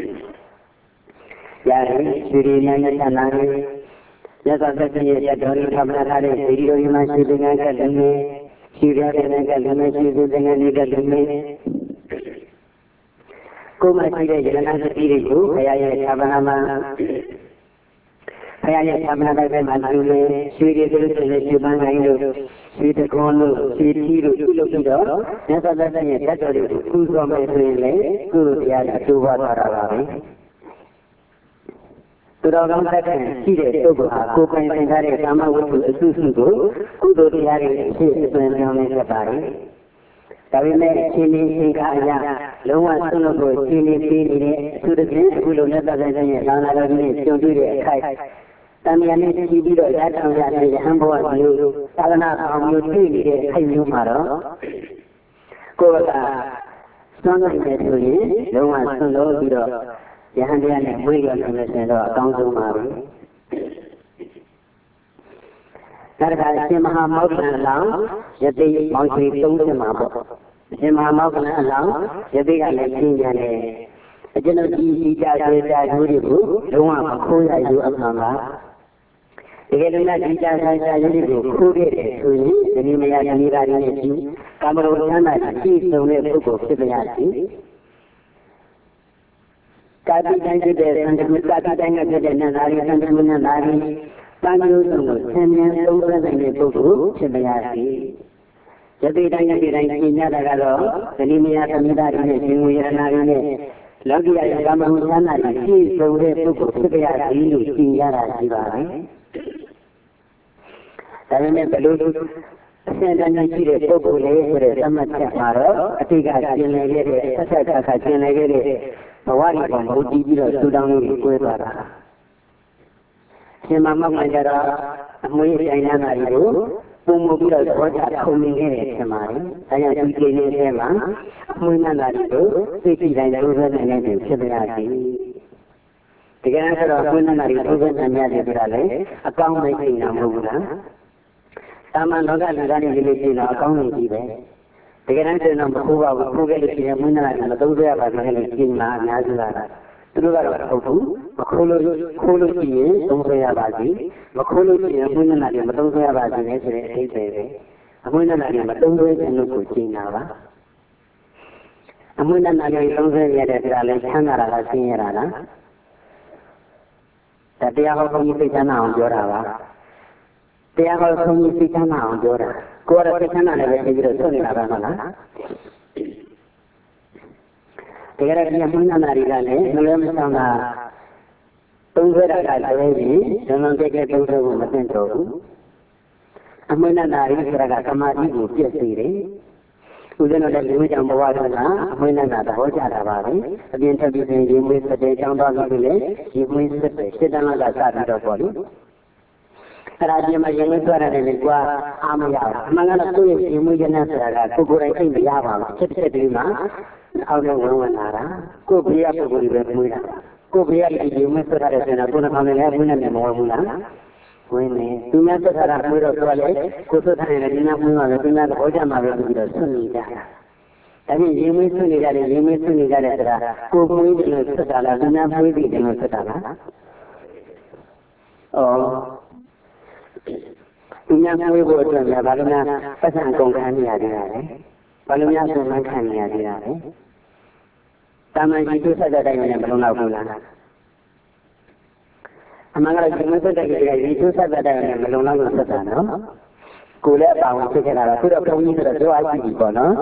ရတယ်ရွှေရည်နဲ့ညချမ်းသာတယ်ရသသက်ကြီးရဲ့တော်ရီသမဏထားတဲ့ဒီလိုရမှရွှေသင်္ကန်းကလည်းနေရွှေရတဲ့ကလည်းနေရွှေသင်္ကန်းတွေကလည်းနေကိုယ်မှရှိတဲ့ယရဏသတိတွေကိုဘုရားရဲ့သာသနာမှာဘုရားရဲ့သာသနာတိုင်းမှာလူတွေရွှေတွေတို့တွေရွှေပန်းတိုင်းတို့ရွှေတကွန်တို့ရွှေတီတို့ပြုလုပ်ပြီးတော့မြတ်စွာဘုရားရဲ့ဓာတ်တော်တွေကိုပူဇော်မယ်ဆိုရင်လည်းကုသိုလ်တရားတွေတိုးပွားသွားတာပါပဲသူတော်ကောင်းတဲ့ရှိတဲ့ပုဂ္ဂိုလ်ဟာကိုယ်ပိုင်သင်္ခါရကာမဝတ္ထုအစုစုကိုကုသိုလ်တရားတွေအဖြစ်အသွင်ပြောင်းနေတတ်ပါတယ်ဒါပေမဲ့ရှင်နေရှင်ကအရာလုံးဝဆွလို့ကိုရှင်နေပြီးနေတဲ့အထူးသဖြင့်အခုလိုနဲ့သက်ဆိုင်တဲ့သာနာတော်ကြီးနဲ့ကြုံတွေ့တဲ့အခိုက်တန်မြာနဲ့ကြည့်ပြီးတော့ရတောင်ရတဲ့ယဟန်ဘဝမျိုးသာသနာအောင်မျိုးတွေ့နေတဲ့အခိုက်မျိုးမှာတော့ကိုယ်ကဆွမ်းနိုင်တယ်ဆိုရင်လုံးဝဆွလို့ပြီးတော့ယဟန်တရားနဲ့ဝေးရနိုင်လို့ဆိုတော့အကောင်းဆုံးပါပဲဒါတခါရှင်မဟာမောက္ခလအလောင်းယသိမောင်ရှိသုံးဆမှာပေါ့ရှင်မဟာမောက္ခလအလောင်းယသိကလည်းရှင်းကြတယ်အကျွန်ုပ်ဒီဒီကြဆွေးကြကျိုးတွေကိုလုံးဝမခိုးရယူအမှန်ပါတကယ်လို့ဒီကြဆွေးကြကျိုးတွေကိုခိုးခဲ့တယ်ဆိုရင်ဒီနည်းမရဒီနည်းသားတွေနဲ့ဒီကာမဂုဏ်ချမ်းသာရှိစုံတဲ့ပုဂ္ဂိုလ်ဖြစ်ပါရစေကာတိတိုင်းဖြစ်တဲ့သံဃာကာတိတိုင်းကဖြစ်တဲ့နန္ဒာရီသံဃာနန္ဒာရီတန်မျိုးစုံကိုဆင်းရဲသုံးသပ်တဲ့ပုဂ္ဂိုလ်ဖြစ်ပါရစေယသိတိုင်းယသိတိုင်းရှင်းရတာကတော့သတိမယသမီးသားတွေနဲ့ရှင်ဝေရဏတွေနဲ့လောကီရဲ့ကာမဂုဏ်ချမ်းသာတွေပြည့်စုံတဲ့ပုဂ္ဂိုလ်ဖြစ်ပါရစေလို့ရှင်းရတာရှိပါပဲဒါပေမဲ့ဘယ်လိုအစဉ်တန်းရှိတဲ့ပုဂ္ဂိုလ်လေးဆိုတဲ့သမတ်ချက်မှာတော့အတိတ်ကကျင်လည်ခဲ့တဲ့ဆက်ဆက်ခါခါကျင်လည်ခဲ့တဲ့ဘဝတွေပေါ်မူတည်ပြီးတော့ထူထောင်လို့ကိုယ်သွားတာရှင်မမောက်မှကြတော့အမွေးဆိုင်နာတွေကိုပုံမပြီးတော့ဘောချခုံနေခဲ့တယ်ထင်ပါတယ်။ဒါကြောင့်ဒီကိန်းလေးထဲမှာအမွေးနာနာတွေကိုသိကြည့်တိုင်းလို့ဆိုတဲ့နေဖြစ်ပြရစီ။တကယ်ဆိုတော့အမွေးနာနာတွေသုံးသပ်နိုင်ရတယ်ဆိုတာလေအကောင်းမဲ့အိမ်နာမဟုတ်ဘူးလား။တာမန်လောကလူသားတွေလေးရှိတော့အကောင်းနေကြီးပဲ။တကယ်တမ်းဆိုတော့မခိုးပါဘူး။ခိုးခဲ့လို့ရှိရင်အမွေးနာနာတွေမသုံးဆွဲရပါဘူးလို့ရှင်းမှာအများစုလား။သူတို့ကတော့ဟုတ်ဘူးမခိုးလို့ခိုးလို့ရှိရင်သုံးဆွဲရပါစီမခိုးလို့ရှိရင်အမွှေးနာတွေမသုံးဆွဲရပါစီနဲ့ဆိုတဲ့အသေးသေးပဲအမွှေးနာတွေမသုံးဆွဲခြင်းလို့ကိုရှင်းတာပါအမွှေးနာတွေသုံးဆွဲရတဲ့ဒါလည်းချမ်းသာတာလားရှင်းရတာလားဒါတရားဟောဘုန်းကြီးသိချမ်းသာအောင်ပြောတာပါတရားဟောဘုန်းကြီးသိချမ်းသာအောင်ပြောတာကိုယ်ကတော့သိချမ်းသာတယ်ပဲပြီးတော့ဆွနေတာပါမလားတကယ်တော့ဒီအမွှေးနာတွေကလည်းမလွဲမရှောင်တာသုံးဆွဲတာကလည်းပြီးဇွန်လကဲကဲသုံးဆွဲဖို့မသင့်တော်ဘူးအအမွေနာနာရီဆိုတာကသမာဓိကိုပြည့်စုံတယ်ဦးဇင်းတို့လည်းဒီကြောင့်ဘဝကအမွေနာနာသဘောကျတာပါပဲအပြင်ထပ်ပြီးရင်ရေမွေးစတဲ့ကြောင်းသွားလို့လည်းရေမွေးစတဲ့ရှစ်တန်းလောက်ကစပြီးတော့ပေါ့လေအဲ့ဒါဒီမှာရေမွေးသွားတယ်လေကွာအားမရဘူးအမှန်ကတော့သူ့ရဲ့ရေမွေးရတဲ့ဆိုတာကကိုကိုယ်တိုင်သိမရပါဘူးချက်ချက်ဒီမှာအောက်ထဲဝင်ဝင်လာတာကိုယ်ဘေးရပုဂ္ဂိုလ်တွေပဲမွေးတာကိုယ်ဘေးရဒီရေမွေးဆိုတာတဲ့ဆိုတော့ကိုယ်နှောင်းလည်းမွေးနေမဝင်ဘူးလားဝင်နေသူများသက်သာတာမွေးတော့သူကလည်းကိုယ်သက်သာနေတဲ့ဒီများမွေးမှာပဲသူများသဘောကျမှာပဲပြီးတော့ဆွနေကြတာဒါပြင်ရေမွေးဆွနေကြတယ်ရေမွေးဆွနေကြတယ်ဆိုတာကိုယ်မွေးတယ်လို့သက်သာလားသူများမွေးတယ်လို့သက်သာလားဩသူများမွေးဖို့အတွက်များဘာလို့များပတ်စံကုန်ခံနေရသေးတာလဲဘာလို့များဆုံးမခံနေရသေးတာလဲတာမန်ကြီးသူဆက်တဲ့တိုင်းနဲ့ဘယ်လိုလောက်ဘူးလားအမှန်ကတော့ဒီမဆက်တဲ့ကြီးကဒီသူဆက်တဲ့တိုင်းနဲ့မလုံလောက်လို့ဆက်တာနော်ကိုယ်လည်းအပါဝင်ဖြစ်ခဲ့တာတော့ခုတော့ဘုန်းကြီးဆိုတော့ပြောအပ်ကြည့်ပေါ့နော်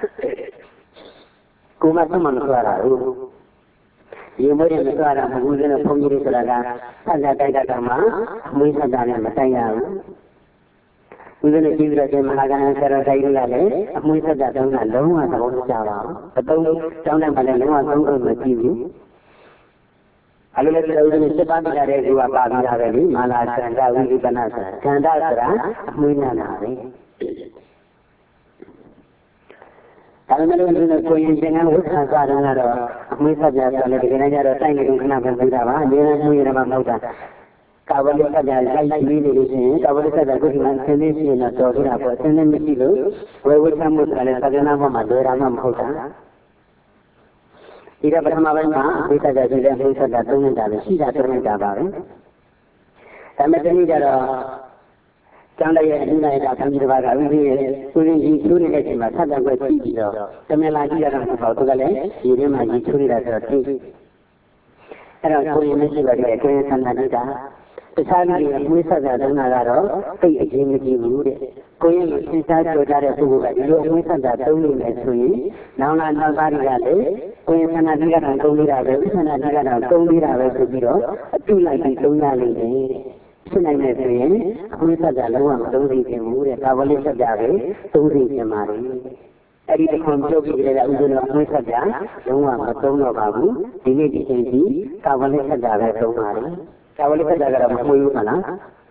ကိုယ်မှသမမဆွာတာဟုတ်ရေမွေးတယ်မဆွာတာမဟုတ်ဘူးလေဘုန်းကြီးတွေဆိုတာကဆက်တဲ့တိုက်တာကမှမွေးဆက်တာနဲ့မတိုက်ရဘူးဦးဇင်းတို့ကြည့်ပြီးတော့မဟာကဏ္ဍဆရာတော်တိုင်းကလည်းအမွေးဆက်တာတုန်းကလုံးဝသဘောမကျပါဘူးအတုံးတောင်းတယ်မှလည်းလုံးဝသုံးလို့မကြည့်ဘူးအလိုလည်းဦးဇင်းစစ်ပါးပြတဲ့သူကပါပြီးတာပဲလေမာလာဆန္ဒဝိလိပနာဆိုတာခန္ဓာဆိုတာအမွေးနာတာပဲဒါပေမဲ့ဦးဇင်းတို့ကိုရင်သင်္ကန်းဝိခံစားတယ်ကတော့အမွေးဆက်ပြဆိုလည်းဒီကနေ့ကျတော့တိုက်နေကုန်ခဏပဲပြီးတာပါအများကြီးမွေးရမှာမဟုတ်တာကာဝလိဆက်ကြလိုက်ပြီးနေလို့ရှိရင်ကာဝလိဆက်ကြကိုဒီမှာဆင်းနေရှိရင်တော့တော်သေးတာပေါ့ဆင်းနေမရှိလို့ဝေဝိသမှုဆိုတာလည်းသက္ကနာဘမှာလွယ်တာမှမဟုတ်တာဒီကပထမပိုင်းမှာဝိသကြဆိုတဲ့ဝိသကြသုံးနေတာပဲရှိတာသုံးနေတာပါပဲဒါမဲ့တနည်းကြတော့ကျမ်းတဲ့ရဲ့အနည်းနဲ့တာဆံကြီးတစ်ပါးကဥပ္ပရဲ့ဥပ္ပကြီးချိုးနေတဲ့အချိန်မှာဆက်တဲ့ကွက်ကြည့်ပြီးတော့တမင်လာကြည့်ရတာမဟုတ်ဘူးသူကလည်းဒီထဲမှာကြီးချိုးနေတာဆိုတော့သိအဲ့တော့ကိုရင်မရှိပါတဲ့အတွင်းဆန္ဒနေတာတခြားလူတွေအမွေးဆက်တာတုန်းကတော့သိအချင်းမကြည့်ဘူးတဲ့ကိုရင်ကိုစဉ်းစားကြကြတဲ့ပုဂ္ဂိုလ်ကဒီလိုအမွေးဆက်တာတုံးနေမယ်ဆိုရင်နောင်လာနောက်သားတွေကလည်းကိုရင်ဆန္ဒတွေကတော့တုံးနေတာပဲဥစ္စာတွေကတော့တုံးနေတာပဲဆိုပြီးတော့အတူလိုက်ပြီးတုံးရလိမ့်မယ်ဖြစ်နိုင်တယ်ဆိုရင်အမွေးဆက်တာလုံးဝမတုံးသိချင်ဘူးတဲ့ကာဝလိဆက်တာပဲတုံးသိချင်ပါတယ်အဲ့ဒီတခွန်ပြုတ်ပြီးကြတဲ့ဥစ္စာတွေအမွေးဆက်တာလုံးဝမတုံးတော့ပါဘူးဒီနေ့ဒီချိန်ကြီးကာဝလိဆက်တာပဲတုံးပါတယ်ကာဝလိဆက်တာကတော့မမွေးဘူးမလား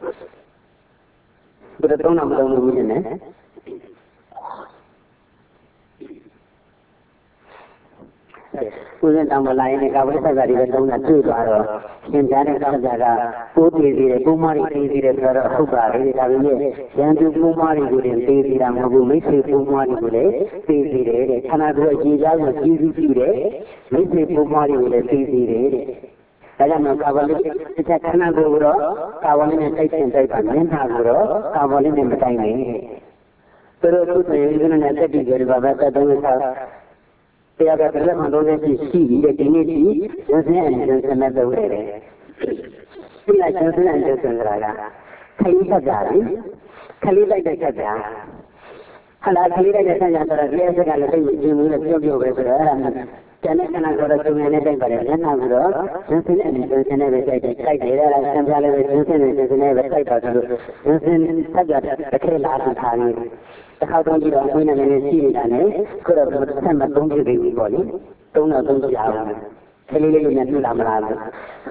ဘယ်တော့မှမတုံးဘူးရှင်နဲ့ဦးဇင်းတောင်မလာရင်ကာဝလိဆက်တာတွေပဲတုံးတာတွေ့သွားတော့ရှင်ကြားတဲ့ဆက်တာကပိုးတည်သေးတယ်ပိုးမတွေတည်သေးတယ်ဆိုတော့ဟုတ်ပါလေဒါပေမဲ့ရန်သူပိုးမတွေကိုတင်တည်သေးတာမဟုတ်ဘူးမိတ်ဆွေပိုးမတွေကိုလည်းတည်သေးတယ်တဲ့ခန္ဓာကိုယ်အခြေကြားကိုကြည့်ကြည့်တယ်မိတ်ဆွေပိုးမတွေကိုလည်းတည်သေးတယ်တဲ့ဒါကြောင့်ကာဝလိတစ်ချက်ခဏကိုတော့ကာဝလိနဲ့တိုက်ချင်တိုက်ပါမျက်နှာကိုတော့ကာဝလိနဲ့မတိုက်နဲ့သူတို့သူဆိုရင်ဒီနေ့နဲ့တက်ပြီးကြတယ်ဘာပဲတက်တော့ဆောတရားကလည်းမှတော့ရှိရှိပြီးဒီနေ့ဒီရင်းစင်းအရင်စမ်းမဲ့တော့တယ်ဒီလိုက်စမ်းစမ်းအရင်စမ်းကြတာကခလေးဆက်ကြတယ်ခလေးလိုက်တဲ့ဆက်ကြဟလာခလေးလိုက်တဲ့ဆက်ကြဆိုတော့ဒီအဆက်ကလည်းသိရင်ကျင်းလို့ပြောပြောပဲဆိုတော့အဲ့ဒါကျန်တဲ့ခဏကတော့ကျုံနေတဲ့အတိုင်းပါတယ်လက်နာပြီးတော့ရင်းစင်းအရင်စမ်းနေပဲတိုက်တယ်တိုက်တယ်အဲ့ဒါဆံပြလည်းပဲရင်းစင်းနေစင်းနေပဲတိုက်တာဆိုလို့ရင်းစင်းဆက်ကြတဲ့ခဲလာတာထားနေတစ်ခါတော့ကြည့်တော့အင်းနဲ့လည်းရှိနေတာနဲ့ခုတော့ဆက်မသုံးပြပြီပေါ့လေသုံးတော့သုံးကြအောင်ခလေးလေးနဲ့တွေ့လာမလားလို့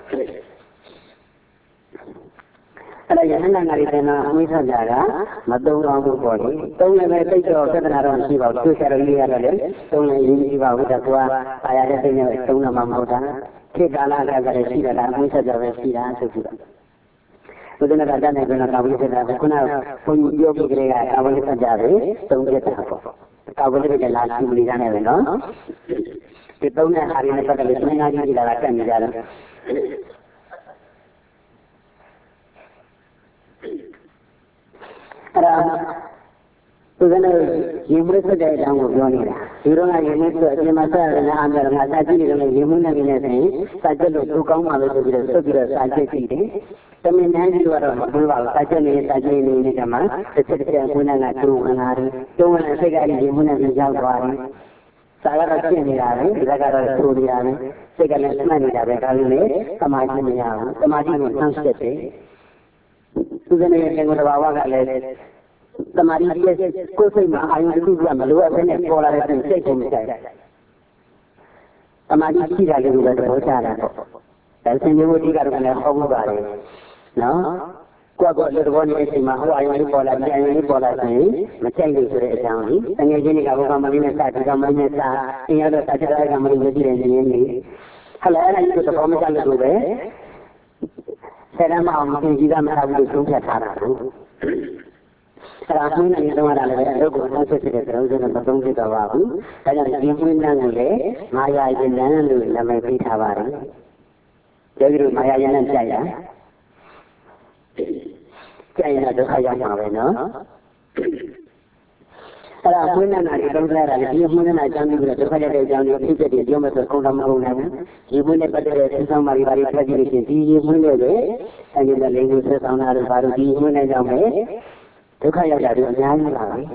အဲ့ဒါရဟန္တာငါရီတဲ့နာအမွေးဆက်ကြတာမသုံးအောင်ဘူးပေါ့လေသုံးလည်းပဲတိတ်တော့ပြဿနာတော့မရှိပါဘူးသူဆရာတော်ကြီးရတယ်လေသုံးလည်းရင်းကြည့်ပါဘူးတကွာအာရတဲ့စိတ်နဲ့သုံးတော့မှမဟုတ်တာခေတ်ကာလကလည်းရှိတယ်လားအမွေးဆက်ကြပဲရှိတာဆိုပြီးတော့ဘုရားကတည်းကလည်းကာဝလိဆက်တာခုနကဘုန်းကြီးပြောပြကြတဲ့ကာဝလိဆက်ကြပဲသုံးပြတာပေါ့ကာဝလိကလာရှိနေကြတယ်ပဲနော်ဒီသုံးတဲ့ဟာရင်းနဲ့ပတ်သက်လို့သင်္ဃာကြီးလာတာတက်နေကြတယ်အဲ့ဒါသူကလည်းရေမွေးဆက်တဲ့အကြောင်းကိုပြောနေတာဒီတော့ကရေမွေးဆိုအပြင်မှာဆက်ရတဲ့အားများတော့ငါစာကြည့်နေတယ်ရေမွေးနေနေဆိုရင်စာကြည့်လို့သူကောင်းပါလို့ဆိုပြီးတော့ဆက်ပြီးတော့စာကြည့်ကြည့်တယ်တမင်တန်းကြီးကတော့မပြောပါဘူးစာကြည့်နေစာကြည့်နေနေတဲ့မှာတစ်ချက်တစ်ချက်ကိုယ်နဲ့ကကျုံဝင်လာတယ်ကျုံဝင်တဲ့စိတ်ကလည်းရေမွေးနေပြီးရောက်သွားတယ်စာကတော့ရှင်းနေတာပဲဒီကတော့ဆိုနေတာပဲစိတ်ကလည်းမှတ်နေတာပဲဒါပေမဲ့သမာဓိမရဘူးသမာဓိကိုနှောင့်ယှက်တယ်သူကလည်းငါတို့ဘာဝကလည်းတမာရီရဲ့ကိုယ်စိတ်မှာအာရုံတစ်ခုကမလိုအပ်ဘဲနဲ့ပေါ်လာတဲ့စိတ်ကိုမကြိုက်တမာရီရှိတာလေးကိုပဲသဘောကျတာပေါ့ဒါဆင်ခြင်မှုအဓိကတော့လည်းဟောမှုပါတယ်နော်ကိုယ့်ကိုယ်လူတော်နေတဲ့အချိန်မှာဟိုအာရုံလေးပေါ်လာပြီးအာရုံလေးပေါ်လာရင်မကြိုက်လို့ဆိုတဲ့အကြောင်းကြီးတကယ်ချင်းတွေကဘုရားမလေးနဲ့စတဲ့ကမလေးနဲ့စအင်းရတော့စတဲ့ကမလေးကိုကြည့်နေနေနေဟလာအဲ့ဒါကြီးတော့မကြလို့ပဲဆယ်တန်းမအောင်သင်ကြီးသားမထားဘူးလို့ဆုံးဖြတ်ထားတာလို့အဲ့ဒါမှန်းနေတော့လည်းပဲအလုပ်ကိုဆက်ဖြစ်တဲ့သရုပ်စနဲ့မသုံးဖြစ်တော့ပါဘူးဒါကြောင့်ဒီမှန်းနဲ့လည်းမာယာယဉ်လန်းလို့နာမည်ပေးထားပါတယ်ကျေးဇူးမာယာယဉ်လန်းကြိုက်ရကြိုက်ရဒုက္ခရောက်မှာပဲနော်အဲ့ဒါမှန်းနဲ့လည်းသုံးထားတာလေဒီမှန်းနဲ့အကြောင်းပြီးတော့ဒုက္ခရောက်တဲ့အကြောင်းကိုဖြစ်ဖြစ်ပြောမယ်ဆိုကုန်တော့မဟုတ်နိုင်ဘူးဒီမှန်းနဲ့ပတ်သက်တဲ့သင်ဆောင်ပါရီပါရီဖတ်ကြည့်လို့ရှိရင်ဒီမှန်းနဲ့လည်းအဲဒီနဲ့လေးကိုဆက်ဆောင်တာတို့ဘာလို့ဒီမှန်းနဲ့ကြောင့်ပဲဒုက္ခရောက်တာတွေအများကြီးပါပဲ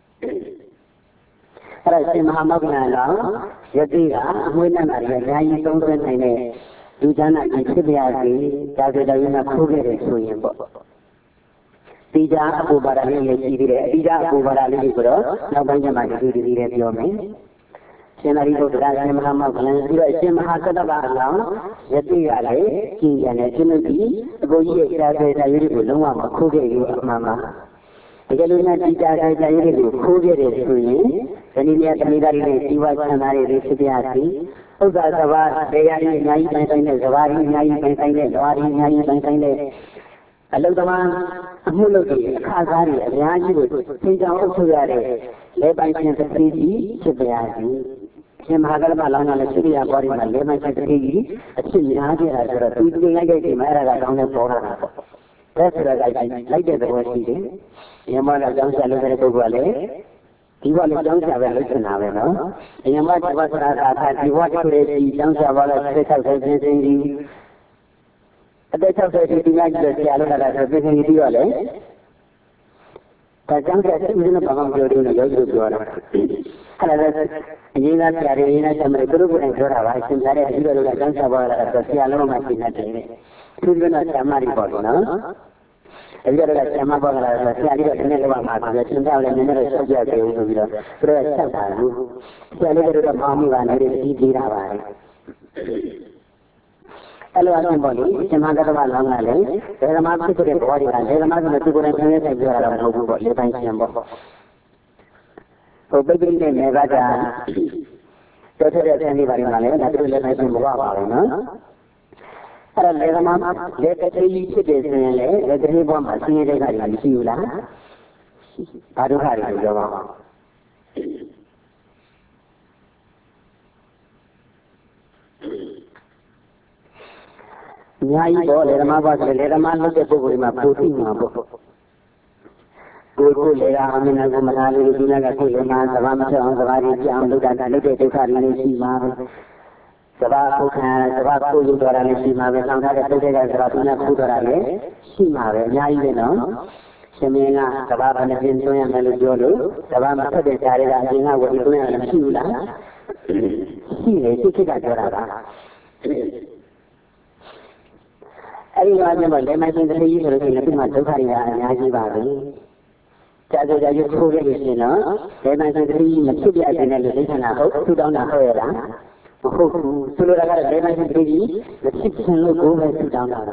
အဲ့ဒါရှင်မဟာမောက္ခဏတော်ယတိကအမွေးနဲ့မှာလည်းအများကြီးသုံးသွင်းနိုင်တဲ့လူချမ်းသာကြီးဖြစ်ပါစေဒါဆိုတော့ရင်ခိုးခဲ့တယ်ဆိုရင်ပေါ့တိကျအပူပါဒလေးလည်းရှိသေးတယ်အတိကျအပူပါဒလေးကိုတော့နောက်ပိုင်းကျမှဒီလိုဒီလိုလေးပြောမယ်ရှင်သာရိပုတ္တရာရှင်မဟာမောက္ခဏပြီးတော့ရှင်မဟာကတ္တဗအလောင်းယတိကလည်းကျင့်ကြံတယ်ကျင့်လို့ဒီအကိုကြီးရဲ့ဆရာဆရာရွေးတွေကိုလုံးဝမခိုးခဲ့ဘူးအမှန်ပါတကယ်လို့များတိကျတဲ့ဆရာရွေးတွေကိုခိုးခဲ့တယ်ဆိုရင်ဇနီးမြတ်သမီးသားတွေနဲ့ဒီဝချမ်းသာတွေဖြစ်ပြစီဥစ္စာစဘာတရားကြီးအများကြီးပိုင်းဆိုင်တဲ့စဘာကြီးအများကြီးပိုင်းဆိုင်တဲ့ဓဝါကြီးအများကြီးပိုင်းဆိုင်တဲ့အလုသမားအမှုလုပ်တဲ့အခါစားတွေအများကြီးကိုသင်ကြောင်အုပ်ချုပ်ရတဲ့လဲပိုင်းရှင်တစ်သေးကြီးဖြစ်ပြစီရှင်မဟာကလမလောင်းကလည်းရှိရပေါ်ဒီမှာလဲပိုင်းရှင်တစ်သေးကြီးအဖြစ်များကြတာဆိုတော့သူပြင်လိုက်တဲ့ချိန်မှာအဲ့ဒါကကောင်းတဲ့ပေါ်လာတာပေါ့ဒါဆိုတော့လိုက်တဲ့သဘောရှိတယ်။ယမကကြောင်းချလို့တဲ့ပုဂ္ဂိုလ်ကလည်းဒီဘက်လည်းကြောင်းချပဲလုပ်နေတာပဲနော်။ယမကဘာသာသာဒီဘက်တည်းဒီကြောင်းချပါလို့ဆက်ဆက်ဆက်စင်းစင်းဒီအသက်၆၀ဒီညကြီးဆရာလို့လာတာဆိုပြင်ပြီးတော့လေဒါကြောင့်ဆက်ဦးဇင်းကဘာမှမပြောသေးဘူးလို့ပြောပြောတာ။အဲ့ဒါလည်းအရင်ကဆရာတွေအရင်ကဆရာမတွေသူတို့ကိုယ်တိုင်ပြောတာပါ။ရှင်သာတဲ့အပြီးတော့လည်းကြောင်းချပါလာတာဆိုဆရာလုံးမှရှင်းနေတယ်။သူကတော့ဆရာမတွေပေါ့နော်။အဲဒီတော့ဆရာမပေါ်လာတော့ဆရာလေးတော့ဒီနေ့လောက်မှာပြောရှင်သာလည်းနည်းနည်းတော့ရှောက်ပြကြအောင်ဆိုပြီးတော့သူတို့ကချက်တာလို့ဆရာလေးကတော့မောင်းမိပါနဲ့ဒီပြီးတာပါလေ။အဲ့လိုအရင်ပေါ့လေရှင်မကတ္တဗလောင်းကလည်းဒေသမာဖြစ်တဲ့ဘောတွေကဒေသမာဆိုတော့သူကိုယ်တိုင်ဆင်းရဲဆိုင်ပြောတာတော့မဟုတ်ဘူးပေါ့လေပိုင်းရှင်ပေါ့။ဟိုပိတ်ပိတ်နဲ့နေကကြတော်ထက်တဲ့ဆင်းရဲပါလိမ့်မယ်လေဒါတို့လည်းနိုင်ရှင်မဟုတ်ပါဘူးနော်။အဲ့ဒါလေသမားလေတတိကြီးဖြစ်တယ်ဆိုရင်လေလေတတိဘဝမှာဆင်းရဲတဲ့ခါတွေမရှိဘူးလား။ဘာဒုက္ခတွေပြောပါဦး။အများကြီးပေါ့လေသမားပါဆိုလေသမားလုပ်တဲ့ပုဂ္ဂိုလ်တွေမှာပိုသိမှာပေါ့ကိုယ်ကိုယ်လေကအမင်းကမနာလို့ဒီနေ့ကကိုယ်လေမှာသဘာမဖြစ်အောင်သဘာကြီးကြောင်းလုပ်တာကလုပ်တဲ့ဒုက္ခတွေလည်းရှိမှာပဲသဘာကိုခံသဘာကိုယူတော်တာလည်းရှိမှာပဲဆောင်းထားတဲ့ပုဂ္ဂိုလ်ကသဘာသူနဲ့ခုတော်တာလည်းရှိမှာပဲအများကြီးပဲနော်ရှင်မင်းကသဘာဘာနဲ့ပြင်သွင်းရမယ်လို့ပြောလို့သဘာမထွက်တဲ့ဈာတွေကအရင်ကဝယ်သွင်းရတယ်မရှိဘူးလားရှိတယ်ရှိခိကပြောတာပါအဲ့ဒီမှာကျတော့လက်မရှင်တည်းကြီးဆိုလို့ရှိရင်ဒီမှာဒုက္ခတွေကအများကြီးပါပဲကြာကြာကြာထိုးရလို့ရှိရင်တော့လက်မရှင်တည်းကြီးမဖြစ်ပြတဲ့နဲ့လို့သိချင်တာဟုတ်သူတောင်းတာဟုတ်ရလားမဟုတ်ဘူးဆိုလိုတာကလက်မရှင်တည်းကြီးမဖြစ်ချင်လို့ကိုယ်ပဲသူတောင်းတာပဲ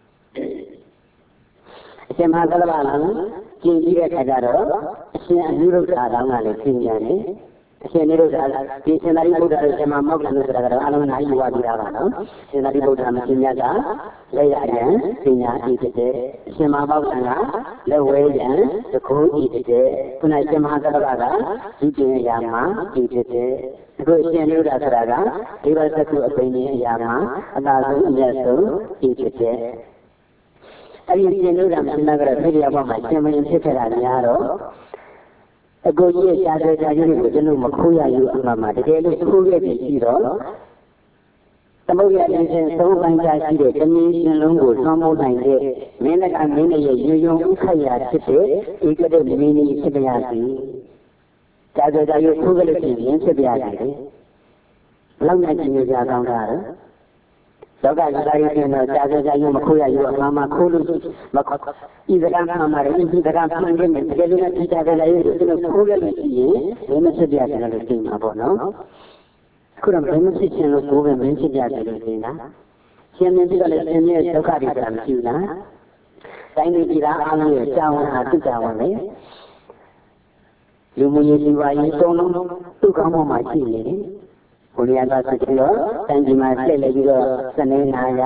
အရှင်မဟာကလဗလာကျင့်ပြီးတဲ့ခါကျတော့အရှင်အနုရုဒ္ဓတောင်းကလည်းသိကြတယ်အရှင်နိရုဒ္ဓဒီရှင်သာရိပုတ္တရာရှင်မမောက္ခဏဆိုတာကတော့အလုံးနိုင်ယူဝပြီးတာပါနော်ရှင်သာရိပုတ္တရာမရှင်မြတ်ကလက်ရရန်ပညာဤဖြစ်တဲ့ရှင်မမောက္ခဏကလက်ဝဲရန်သခိုးဤဖြစ်တဲ့ခုနရှင်မဟာကတ္တဗကဒီပင်အရာမှာဤဖြစ်တဲ့အခုရှင်နိရုဒ္ဓဆိုတာကဒီဘသကုအပိနေအရာမှာအသာဆုံးအမြတ်ဆုံးဤဖြစ်တဲ့အဲ့ဒီရှင်နိရုဒ္ဓမရှင်မြတ်ကတော့ဒီရဘမှာရှင်မင်းဖြစ်ခဲ့တာများတော့အကိုကြီးရဲ့ရှားတဲ့ရှားရည်ကိုကျွန်တော်မခိုးရယူအမှန်မှာတကယ်လို့ခိုးခဲ့ပြီးရှိတော့သမုဒ္ဒရာအရှင်သုံးပိုင်းခြားရှိတဲ့တမီးရှင်လုံးကိုသွမ်းမိုးနိုင်တဲ့မင်းကမင်းရဲ့ရေယုံဥခရာဖြစ်တဲ့ဧကတဲ့မင်းကြီးဖြစ်ပါရစေ။ကြာကြာကြာခိုးခဲ့လို့ရှိရင်ဖြစ်ပါရစေ။ဘလောက်နဲ့ကြည့်ကြကောင်းတာလဲ။လောကကြီးသားရင်တော့ကြာကြာကြာမခိုးရယူတော့မမခိုးလို့မခိုးဤစကားမှမှာလည်းဤစကားမှန်ခဲ့မယ်တကယ်လို့ဒီကြာကြာရေးသူတို့ခိုးခဲ့လို့ရှိရင်ဘယ်မဖြစ်ပြတယ်လို့သိမှာပေါ့နော်အခုတော့ဘယ်မဖြစ်ချင်လို့ကိုယ်ပဲမင်းဖြစ်ပြတယ်လို့သိတာရှင်မင်းပြီးတော့လည်းရှင်ရဲ့ဒုက္ခတွေဆိုတာမရှိဘူးလားတိုင်းပြည်ပြည်သားအားလုံးရဲ့ကြောင်းဟာသူ့ကြောင်းပဲလူမှုရေးဒီဝါရေးသုံးလုံးသူ့ကောင်းမှုမှာရှိနေတယ်ဘုရားသာဆိုတော့တိုင်းပြည်မှာဆက်လက်ပြီးတော့စနေနာရ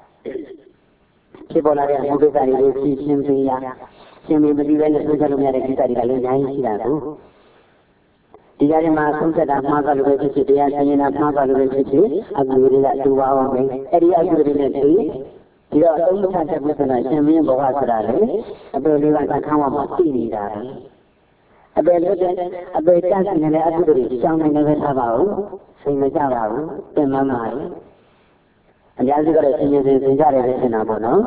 ဖြစ်ပေါ်လာတဲ့ဘုရားစာရီတွေရှင်းပြရရှင်းပြပြီးပဲနဲ့ဆိုကြလို့ရတဲ့ကိစ္စတွေကလည်းအများကြီးရှိတာကိုဒီကြတဲ့မှာဆုံးဖြတ်တာမှားသွားလို့ပဲဖြစ်ဖြစ်တရားရှင်းနေတာမှားသွားလို့ပဲဖြစ်ဖြစ်အကူတွေကတူပါအောင်ပဲအဲ့ဒီအကူတွေနဲ့တွေ့ဒီတော့အုံးချတဲ့ပုဒ်ကရှင်မင်းဘဝဆိုတာလေအပေလေးကသံခါမှာသိနေတာလေအပေလို့တဲ့အပေတန်းနေတဲ့အကူတွေရှောင်းနေနေပဲထားပါဦးစိတ်မကြပါဘူးပြင်မမှာလေအများစုကတော့ရှင်ရှင်သင်ကြတယ်ပဲထင်တာပေါ့နော်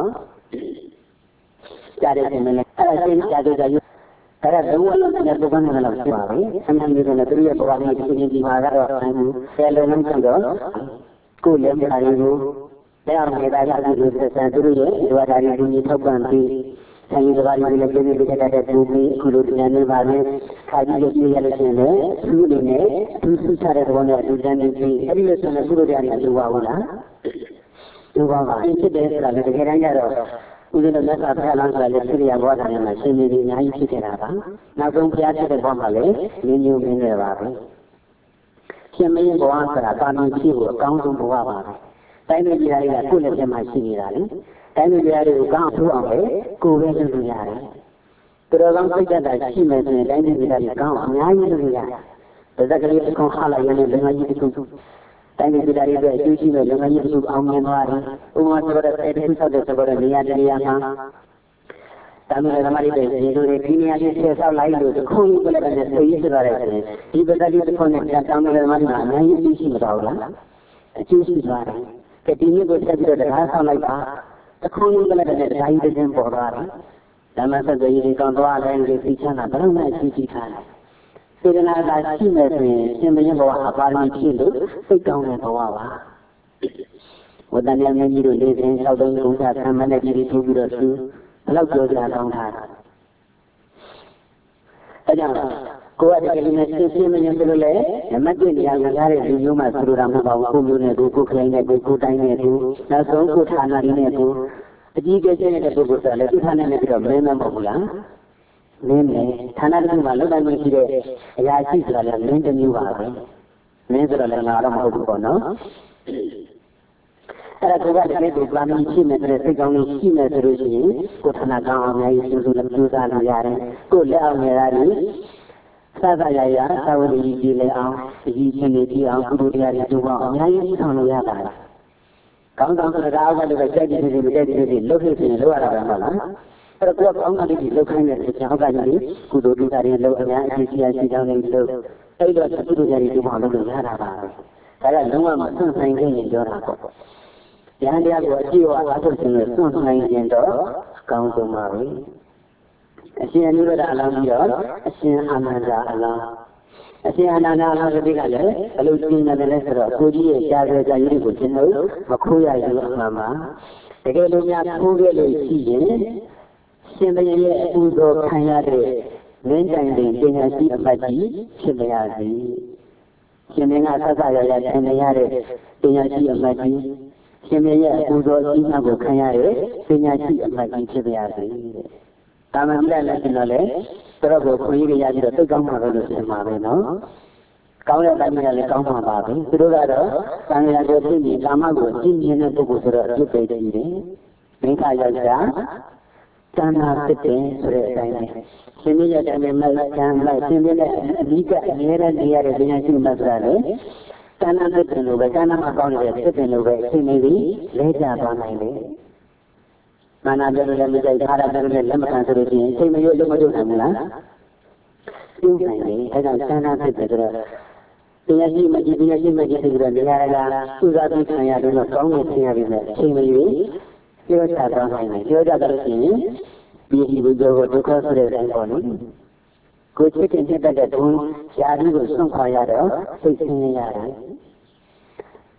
ကြားတယ်ရှင်မင်းလည်းအဲ့ဒါရှင်းကြကြကြအဲ့ဒါဘဝလုံးနဲ့ပုဂ္ဂိုလ်နဲ့လောက်ရှိပါပဲအမှန်တကယ်နဲ့သူရဲ့ဘဝနဲ့ဒီဒီမှာကတော့ဆယ်လုံးလုံးဆိုတော့ကိုယ်လည်းမလာဘူးတရားတော်နေတာကလည်းဒီစံသူရဲ့ဒီဝါဒရီဒီထောက်ပံ့ပြီးဆိုင်ရာဘာတွေလည်းပြည့်ပြည့်ကြတဲ့ပုံပြီးအခုလိုတင်နေပါလေခါကြီးရပြရလို့ရှိရင်လည်းသူ့အနေနဲ့သူစုချတဲ့ဘောနဲ့သူတန်းနေပြီးအဲ့ဒီလိုဆိုရင်သူတို့တရားတွေလိုပါဘူးလားလိုပါပါဖြစ်တယ်ဆိုတာလည်းတကယ်တမ်းကျတော့ဦးဇင်းတို့လက်စားဖျက်လန်းဆိုတာလည်းသိရဘောဓာတ်နဲ့ရှင်နေပြီးအများကြီးဖြစ်ခဲ့တာပါနောက်ဆုံးဘုရားဖြစ်တဲ့ဘောမှာလည်းနင်းညူးမင်းတွေပါပဲရှင်မင်းဘဝဆိုတာတာမန်ဖြစ်ဖို့အကောင်းဆုံးဘဝပါပဲတိုင်းပြည်တရားတွေကကိုယ့်လက်ထဲမှာရှိနေတာလေတိုင်းပြည်တရားတွေကိုကောင်းထိုးအောင်ပဲကိုယ်ပဲလုပ်လို့ရတယ်သူတော်ကောင်းစိတ်သက်သာရှိမယ်ဆိုရင်တိုင်းပြည်တရားတွေကောင်းအများကြီးလုပ်လို့ရတယ်ဒါစကလေးတစ်ခုဟာလာရတဲ့လုံငန်းကြီးတစ်ခုတိုင်းပြည်တရားတွေအတွက်အကျိုးရှိမဲ့လုံငန်းကြီးတစ်ခုအောင်မြင်သွားတယ်ဥပမာဆိုတော့အဲ့ဒီဆောက်တဲ့ဆိုတော့နေရာတနေရာမှာတမန်တော်ဓမ္မတွေဒီလိုတွေဒီနေရာကြီးဆက်ဆောက်လိုက်လို့ခုံးပြလိုက်တဲ့သိရသွားတယ်ဆိုရင်ဒီပဒတိတစ်ခုနဲ့တမန်တော်ဓမ္မတွေအများကြီးအကျိုးရှိမှာတော့လားအကျိုးရှိသွားတယ်ကတိမျိုးကိုဆက်ပြီးတော့တရားဆောင်လိုက်ပါတခုံးပြလိုက်တဲ့ဓာကြီးတစ်စင်းပေါ်သွားတယ်ဓမ္မဆက်သွယ်ရေးကောင်းသွားတယ်ဒီသိချမ်းတာဘယ်တော့မှအကျိုးရှိထားတယ်စေတနာသာရှိမယ်ဆိုရင်ရှင်ဘုရင်ဘဝအပါရမီဖြစ်လို့စိတ်ကောင်းတဲ့ဘဝပါဝတ္တဉာဏ်မြင့်ကြီးတို့လေးစဉ်၆သုံးခုသာဆံမနဲ့ပြည်ပြီးထိုးပြီးတော့သူဘယ်လောက်ကြောကြကောင်းတာအဲကြောင့်ကိုယ်ကတကယ်နဲ့ရှင်းရှင်းမင်းပြလို့လေမတ်တဲ့နေရာကိုရတဲ့လူမျိုးမှဆိုလိုတာမဟုတ်ပါဘူးကိုမျိုးနဲ့ကိုကိုခိုင်းနဲ့ကိုကိုတိုင်းနဲ့ကိုနောက်ဆုံးကိုဌာနကြီးနဲ့ကိုအကြီးကျယ်ကျယ်တဲ့ပုဂ္ဂိုလ်ဆိုလည်းသူဌာနနဲ့ပြီးတော့မင်းမဟုတ်ဘူးလားမင်းနဲ့ဌာနတစ်ခုမှာလောက်တိုင်းမရှိတဲ့အရာရှိဆိုတာလည်းမင်းတစ်မျိုးပါပဲမင်းဆိုတော့လည်းငါတော့မဟုတ်ဘူးပေါ့နော်အဲ့ဒါကတကယ်ကိုပါမီရှိမယ်ဆိုတဲ့စိတ်ကောင်းလေးရှိမယ်ဆိုလို့ရှိရင်ကိုဌာနကောင်းအောင်များကြီးစူးစမ်းကြိုးစားလို့ရတယ်ကိုလက်အောင်နေတာလေသတ်သရရသာဝတိကြီးလေအောင်အကြီးချင်းတွေကြည့်အောင်ကုသိုလ်တရားတွေလုပ်အောင်အများကြီးဆောင်လို့ရပါတယ်ကောင်းကောင်းဆိုတာအောက်ကလည်းကြိုက်ကြည့်ကြည့်ကြိုက်ကြည့်ကြည့်လုပ်ဖြစ်နေလို့ရတာပဲမဟုတ်လားအဲ့တော့ကိုယ်ကောင်းတာလေးလုပ်ခိုင်းတဲ့အချိန်အောက်ကကြီးကုသိုလ်တရားတွေလုပ်အများအကြီးကြီးရှိကြောင်းလေးလုပ်အဲ့တော့ကုသိုလ်တရားတွေလုပ်အောင်လုပ်လို့ရတာပါပဲဒါကလုံးဝမဆွန့်ဆိုင်ခြင်းပြောတာပေါ့ဉာဏ်တရားကိုအကြည့်ဝအားထုတ်ခြင်းနဲ့ဆွန့်ဆိုင်ခြင်းတော့အကောင်းဆုံးပါပဲအရှင်အနုရဒအလောင်းပြီးတော့အရှင်အာနန္ဒအလောင်းအရှင်အာနန္ဒအလောင်းတိကလည်းဘယ်လိုကျင်းနေတယ်လဲဆိုတော့ကိုကြီးရဲ့ရှားတဲ့ကြာရည်ကိုကျင်းလို့မခိုးရဘူးအမှန်ပါတကယ်လို့များခိုးခဲ့လို့ရှိရင်ရှင်ဘုရင်ရဲ့အပူဇော်ခံရတဲ့မင်းတိုင်တွင်ပညာရှိအပတ်ကြီးဖြစ်ပါရစေရှင်မင်းကဆက်ဆက်ရရခံရတဲ့ပညာရှိအပတ်ကြီးရှင်မင်းရဲ့အပူဇော်ကြီးမှကိုခံရတဲ့ပညာရှိအပတ်ကြီးဖြစ်ပါရစေတာမန်ပြလည်းရှင်တော့လေတော်တော်ကိုခွင့်ရရပြီးတော့သိကောင်းမှာလို့ဆိုမှာပဲနော်ကောင်းတဲ့တိုင်းပြည်ကလည်းကောင်းမှာပါပဲသူတို့ကတော့သံဃာတော်ဖြစ်ပြီးကာမကိုကြည်မြင်တဲ့ပုဂ္ဂိုလ်ဆိုတော့အဖြစ်ပဲတည်တယ်မိခါယောက်ျားတဏှာဖြစ်တယ်ဆိုတဲ့အတိုင်းပဲရှင်မြတ်ရဲ့တမန်မဲ့ကံလိုက်ရှင်မြတ်ရဲ့အဓိကအမြဲတမ်းနေရတဲ့ဉာဏ်ရှိမှဆိုတာလေတဏှာဖြစ်တယ်လို့ပဲတဏှာမှာကောင်းနေတဲ့ဖြစ်တယ်လို့ပဲအချိန်လေးလဲကြသွားနိုင်တယ်မာနပြောလို့လည်းမကြိုက်ခါရပြောလို့လည်းလက်မခံဆိုလို့ရှိရင်အချိန်မရွေးလုံးမလုပ်နိုင်ဘူးလားပြုနိုင်တယ်အဲဒါကြောင့်တဏှာဖြစ်တယ်ဆိုတော့တရားရှိမှကြည့်တရားရှိမှကြည့်ပြီးတော့နေရာကစုစားပြီးခံရတော့ကောင်းနေဆင်းရပြီမဲ့အချိန်မရွေးပြောကြတော့နိုင်တယ်ပြောကြတော့ရှိရင်ပြည်ဒီဘုရားကိုဒုက္ခဆိုတဲ့အတိုင်းပေါ့နော်ကိုချစ်တဲ့နှစ်သက်တဲ့ဘုံယာရီကိုစွန့်ခွာရတော့စိတ်ဆင်းရဲရတယ်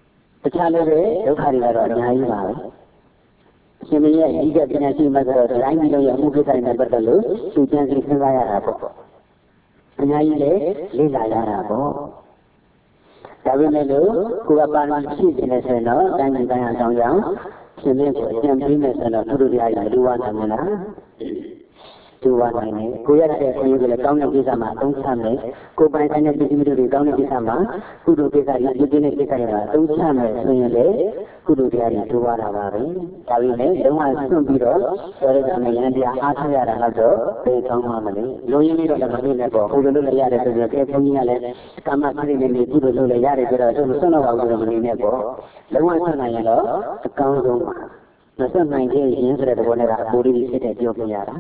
တခြားလည်းပဲဒုက္ခတွေကတော့အများကြီးပါပဲရှင်မင်းရဲ့ဒီကပညာရှိမှဆိုတော့တိုင်းပြည်လုံးရဲ့အမှုကိစ္စတွေနဲ့ပတ်သက်လို့သူကျန်စီစဉ်းစားရတာပေါ့အများကြီးလည်းလေ့လာရတာပေါ့ဒါပေမဲ့လို့ကိုယ်ကပါဠိရှိနေတယ်ဆိုရင်တော့တိုင်းပြည်တိုင်းအကြောင်းကြောင့်ရှင်မင်းကိုအကျံပေးမယ်ဆိုတော့သူတို့တရားကြီးလူဝနိုင်မလားလူဝနိုင်တယ်ကိုရတဲ့ခွင့်ရလည်းကောင်းတဲ့ကိစ္စမှာအသုံးချမယ်ကိုပိုင်ဆိုင်တဲ့ပစ္စည်းတွေကောင်းတဲ့ကိစ္စမှာကုသိုလ်ကိစ္စတွေဒီကိစ္စတွေကအသုံးချမယ်ဆိုရင်လေကုသိုလ်တရားတွေလူဝတာပါပဲဒါပေမဲ့လုံးဝစွန့်ပြီးတော့ဆိုရတဲ့ဉာဏ်တရားအားထုတ်ရတာတော့ဘယ်ကောင်းမှမလဲလုံရင်းလေးတော့လည်းမဖြစ်နဲ့ပေါ့ဟိုလိုလုပ်လည်းရတယ်ဆိုတော့ကဲဘုန်းကြီးကလည်းကာမစိတ်တွေနဲ့ကုသိုလ်လုပ်လည်းရတယ်ဆိုတော့သူမစွန့်တော့ပါဘူးလို့မနေနဲ့ပေါ့လုံးဝစွန့်နိုင်ရင်တော့အကောင်းဆုံးပါမစွန့်နိုင်သေးရင်ဆိုတဲ့သဘောနဲ့ကအပူလေးဖြစ်တဲ့ပြောပြရတာ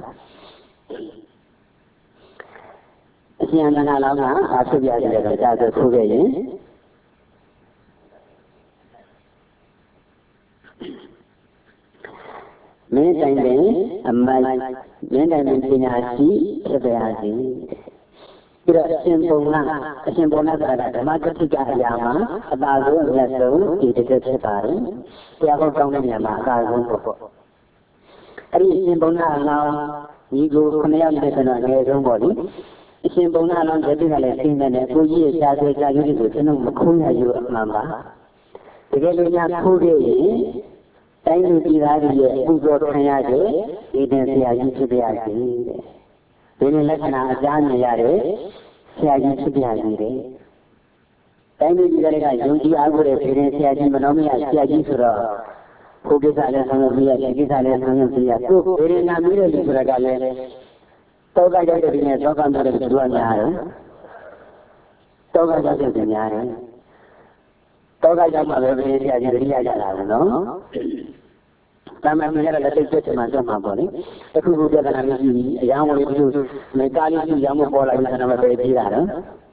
အရှင်အနန္ဒလောင်းကအားထုတ်ပြရတယ်တော့ကြာဆိုဆိုခဲ့ရင်မင်းတိုင်ပင်အမိုက်မင်းတိုင်ပင်ပညာရှိဖြစ်ပါရစေပြီးတော့အရှင်ဘုံကအရှင်ဘုံကဆိုတာဓမ္မကတိကအရာမှာအသာဆုံးအမြတ်ဆုံးဒီတစ်ချက်ဖြစ်ပါတယ်တရားဟောကောင်းတဲ့နေရာမှာအသာဆုံးပေါ့အဲ့ဒီအရှင်ဘုံကအလောင်းဒီကိုခမရောက်နေဆိုတော့အငယ်ဆုံးပေါ့လေအရှင်ဘုံကအလောင်းတတိကလည်းသိနေတယ်ကိုကြီးရဲ့ရှားဆွဲရှားရွေးကိုကျွန်တော်မခုံးရယူအမှန်ပါတကယ်လို့ညခိုးခဲ့ရင်တိုင်းလူပြည်သားတွေရဲ့ပူဇော်ခံရတဲ့ဒီတဲ့ဆရာကြီးဖြစ်ပါရစေတဲ့ဒီနေ့လက္ခဏာအကြားမြင်ရတဲ့ဆရာကြီးဖြစ်ပါရစေတဲ့တိုင်းလူပြည်သားတွေကယုံကြည်အားကိုးတဲ့ဒီတဲ့ဆရာကြီးမနောမယဆရာကြီးဆိုတော့ဘုကိစ္စလည်းဆောင်ရွက်ပြရဒီကိစ္စလည်းဆောင်ရွက်ပြရသူ့ဒီနာမီးတဲ့လူဆိုတာကလည်းတောကရောက်တဲ့ဒီနေ့တောကမှာတဲ့သူကများတယ်တောကရောက်တဲ့သူများတယ်တောကရောက်မှပဲဘယ်ဆရာကြီးတတိယကြတာလဲနော်တမန်မင်းရလည်းသိတဲ့ချိန်မှာတော့မှာပေါ့လေအခုခုပြဿနာမျိုးကြီးအယောင်လေးပြုမေတ္တာလေးပြုရောင်းမပေါ်လာဘူးဆိုတော့ပဲပြေးတာနော်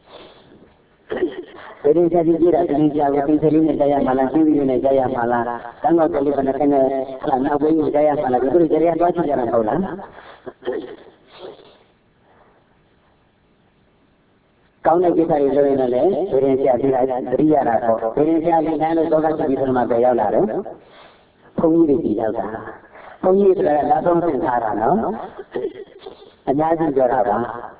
ဒီလိုချက်ကြီးတာတင်းကြကိုပင်စလေးနဲ့ကြားရမှာလားဆင်းပြီးနဲ့ကြားရမှာလားတန်တော့ကလေးကလည်းခနဲ့ဟလာနောက်ပိုင်းကြားရမှာလားဒီလိုကြားရသွားကြည့်ကြတာဟုတ်လားကောင်းတဲ့ကိစ္စတွေလုပ်ရင်လည်းဒီရင်ဆရာပြလိုက်တတိယတာပေါ့ဒီရင်ဆရာပြန်တိုင်းလို့သောကချက်ပြီးဆိုမှပဲရောက်လာတယ်ဘုန်းကြီးတွေကြည့်ရောက်တာဘုန်းကြီးတွေကလာဆုံးသင်ထားတာနော်အများကြီးပြောတာပါ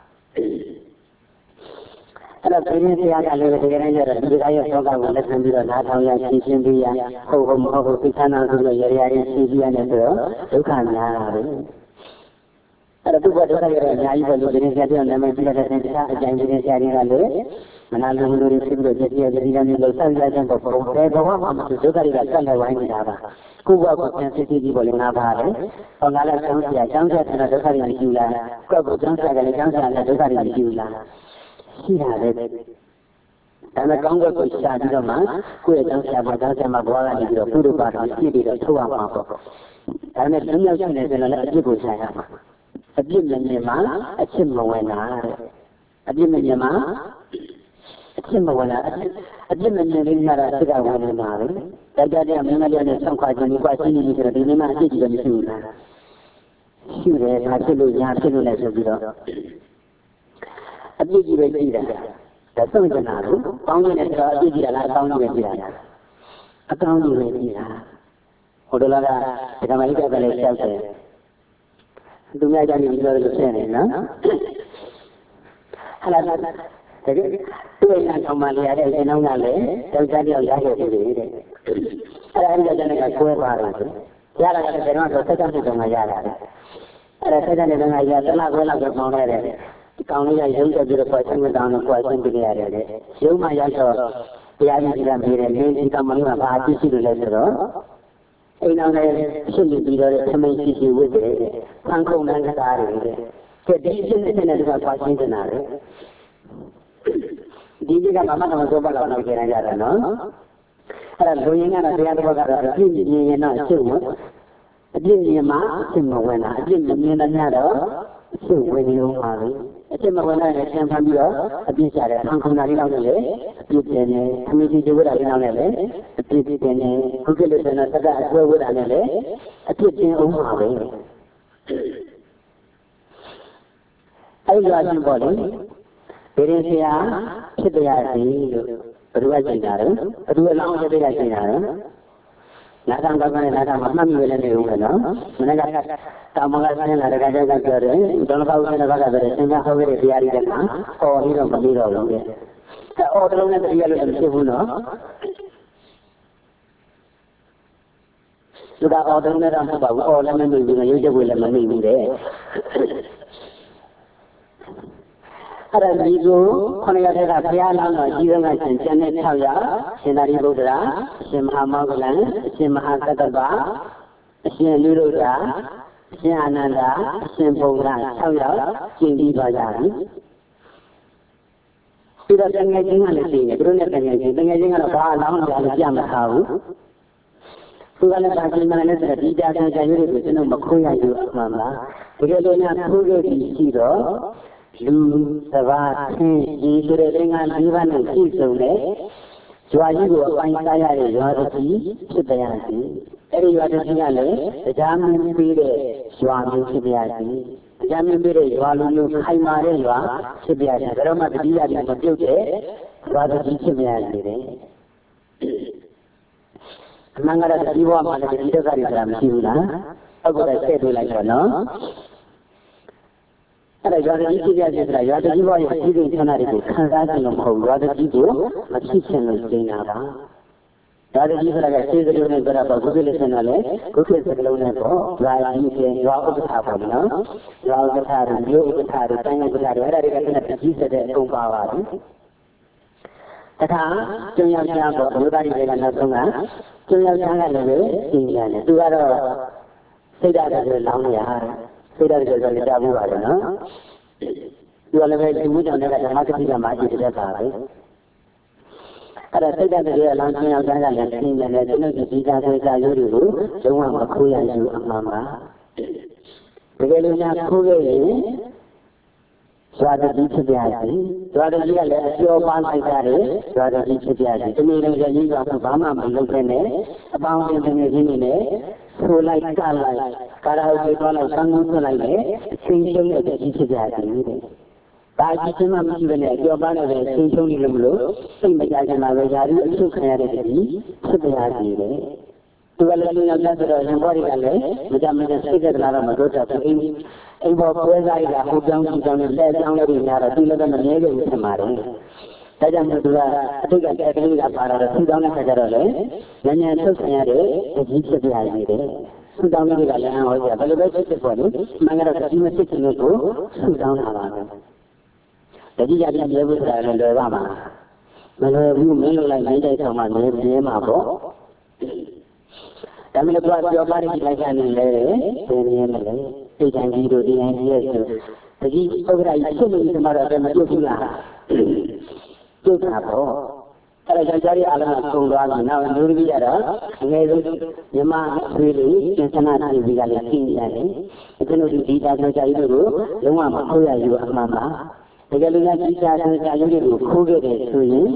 အဲ့တော့ဒီနေ့ဆရာကလည်းဒီကနေ့ကျတော့ဒီကရဲ့သောကကိုလက်ခံပြီးတော့နားထောင်ရရှင်းရှင်းပြရဟုတ်ဟုတ်မဟုတ်ဘူးသိချမ်းသာဆိုတော့ရရရရှင်းပြရတယ်ဆိုတော့ဒုက္ခများတာပဲအဲ့တော့သူ့ဘဒုက္ခရတဲ့အများကြီးပဲလို့ဒီနေ့ဆရာပြောနာမည်ပြတဲ့တဲ့တရားအကျဉ်းကြီးတဲ့ဆရာတွေကလည်းမနာလိုလိုတွေဖြစ်ပြီးတော့ပြည့်ပြည့်ဒီလိုမျိုးလှုပ်ရှားရတဲ့ပုံပုံတဲ့ဘဝမှာမသူဒုက္ခတွေကဆက်လက်ဝိုင်းနေတာပါကိုယ့်ဘဝကိုပြန်စစ်စစ်ကြီးပေါ်လေငါပါလေဟောငါလည်းကျောင်းဆရာကျောင်းဆရာကဒုက္ခတွေမရှိဘူးလားကိုယ့်ကိုကျောင်းဆရာကလည်းကျောင်းဆရာလည်းဒုက္ခတွေမရှိဘူးလားရှိတာလေဒါနဲ့ကောင်းကင်ကိုရှာပြီးတော့မှကိုယ့်ရဲ့ကျောင်းဆရာပေါ်ကျောင်းဆရာမှာဘဝကနေပြီးတော့ကုသိုလ်ပါတော်ရှိပြီးတော့ထုတ်ရမှာပေါ့ဒါနဲ့လုံးရောက်ရှိနေတယ်လည်းအပြစ်ကိုရှာရမှာအပြစ်မြင်မြင်မှာအချစ်မဝင်တာတဲ့အပြစ်မြင်မြင်မှာအချစ်မဝင်တာအပြစ်မြင်မြင်လေးရတာစိတ်ကဝင်နေတာပဲဒါကြတဲ့မင်းမလေးနဲ့ဆောင်းခွာခြင်းဒီကွာရှင်းနေပြီဆိုတော့ဒီနေ့မှအပြစ်ကြီးလည်းမရှိဘူးလားရှိတယ်ဒါဖြစ်လို့ညာဖြစ်လို့လည်းဆိုပြီးတော့အပြစ်ကြီးပဲကြည့်တာဒါဆုံးကျင်တာလို့ပေါင်းနေတဲ့တော့အပြစ်ကြီးလားအကောင်းကြီးပဲကြည့်တာအကောင်းကြီးပဲကြည့်တာဟိုတလားကဒီကမလေးကလည်းရှောက်တယ်သူများကြနေပြီးတော့လို့ဆက်နေနော်ဟာလာတကယ်တွေ့နေအောင်မလေးရတဲ့အင်းအောင်ကလည်းတောက်ကြပြောက်ရခဲ့ပြီတဲ့အဲ့ဒါအဲ့ဒါကျတော့ကွဲသွားတယ်ရတာကလည်းဘယ်တော့ဆက်ကြည့်တော့မှရတာလေအဲ့ဒါဆက်ကြနေတဲ့ငါရတလားခွဲလောက်ပေါင်းလိုက်တယ်ကောင်းလေးရရုံးချက်ပြီးတော့ပတ်ချင်းမတောင်းတော့ပတ်ချင်းပြခဲ့ရတယ်လေရုံးမှရောက်တော့တရားကြီးကမေးတယ်မင်းဒီကမလေးကဘာအဖြစ်ရှိလို့လဲဆိုတော့အိမ်အောင်လည်းဖြစ်နေပြီးတော့သမင်ရှိရှိဝတ်တယ်ဖန်ခုံနှန်းကားတယ်တဲ့ဒီအဖြစ်နဲ့တကပတ်ချင်းနေတာလေဒီကြီးကမမတော်ဆိုပါတော့တော့ကြရကြတယ်နော်အဲ့ဒါလူရင်းကတော့တရားတော်ကတော့အပြည့်မြင်ရင်တော့ရှုပ်မှာအပြည့်မြင်မှအဖြစ်မဝင်တာအပြည့်မမြင်တဲ့ညတော့ရှုပ်ဝင်နေအောင်ပါပဲအဖြစ်မဝင်တဲ့ဆံဖမ်းပြီးတော့အပြည့်ချတယ်ဖန်ခုံတာလေးတော့လည်းအပြည့်ပြင်းနေသမီးကြီးကျဝတ်တာလေးတော့လည်းအပြည့်ပြင်းနေခုကလေးဆိုတော့သက္ကအဆွဲဝတ်တာနဲ့လည်းအပြည့်ပြင်းအောင်ပါပဲအဲ့လိုအချင်းပေါ့လေဒီရင်ဆရာဖြစ်တရားစီလို့ဘယ်လိုကြင်တာလဲဘယ်လိုလောင်းတဲ့ပြကြင်တာလဲနားထောင်ကောင်းတဲ့နားထောင်မှမှတ်မိလည်းနေဦးမယ်နော်မနေ့ကတောင်မကဆင်းလာတဲ့ခါကျတော့ပြောတယ်ဒေါ်လာကောင်းတဲ့ဘက်ကပဲသင်္ကြန်ဟောခဲ့တဲ့တရားတွေကအော်ပြီးတော့မပြီးတော့ဘူးတဲ့အော်တလုံးနဲ့တရားလို့မဖြစ်ဘူးနော်လူကအော်တလုံးနဲ့တော့မဟုတ်ပါဘူးအော်လည်းမမိဘူးရုပ်ချက်ကိုလည်းမမိဘူးတဲ့အဲ့ဒါဒီကိုခொနရတဲ့ကဘုရားလောင်းတော်ကြီးဆုံးကရှင်ကျန်တဲ့၆ယောက်ရှင်သာရိပုတ္တရာအရှင်မဟာမောဂလန်အရှင်မဟာကတ္တဗအရှင်လူရုဒ္ဓအရှင်အာနန္ဒာအရှင်ဘုရား၆ယောက်ကျင့်ပြီးသွားကြပြီပြီးတော့တငယ်ချင်းကလည်းရှိတယ်သူတို့နဲ့တငယ်ချင်းတငယ်ချင်းကတော့ဘာလောင်းတော်လည်းပြမထားဘူးသူကလည်းဒါကြီးမှလည်းဆိုဒီတရားကြာရွေးတွေကိုကျွန်တော်မခွင့်ရဘူးအမှန်ပါတကယ်လို့များခိုးလို့ရှိတော့လူစဘာသင်ဒီဆိုတဲ့သင်္ကန်း၄ပါးနဲ့ပြည့်စုံတဲ့ရွာကြီးကိုအပိုင်းစားရတဲ့ရွာတစ်ကြီးဖြစ်ပါရစေ။အဲဒီရွာတစ်ကြီးကလည်းတရားမင်းပေးတဲ့ရွာမျိုးဖြစ်ပါရစေ။တရားမင်းပေးတဲ့ရွာလိုမျိုးခိုင်မာတဲ့ရွာဖြစ်ပါရစေ။ဒါတော့မှတတိယကြီးမပြုတ်တဲ့ရွာတစ်ကြီးဖြစ်ပါရစေတဲ့။အမှန်ကတော့ဒီဘဝမှာလည်းဒီဒုက္ခတွေဆိုတာမရှိဘူးလား။ဟုတ်ကဲ့ဆက်တွေ့လိုက်တော့နော်။အဲ့ဒါရွာတကြီးပြပြဆိုတာရွာတကြီးဘဝရဲ့အကြီးဆုံးဌာနတွေကိုခံစားခြင်းလို့မဟုတ်ရွာတကြီးကိုမဖြစ်ချင်လို့ကျင်းတာပါရွာတကြီးဆိုတာကစေစလုံးနဲ့ပြောတာပေါ့ကုသိုလ်ဆန္ဒလည်းကုသိုလ်စကလုံးနဲ့ပေါ့ရွာကြီးကျင်းရွာဥပ္ပခါပေါ့နော်ရွာဥပ္ပခါတွေမြို့ဥပ္ပခါတွေတိုင်းဥပ္ပခါတွေအဲ့ဒါတွေကလည်းတကြီးစတဲ့အကုန်ပါပါတယ်တခါကျုံယောက်ျားပေါ့ဘုရားကြီးတွေကနောက်ဆုံးကကျုံယောက်ျားကလည်းပဲရှင်းရတယ်သူကတော့စိတ်ဓာတ်တွေလောင်းနေရတယ်စိတ်ဓာတ်တွေဆိုလည်းကြားဘူးပါတယ်နော်ဒီလိုလည်းဒီဝိဇ္ဇာနဲ့ဓမ္မကတိကမှာအကျိုးတက်တာပဲအဲ့ဒါစိတ်ဓာတ်တွေအလောင်းချင်းအောင်ကြားကြတယ်ရှင်းတယ်ကျွန်တော်ဒီသာဆွေစာရိုးတွေကိုလုံးဝမခိုးရဘူးအမှန်ပါတကယ်လို့များခိုးခဲ့ရင်ဇွာတတိဖြစ်ပြစီဇွာတတိကလည်းအကျော်ပန်းဆိုင်တာတွေဇွာတတိဖြစ်ပြစီဒီနေ့လည်းရင်းရွာဘာမှမလုပ်ခဲ့နဲ့အပေါင်းအသင်းတွေချင်းနေနဲ့ဆိုလိုက်ကလိုက်ကာရာဟုတ်ပြောလိုက်ဆန်းကုန်းထွက်လိုက်တယ်အချင်းချင်းနဲ့တတိဖြစ်ပြစီတဲ့ဒါအချင်းမှမရှိဘဲနဲ့အကျော်ပန်းတွေချင်းချင်းနေလို့မလို့စိတ်မကြခင်မှာပဲຢာရီအချုပ်ခံရတဲ့တတိဖြစ်ပြစီတဲ့သူကလည်းလူယောက်ျားဆိုတော့ရင်ဘောတွေကလည်းမကြမကြစိတ်ကလာတော့မတို့တော့ဘူးအိမ်ပေါ်ပွဲစားရတာဟိုကြောင်းဒီကြောင်းနဲ့လက်ကြောင်းလေးတွေများတော့သူလည်းတော့မမြဲခဲ့ဘူးထင်ပါတယ်။ဒါကြောင့်မို့သူကအထိတ်ကတက်ကလေးကပါလာတော့သူတောင်းတဲ့ခါကျတော့လေညဉ့်ညံထုတ်ဆင်ရတဲ့တကြီးဖြစ်ပြရည်တယ်။သူတောင်းလေးကလည်းဟောကြဘယ်လိုပဲဖြစ်ဖြစ်ပေါ့လေ။မှန်ကတော့တကြီးမဖြစ်ချင်လို့ကိုသူတောင်းတာပါပဲ။တကြီးကြပြရဲဘူးဆိုတာလည်းလွယ်ပါမှာ။မလွယ်ဘူးမင်းလိုလိုက်နိုင်တဲ့ဆောင်မှလည်းပြဲမှာပေါ့။ဒါမှလည်းပြောပြောပါရည်လိုက်ကနေလေဘယ်နည်းမလဲစိတ်တိုင်းကြီးတို့ဒီတိုင်းကြီးရဲ့ဆိုတကြီးဥက္ကရာကြီးဖြစ်နေဒီမှာတော့မပြုတ်ဘူးလားပြုတ်တာပေါ့အဲ့ဒါကြောင့်ကြားရအလုံးစုံသွားပြီနောက်လူကြီးရတော့ငယ်ဆုံးမြမဆွေးလေးသင်္ခဏတိပြီးကလည်းသိနေတယ်အခုလိုဒီတာကြောင့်ကြားရလို့လုံးဝမဟုတ်ရဘူးအမှန်ပါတကယ်လို့ဒီတာကြောင့်ကြားရလို့ခိုးခဲ့တယ်ဆိုရင်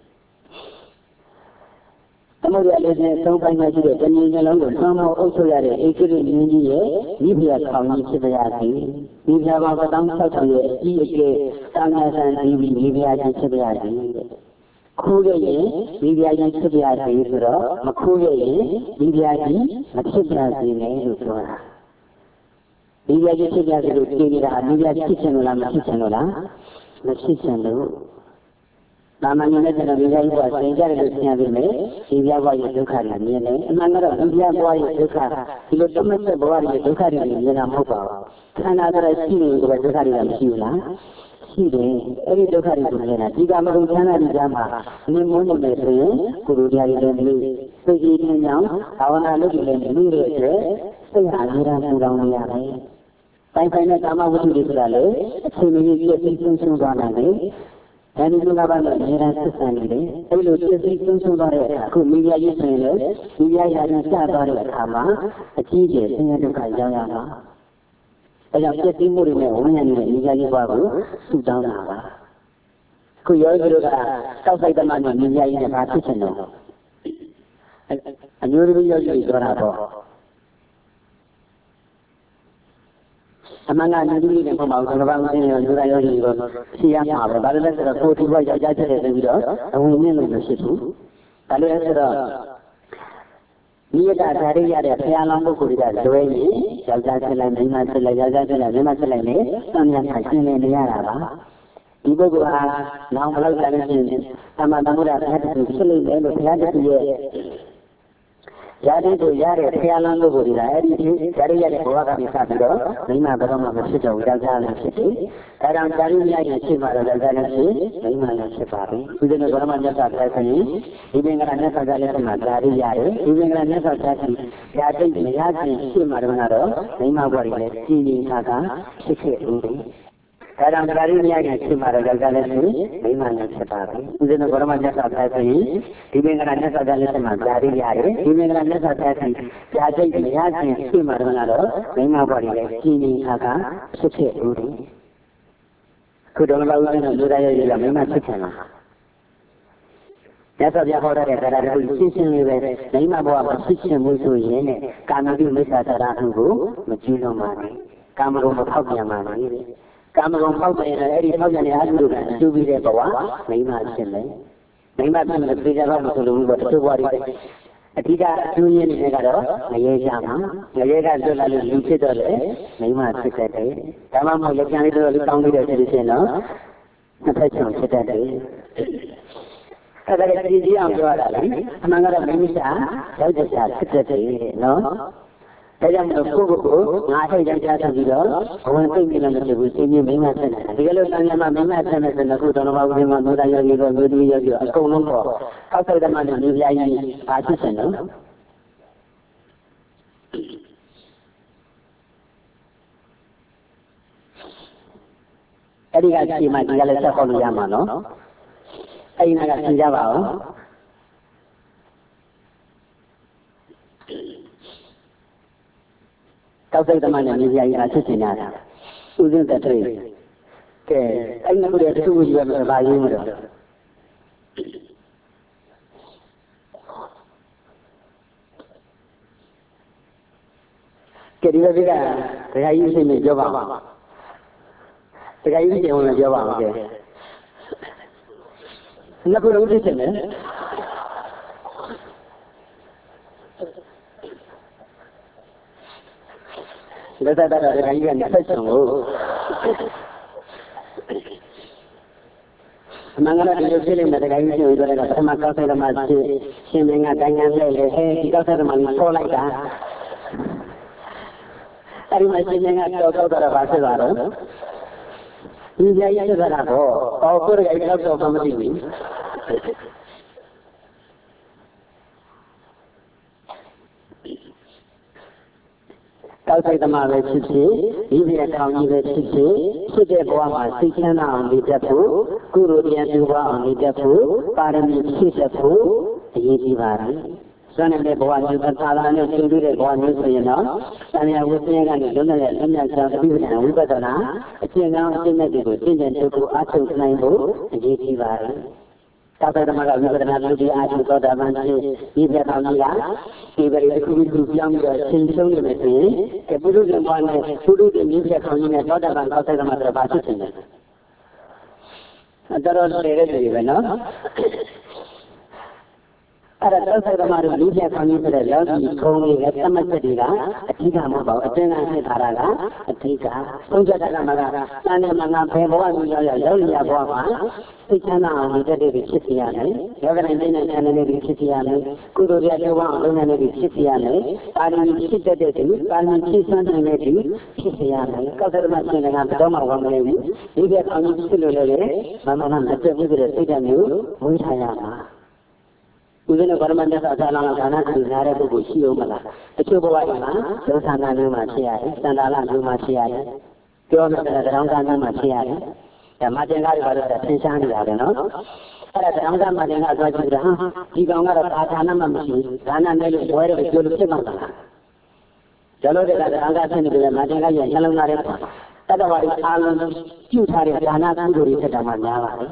သမုဒ္ဒရာလေးနဲ့သုံးပိုင်းမှရှိတဲ့တဏှင်နှလုံးကိုသွမ်းမောအုပ်ချုပ်ရတဲ့ဧကရိမင်းကြီးရဲ့မိဖုရားခေါင်းကြီးဖြစ်ပါရစေ။မိဖုရားပေါင်းတောင်းဆောက်ထောင်ရဲ့အကြီးအကျယ်တာငါဆန်ဒီမိဖုရားကြီးဖြစ်ပါရစေ။ခိုးခဲ့ရင်မိဖုရားကြီးဖြစ်ပါရစေဆိုတော့မခိုးခဲ့ရင်မိဖုရားကြီးမဖြစ်ပါစေနဲ့လို့ပြောတာ။မိဖုရားကြီးဖြစ်ပါစေလို့ပြောနေတာမိဖုရားဖြစ်ချင်လို့လားမဖြစ်ချင်လို့လားမဖြစ်ချင်လို့သာမန်နဲ့ကျွန်တော်ဒီကြိုက်ဘဝသင်ကြတယ်လို့သိရပေမဲ့ဒီဘဝရဲ့ဒုက္ခတွေမြင်တယ်အမှန်ကတော့ဒီဘဝရဲ့ဒုက္ခဒီလိုတမတ်တဲ့ဘဝရဲ့ဒုက္ခတွေမြင်တာမဟုတ်ပါဘူးခန္ဓာတော်ရှိနေတယ်ဒုက္ခတွေကမရှိဘူးလားရှိတယ်အဲ့ဒီဒုက္ခတွေကိုမြင်တာဒီကမကုန်ချမ်းသာဒီကမှာမြင်မုန်းနေတယ်ဆိုရင်ကုသိုလ်တရားတွေလည်းမြင်စိတ်ကြီးခြင်းကြောင့်ဘာဝနာလုပ်ပြီးလည်းမြင်တဲ့အတွက်စိတ်ဟာအများအားပူလောင်နေရတယ်တိုင်းတိုင်းနဲ့ကာမဝတ္ထုတွေဆိုတာလေအချိန်မီပြည့်စုံဆုံးသွားနိုင်တယ်အဲဒီလိုကပါလို့အများအားဆက်ဆံနေတယ်။အဲဒီလိုပြည့်စုံဆုံးဆုံးသွားတဲ့အခါအခုမိဖုရားကြီးဆိုရင်လည်းမိဖုရားရာဇဝင်စသွားတဲ့အခါမှာအကြီးကျယ်ဆင်းရဲဒုက္ခရောက်ရမှာ။အဲကြောင့်ပြည့်စုံမှုတွေနဲ့ဝိညာဉ်နဲ့မိဖုရားကြီးဘွားကိုဆုတောင်းတာပါ။အခုယောဂီတို့ကတောက်ဆိုင်တမန်နဲ့မိဖုရားကြီးနဲ့ဘာဖြစ်ချင်တော့အမျိုးသမီးယောဂီပြောတာပေါ့။အ Amanga Nudi and Poma, about see a mother, but let's have a forty boy judge at the video, and we knew the city. But let's have near that area, the Piano Kurida, the way, Jazatella, Nimasella, Jazatella, Nimasella, Sonia Hashin and Yarava. People who are now like that, Amadamura had to kill it and had to be Yari to Yari, Piano Kurida, Yari, Waka Sabiro, Lima Broma, the city of Gazan City, around Jaria and Chiva, the Galaxy, Lima and Chipari, within the Brahman Japanese, even a Nessa Galema, Yari, even a Nessa Japan, Yari, Yaki, Chimaronado, Lima Warrior, Tini Kaka, Siki. Around Jaria and Chiva, the Galaxy, Lima and Chipari, within the Brahman Japanese, even a Nessa Galema, Yari, even a Nessa Japan, Yaki, Yaki, Chimaronado, Lima Warrior, Tini Kaka, Siki. Could only do that in a chicken. That's what you hold it that I will teach you with the name of our system with you. Come and do Miss Atarangu, Machino Mani, Cameron of Hobia Mani, Cameron Hobia and Eddie Hogan and to be there for what? Mayma Chile. Mayma the bigger of the but to what Atida, Union in Negado, Mayama, Mayega Zola Lucid, Mayma Secretary, Tamamo Yakanito, County Citizen, Natation Secretary. Ada di yang juara lagi, amangara Indonesia, Indonesia Secretary, no. Saya menunggu ngasih janji juga, orang tu bilang tu sini memang sana. Kalau tanya memang sana sana, aku tahu nama memang muda yang itu muda yang itu, aku nombor. Kau tahu dah mana ni dia ini pasti sana. Jadi kalau si macam kalau saya kalau yang mana, ay nak sejawab. Kau saya teman yang dia yang asal sini ada. Ujung terus. Ke, ay nak boleh tu juga berbagi mereka. Kedua juga, saya ini sini jawab. Saya ini sini jawab. Nak boleh uji sini. Kita dah ada yang yang sesungguh. Mangala di film ada yang yang itu ada sama kau saya masih semenga dengan lele. Hey, kau saya masih solai dah. Hari masih dengan kau kau dah bahasa baru. Ini dia yang dah ada. Kau pun gaya kau kau sama ini. Kau saya teman bercipsi, ini kau ni bercipsi, sudah bawa sekian orang di dapur, guru dia juga orang di dapur, para misi dapur, ini baru. Soalnya dia bawa juga salah ni, sendiri dia bawa ni sahaja. Tanya usnya kan, dunia dunia jangan biar kita dah, jangan jangan itu, jangan itu acung naik bu, ini baru. Kau saya teman kau juga dengan lebih acung kau dah masih, ini kau ni kan. Ibarat kubur yang bersincung di sini, keburu zaman kubur ini dia kau ni ada dalam kau saya mahu berbahasa sini. Antara orang ada juga, no? Ada kau saya mahu dia kau ni berlalu di kau ni ada macam dia, tiga mahu, jangan saya taraga, tiga. Sudah dalam mana, mana mana pebawa ni ada lalu dia bawa. Sekian orang kita di Cipia ni, orang ini nak di Cipia ni, kudu dia juga orang di Cipia ni, paling kita di sini, paling kita ni di Cipia ni. Kau termasuk dengan pertama orang ini, dia kami seluruhnya, mana mana macam ni berada ni, mungkin apa. Ujian permainan sahaja sana sebenarnya tu busiu malah. Itu bawa mana, dosa nanu masih ada, sandalan tu masih ada, kau macam orang sana masih ada. Ya macam kali baru dah tension ni ada, no? Ada orang zaman macam kali baru dah, jika orang ada tanah masih, tanah ni lu boleh berjual macam mana? Kalau dia ada orang sana tu macam kali yang jalan nari, ada orang alam tu cari tanah tu duri sedang menyawa.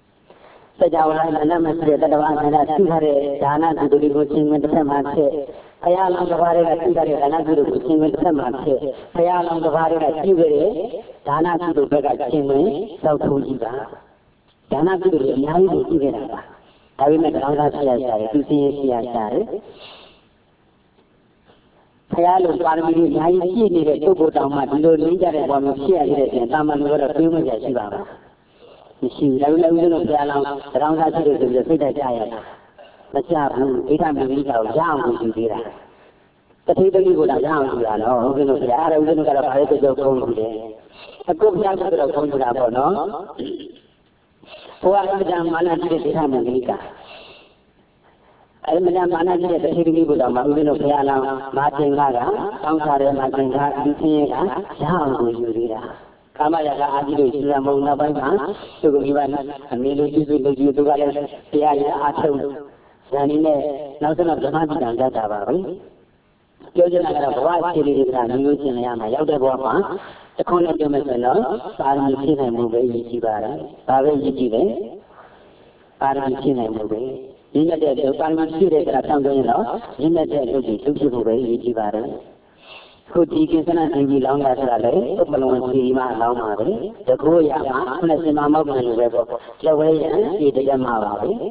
Sejauh mana masih ada orang sana tu cari tanah tu duri kucing macam macam. ဘုရားလောင်းတစ်ပါးတွေကပြုတဲ့ဒါနကုသိုလ်ကိုရှင်ဝင်သက်မှာဖြစ်ဘုရားလောင်းတစ်ပါးတွေကပြုခဲ့တဲ့ဒါနကုသိုလ်ဘက်ကရှင်ဝင်စောက်ထိုးကြည့်ပါဒါနကုသိုလ်တွေအများကြီးကိုပြုခဲ့တာပါဒါပေမဲ့တောင်းစားဖြစ်ရရှာတယ်သူစင်းရဖြစ်ရရှာတယ်ဘုရားလိုပါရမီတွေအများကြီးပြည့်နေတဲ့ပုဂ္ဂိုလ်တောင်မှဒီလိုလင်းကြတဲ့ဘဝမျိုးဖြစ်ရတဲ့ပြင်တာမန်လူကတော့တွေးမကြရှိပါဘူးမရှိဘူးဒါပေမဲ့ဦးဇင်းတို့ဘုရားလောင်းတောင်းစားဖြစ်လို့ဆိုပြီးစိတ်တက်ကြရတာမချဘူးဒိဋ္ဌမမိကြောင့်ရအောင်ကိုယူသေးတာတတိတတိကိုတော့ရအောင်ယူတာနော်ဦးဇင်းတို့ဘုရားအဲ့ဒါဦးဇင်းတို့ကတော့ဗာလဲကြောက်ဖုံးယူတယ်အခုဘုရားကတော့ဖုံးယူတာပေါ့နော်ဘုရားအမှန်မှန်လာတဲ့ဒိဋ္ဌမမိကအဲ့ဒီမှာမာနကြီးတဲ့တတိတတိကိုတော့မဦးဇင်းတို့ဘုရားလောင်းမာသင်္ကားကတောင်းစားတဲ့မာသင်္ကားဒီဆင်းရဲကရအောင်ကိုယူသေးတာကာမရာဂအာတိတို့ရှိရမုံနောက်ပိုင်းမှာသူကမိဘအမေလိုပြုစုလုပ်ကြည့်သူကလည်းတရားရအားထုတ်ဇာနီနဲ့နောက်ဆုံးတော့ဓမ္မတိတံရတာပါပဲပြောချင်တာကတော့ဘဝအခြေအနေတွေကမျိုးချင်းရမှာရောက်တဲ့ဘဝမှာတခုနဲ့ပြောမယ်ဆိုတော့ပါရမီဖြည့်နိုင်မှုပဲရည်ကြည်ပါတယ်ဒါပဲရည်ကြည်တယ်ပါရမီဖြည့်နိုင်မှုပဲရင်းနဲ့တဲ့ပါရမီဖြည့်တဲ့ကံဆောင်ကြရင်တော့ရင်းနဲ့တဲ့လူတွေသူဖြစ်ဖို့ပဲရည်ကြည်ပါတယ်ခုဒီကိစ္စနဲ့သင်ပြီးလောင်းရဆိုတာလေဥပလုံးစီမလောင်းပါပဲတကူရမှာခုနစင်မမောက်တယ်လို့ပဲပေါ့လက်ဝဲရဒီတရားမှာပါပဲ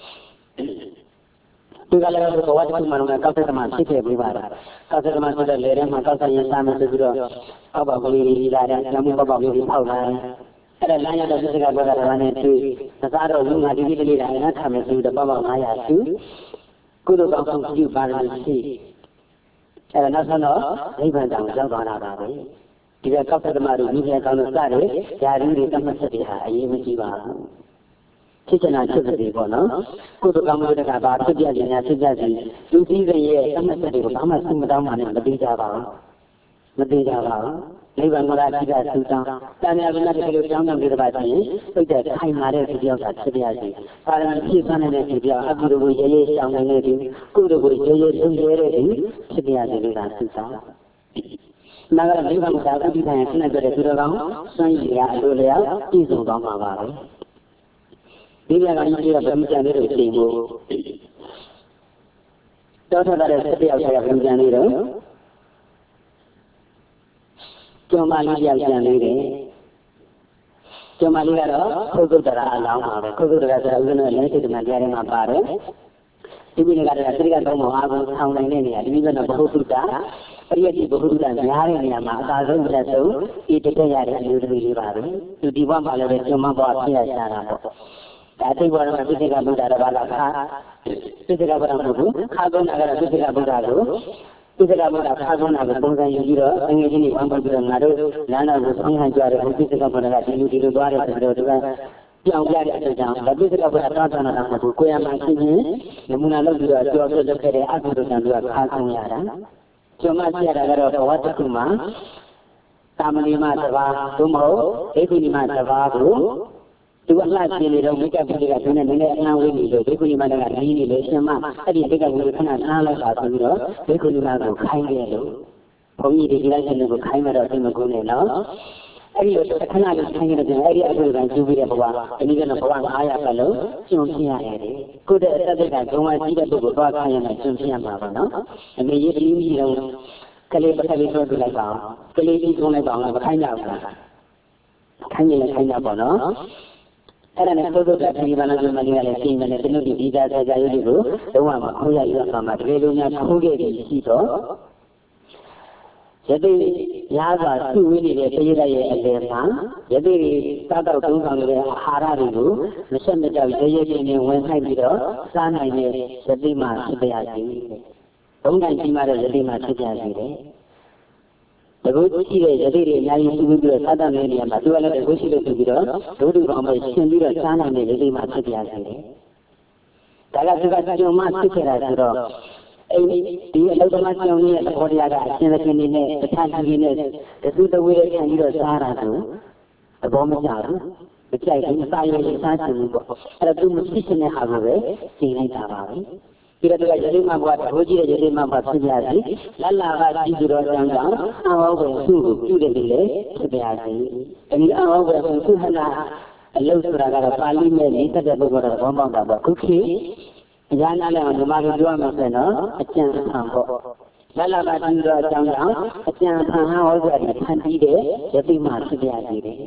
ဒီကလည်းဘဝတခုမှလုံးကောက်တဲ့မှာဖြစ်ခဲ့ပြီးပါတာကောက်တဲ့မှာဆိုတဲ့လေထဲမှာကောက်ဆိုင်ရစားမယ်ဆိုပြီးတော့အောက်ပါကလေးကြီးလာတယ်ညမပေါပေါလေးကြီးဖောက်လာတယ်အဲ့ဒါလမ်းရတဲ့စိတ်ကဘက်ကလည်းနဲ့တွေ့သစားတော့လူငါဒီဒီလေးတိုင်းနဲ့ထားမယ်ဆိုတော့ပေါပေါငါးရာစုကုသိုလ်ကောင်းဆုံးပြုပါရရှိအဲ့ဒါနောက်ဆုံးတော့နိဗ္ဗာန်တောင်ရောက်သွားတာပါပဲဒီကကောက်တဲ့မှာတို့မိဖုရားကောင်းလို့စတယ်ဓာရီတွေတမတ်ဆက်တွေဟာအရေးမကြီးပါဘူးဖြစ်ချင်တာဖြစ်တယ်ပေါ့နော်ကုသိုလ်ကောင်းမှုတွေကဘာဖြစ်ပြခြင်းများဖြစ်ပြစီလူစည်းစိမ်ရဲ့တမတ်ဆက်တွေကိုဘာမှစုမတောင်းမှနဲ့မသိကြပါဘူးမသိကြပါဘူးနိဗ္ဗာန်ကိုလာကြည့်တာသူတောင်းတန်မြတ်ကလည်းဒီလိုကြောင်းကြောင်းပြတဲ့ပါချင်းစိတ်တဲ့ခိုင်မာတဲ့ဒီပြောက်ကဖြစ်ပြစီပါရမီဖြည့်ဆန်းတဲ့ဒီပြောအကုသိုလ်ကိုရေရေရှောင်နေတဲ့ဒီကုသိုလ်ကိုရေရေဆုံးရဲတဲ့ဒီဖြစ်ပြစီလို့သာသူတောင်းနာကနိဗ္ဗာန်ကိုသာဥဒိဋ္ဌာယဆင်းရဲတဲ့သူတော်ကောင်းစွန့်ရည်ရအလိုလျောက်ပြည့်စုံသွားမှာပါပဲဒီကကကြီးကဗြဟ္မကြံလေးတို့ချိန်ကိုတောထတဲ့ဆက်ပြောက်ဆရာဗြဟ္မကြံလေးတို့ကျော်မလေးပြောက်ကြံလေးတယ်ကျော်မလေးကတော့ခုတ်ကုတ်တရာအလောင်းပါပဲခုတ်ကုတ်တရာဆိုတာဥစဉ်နဲ့လည်းစိတ်တမတရားတွေမှာပါတယ်ဒီမိနကတည်းကသတိကတော့မအားဘူးဆောင်းနိုင်တဲ့နေရာဒီမိကတော့ဘဟုတုတ္တပရိယတိဘဟုတုတ္တများတဲ့နေရာမှာအသာဆုံးလက်ဆုံးဤတကယ်ရတဲ့အမျိုးသမီးလေးပါပဲသူဒီဘဝမှာလည်းကျော်မဘဝဖြစ်ရရှာတာပေါ့ဒါသိဘောရမှာပိဋကဗုဒ္ဓတော်ဘာလာခါပိဋကဗုဒ္ဓမဟုတ်ဘူးခါကုန်းနာကတော့ပိဋကဗုဒ္ဓကိုပိဋကဗုဒ္ဓခါကုန်းနာကိုပုံစံယူပြီးတော့အငယ်ချင်းတွေဝမ်းပုတ်ပြီးတော့ငါတို့လမ်းတော်ကိုဆောင်းဟန်ကြတယ်ပိဋကဗုဒ္ဓကဒီလူဒီလိုသွားတယ်ဆိုတော့သူကပြောင်းပြတဲ့အကြောင်းဒါပိဋကဗုဒ္ဓတောင်းတနာတာမဟုတ်ဘူးကိုယ်ရမှချင်းချင်းနမူနာလုပ်ပြီးတော့ကြော်ပြလုပ်ခဲ့တဲ့အကုသိုလ်ကံတွေကခါကုန်းရတာကျော်မကြည့်ရတာကတော့ဘဝတစ်ခုမှာတာမဏိမတစ်ပါးသို့မဟုတ်ဒိဋ္ဌိနိမတစ်ပါးကိုသူအလှရှင်နေတော့မိကပ်ကြီးကသူနဲ့နည်းနည်းအနာဝေးနေလို့ဘေကုဏီမလည်းကနည်းနေလို့ရှင်မအဲ့ဒီမိကပ်ကြီးခဏနားလိုက်ပါဆိုပြီးတော့ဘေကုဏီမကိုခိုင်းတယ်လို့ဘုန်းကြီးဒီလိုက်ရှင်ကိုခိုင်းမတော့သိမကူးနေနော်အဲ့ဒီလိုခဏလေးခိုင်းရတယ်အဲ့ဒီအတူတူကျူးပြီးတဲ့ဘဝအနည်းကတော့ဘဝအားရပါလို့ကျွန်းပြရတယ်ကိုယ့်တဲ့အသက်ကဂုံဝကြီးတဲ့ပုဂ္ဂိုလ်သွားခိုင်းရမယ်ကျွန်းပြရမှာပါနော်အမေကြီးဒီကြီးတော့ကလေးတစ်ခါလေးပြောပြလိုက်ပါအောင်ကလေးကြီးသုံးလိုက်ပါအောင်မခိုင်းကြဘူးလားခိုင်းရင်လည်းခိုင်းကြပါနော်အဲ့ဒါနဲ့သုဒ္ဓတတိဘာနာဇမလေးကလည်းရှင်းတယ်ဒီလိုဒီဒီသားဆရာရုပ်တွေကိုလုံးဝမခိုးရရအောင်မှာတကယ်လို့များခိုးခဲ့ပြီးရှိတော့ယတိရားစွာစုဝေးနေတဲ့ပရိသတ်ရဲ့အလယ်မှာယတိတွေစားတော့သုံးဆောင်နေတဲ့အာဟာရတွေကိုမဆက်မကြောက်ရဲရဲချင်းချင်းဝင်ဆိုင်ပြီးတော့စားနိုင်တဲ့ယတိမှဖြစ်ပါစေ။ဘုံတိုင်းကြီးမှတဲ့ယတိမှဖြစ်ပါစေတယ်။တကူရှိတဲ့ယတိတွေအများကြီးစုပြီးတော့စားတတ်နေတဲ့နေရာမှာသူကလည်းတကူရှိလို့ဆိုပြီးတော့ဒုဒုကောင်ပဲရှင်းပြီးတော့စားနိုင်တဲ့ယတိမှဖြစ်ပါစေတယ်။ဒါကသူကကျွန်မဖြစ်ခဲ့တာဆိုတော့အဲ့ဒီအလုတ္တမကျောင်းရဲ့သဘောတရားကအရှင်သခင်နေနဲ့တခြားသူတွေနဲ့တစုတဝေးနဲ့ခံပြီးတော့စားတာဆိုသဘောမကျဘူးမကြိုက်ဘူးစားရည်စားချင်ဘူးပေါ့အဲ့တော့သူမဖြစ်ရှင်တဲ့ဟာကိုပဲရှင်းလိုက်တာပါပဲဒီတော့ကရေမဘွားတဟိုးကြီးတဲ့ရေမဘွားဖြစ်ကြစီလလကကြည့်ကြတော့ကြောင်းကြောင်းအဟောပဲသူ့ကိုပြုတယ်လေဖြစ်ပါစေဒီအဟောပဲသူဟနာအလုဆိုတာကတော့ပါဠိနဲ့နေတဲ့ပုဂ္ဂိုလ်တော်ဘောပေါက်တာပေါ့ခုခေတ်ရာနာလည်းဒီမှာပြောမှဆိုတော့အကျဉ်းခံပေါ့လလဘာတိတော့အကြောင်းကြောင့်အကျဉ်းခံဟောဆိုတဲ့ဖန်တီးတဲ့ယတိမှဖြစ်ပြရည်တယ်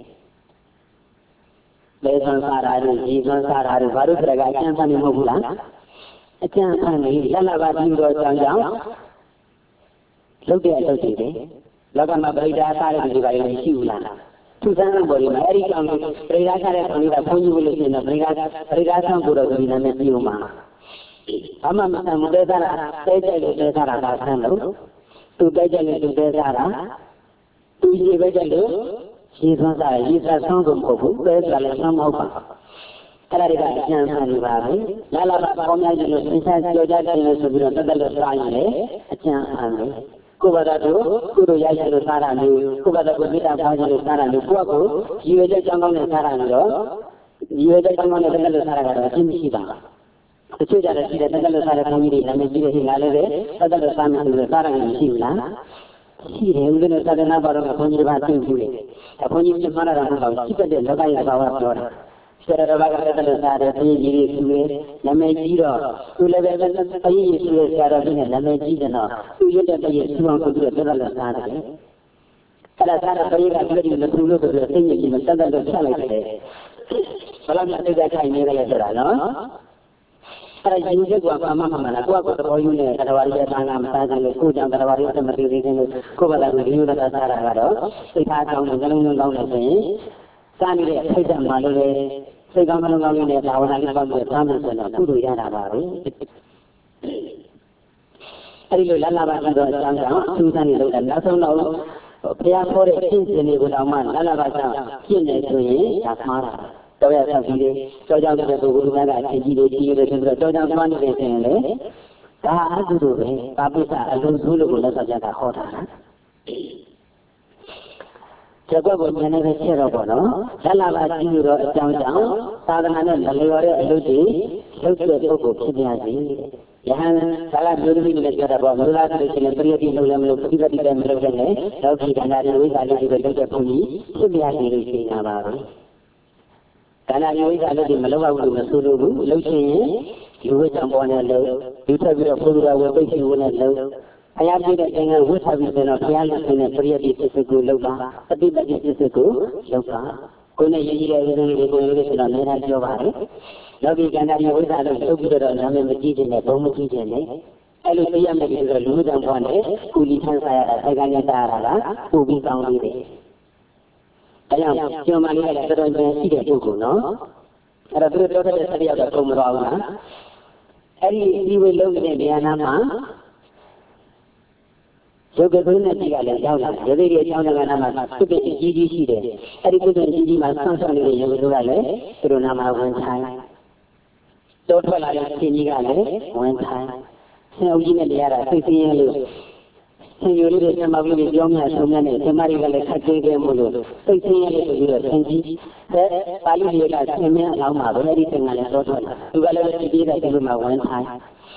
လေသံစာရာတို့ဒီသံစာရာတို့ဘာလို့ဆိုတော့အကျဉ်းခံနေမဟုတ်ဘူးလားအကျဉ်းခံနေလလဘာတိတော့အကြောင်းကြောင့်လုပ်တဲ့အလုပ်တွေတယ်လောကမှာပရိဒါစားတဲ့ဒီပါရင်ရှိဘူးလားသူစမ်းပေါ်ဒီမှာအဲ့ဒီကြောင့်ပရိဒါစားတဲ့ခေါင်းကဘုန်းကြီးလို့ရှိရင်ပရိဒါပရိဒါဆံကိုတော့ဒီနာမည်ပြီးဦးမှာအမှမဆံမတဲစားတာတဲကြိုက်လို့တဲစားတာကဆန်းလို့သူတဲကြိုက်လို့သူတဲစားတာသူရေပဲကြိုက်လို့ရေသွန်းစားရေစားဆောင်းကုန်မဟုတ်ဘူးတဲစားလည်းဆန်းမဟုတ်ပါအဲ့ဒါတွေကအကျဉ်းဆန်းနေပါပဲလာလာပါပေါင်းများကြီးလို့သင်္ချာကြောကြတယ်လို့ဆိုပြီးတော့တက်တက်လို့စားရင်လည်းအကျဉ်းဆန်းတယ်ကိုယ်ဘာသာတို့ကုသိုလ်ရရလို့စားတာမျိုးကိုယ်ဘာသာကိုမေတ္တာပေါင်းလို့စားတာမျိုးကိုယ့်ကိုရည်ရွယ်ချက်ကြောင်းကောင်းနဲ့စားတာမျိုးတော့ရည်ရွယ်ချက်ကြောင်းကောင်းနဲ့တက်တက်လို့စားတာကတော့အရှင်းမရှိပါဘူးတချို့ကြတဲ့ရှိတဲ့တက်တက်လို့စားတဲ့ခေါင်းကြီးတွေနာမည်ကြီးတဲ့ရှိလားလည်းပဲတက်တက်လို့စားမယ်လို့စားတာမျိုးမရှိဘူးလားရှိတယ်ဦးဇင်းတို့သာသနာ့ဘာတော်ကခေါင်းကြီးတစ်ပါးသိဘူးလေခေါင်းကြီးပြမှန်းတာတော့မဟုတ်ဘူးရှိတဲ့လောကရဲ့ဘာဝပြောတာဆရာတော်ဘာကတက်တက်လို့စားတဲ့ဘုရားကြီးတွေသူတွေနာမည်ကြီးတော့သူလည်းပဲဘုရားကြီးသူရဲ့ဆရာတော်ကြီးနဲ့နာမည်ကြီးတယ်တော့သူရွတ်တဲ့တည်းသူအောင်ကိုသူတက်တက်လို့စားတယ်အဲ့ဒါစားတဲ့ဘုရားကပြည်တယ်သူလို့ဆိုတော့သိနေပြီးတက်တက်လို့ဖြတ်လိုက်တယ်ဘယ်လောက်မှသိကြခိုင်နေတယ်ဆိုတာနော်အဲ့ဒါယူချက်ကအမှန်မှန်လားကိုယ့်ကိုယ်သဘောယူနေတယ်တော်ရီရဲ့ဘာသာမစားနိုင်လို့ကိုယ်ကြောင့်တော်ရီရဲ့မသိသေးဘူးကိုယ့်ဘာသာကိုဒီလိုသာစားတာကတော့စိတ်ထားကောင်းတယ်နှလုံးသွင်းကောင်းတယ်ဆိုရင်စားနေတဲ့စိတ်ဓာတ်မှလည်းစိတ်ကောင်းနှလုံးကောင်းနဲ့ဘာဝနာလေးကောင်းပြီးသားမယ်ဆိုတော့ကုသိုလ်ရတာပါပဲအဲ့ဒီလိုလလဘာကတော့အကြောင်းကြောင့်သူစားနေလို့နောက်ဆုံးတော့ဘုရားခေါ်တဲ့ရှင်းရှင်တွေကိုတော့မှလလဘာကြောင့်ရှင်းနေဆိုရင်ဒါမှားတာတော့ရဆောက်ပြီးတယ်ကြောကြောင့်တဲ့ပုဂ္ဂိုလ်ကအချင်းကြီးတွေကြီးတွေဆိုတော့ကြောကြောင့်သွားနေတယ်ဆိုရင်လေဒါအကုသိုလ်ပဲပါပိဿအလုံးစုလို့ကိုလက်ဆောင်ကြတာဟောတာနော်ကျက်ကွက်ကိုဉာဏ်နဲ့ချက်တော့ပေါ့နော်လလဘာကြည့်လို့တော့အကြောင်းကြောင့်သာသနာနဲ့မလျော်တဲ့အလုပ်တွေလုပ်တဲ့ပုဂ္ဂိုလ်ဖြစ်ပါစေယဟန်ဒါကမျိုးသမီးတွေလည်းပြောတာပေါ့မလားဆိုလို့ရှိရင်ပရိယတိလုပ်လည်းမလုပ်ပฏิပတ်တိလည်းမလုပ်တဲ့နဲ့လောကီကံတာတွေဝိသလေးတွေလုပ်တဲ့ဘုန်းကြီးဖြစ်ပါစေလို့ရှင်းတာပါပဲဒါနမျိုးဝိသလေးတွေမလုပ်ဘူးလို့မဆိုလိုဘူးလုပ်ချင်ရင်ဒီဝိသံပေါ်နဲ့လုပ်ဒီထပ်ပြီးတော့ဘုရားဝေပိတ်ရှိဝင်နဲ့လုပ်ဘုရားပြည့်တဲ့သင်္ကန်းဝတ်ထားပြီးတော့ဘုရားလက်ဆင်းတဲ့ပရိယတိစစ်စစ်ကိုလုပ်ပါပฏิပတ်တိစစ်စစ်ကိုလုပ်ပါကိုယ်နဲ့ရည်ရည်တဲ့ဝိသံတွေကိုလုပ်လို့ဆိုတော့လည်းသာပြောပါတယ်လောကီကံတာမျိုးဝိသလို့လုပ်ပြီးတော့နာမည်မကြည့်ခြင်းနဲ့ဘုံမကြည့်ခြင်းနဲ့အဲ့လိုသိရမယ်ဆိုတော့လူမှုတန်ဖိုးနဲ့ကုလီထမ်းစားရတာဆိုင်ကညတာရတာကပူပြီးကောင်းလေးတယ်။အဲကြောင့်ကျော်မလေးကလည်းတော်တော်များရှိတဲ့ပုဂ္ဂိုလ်နော်။အဲ့တော့သူတို့ပြောတဲ့ဆက်ရောက်တော့ကုန်မတော်ဘူးလား။အဲ့ဒီဒီဝေလုံးတဲ့ဉာဏ်နာမှာရုပ်ကလေးနဲ့ကြည့်ရလဲရောက်လာရုပ်လေးရဲ့အကြောင်းကနာမှာသူကကြီးကြီးရှိတယ်။အဲ့ဒီကုသိုလ်ကြီးကြီးမှာဆောင်းဆောင်းနေတဲ့ရုပ်ကလေးကလည်းသူတို့နာမှာဝင်ထိုင်တော့ထွက်လာတဲ့ရှင်ကြီးကလည်းဝင်ထိုင်ဆင်အုပ်ကြီးနဲ့တရားတာသိသိရလို့ဆင်ယူလေးတွေဆက်မပြီးပြောင်းမြဆုံးမြနဲ့ဆင်မတွေကလည်းခက်သေးတယ်မို့လို့သိသိရလို့ဆိုပြီးတော့ဆင်ကြီးအဲပါဠိတွေကဆင်မြအလောင်းမှာပဲအဲ့ဒီဆင်ကလည်းတော့ထွက်လာသူကလည်းဒီပြေးတဲ့ဒီလိုမှဝင်ထိုင်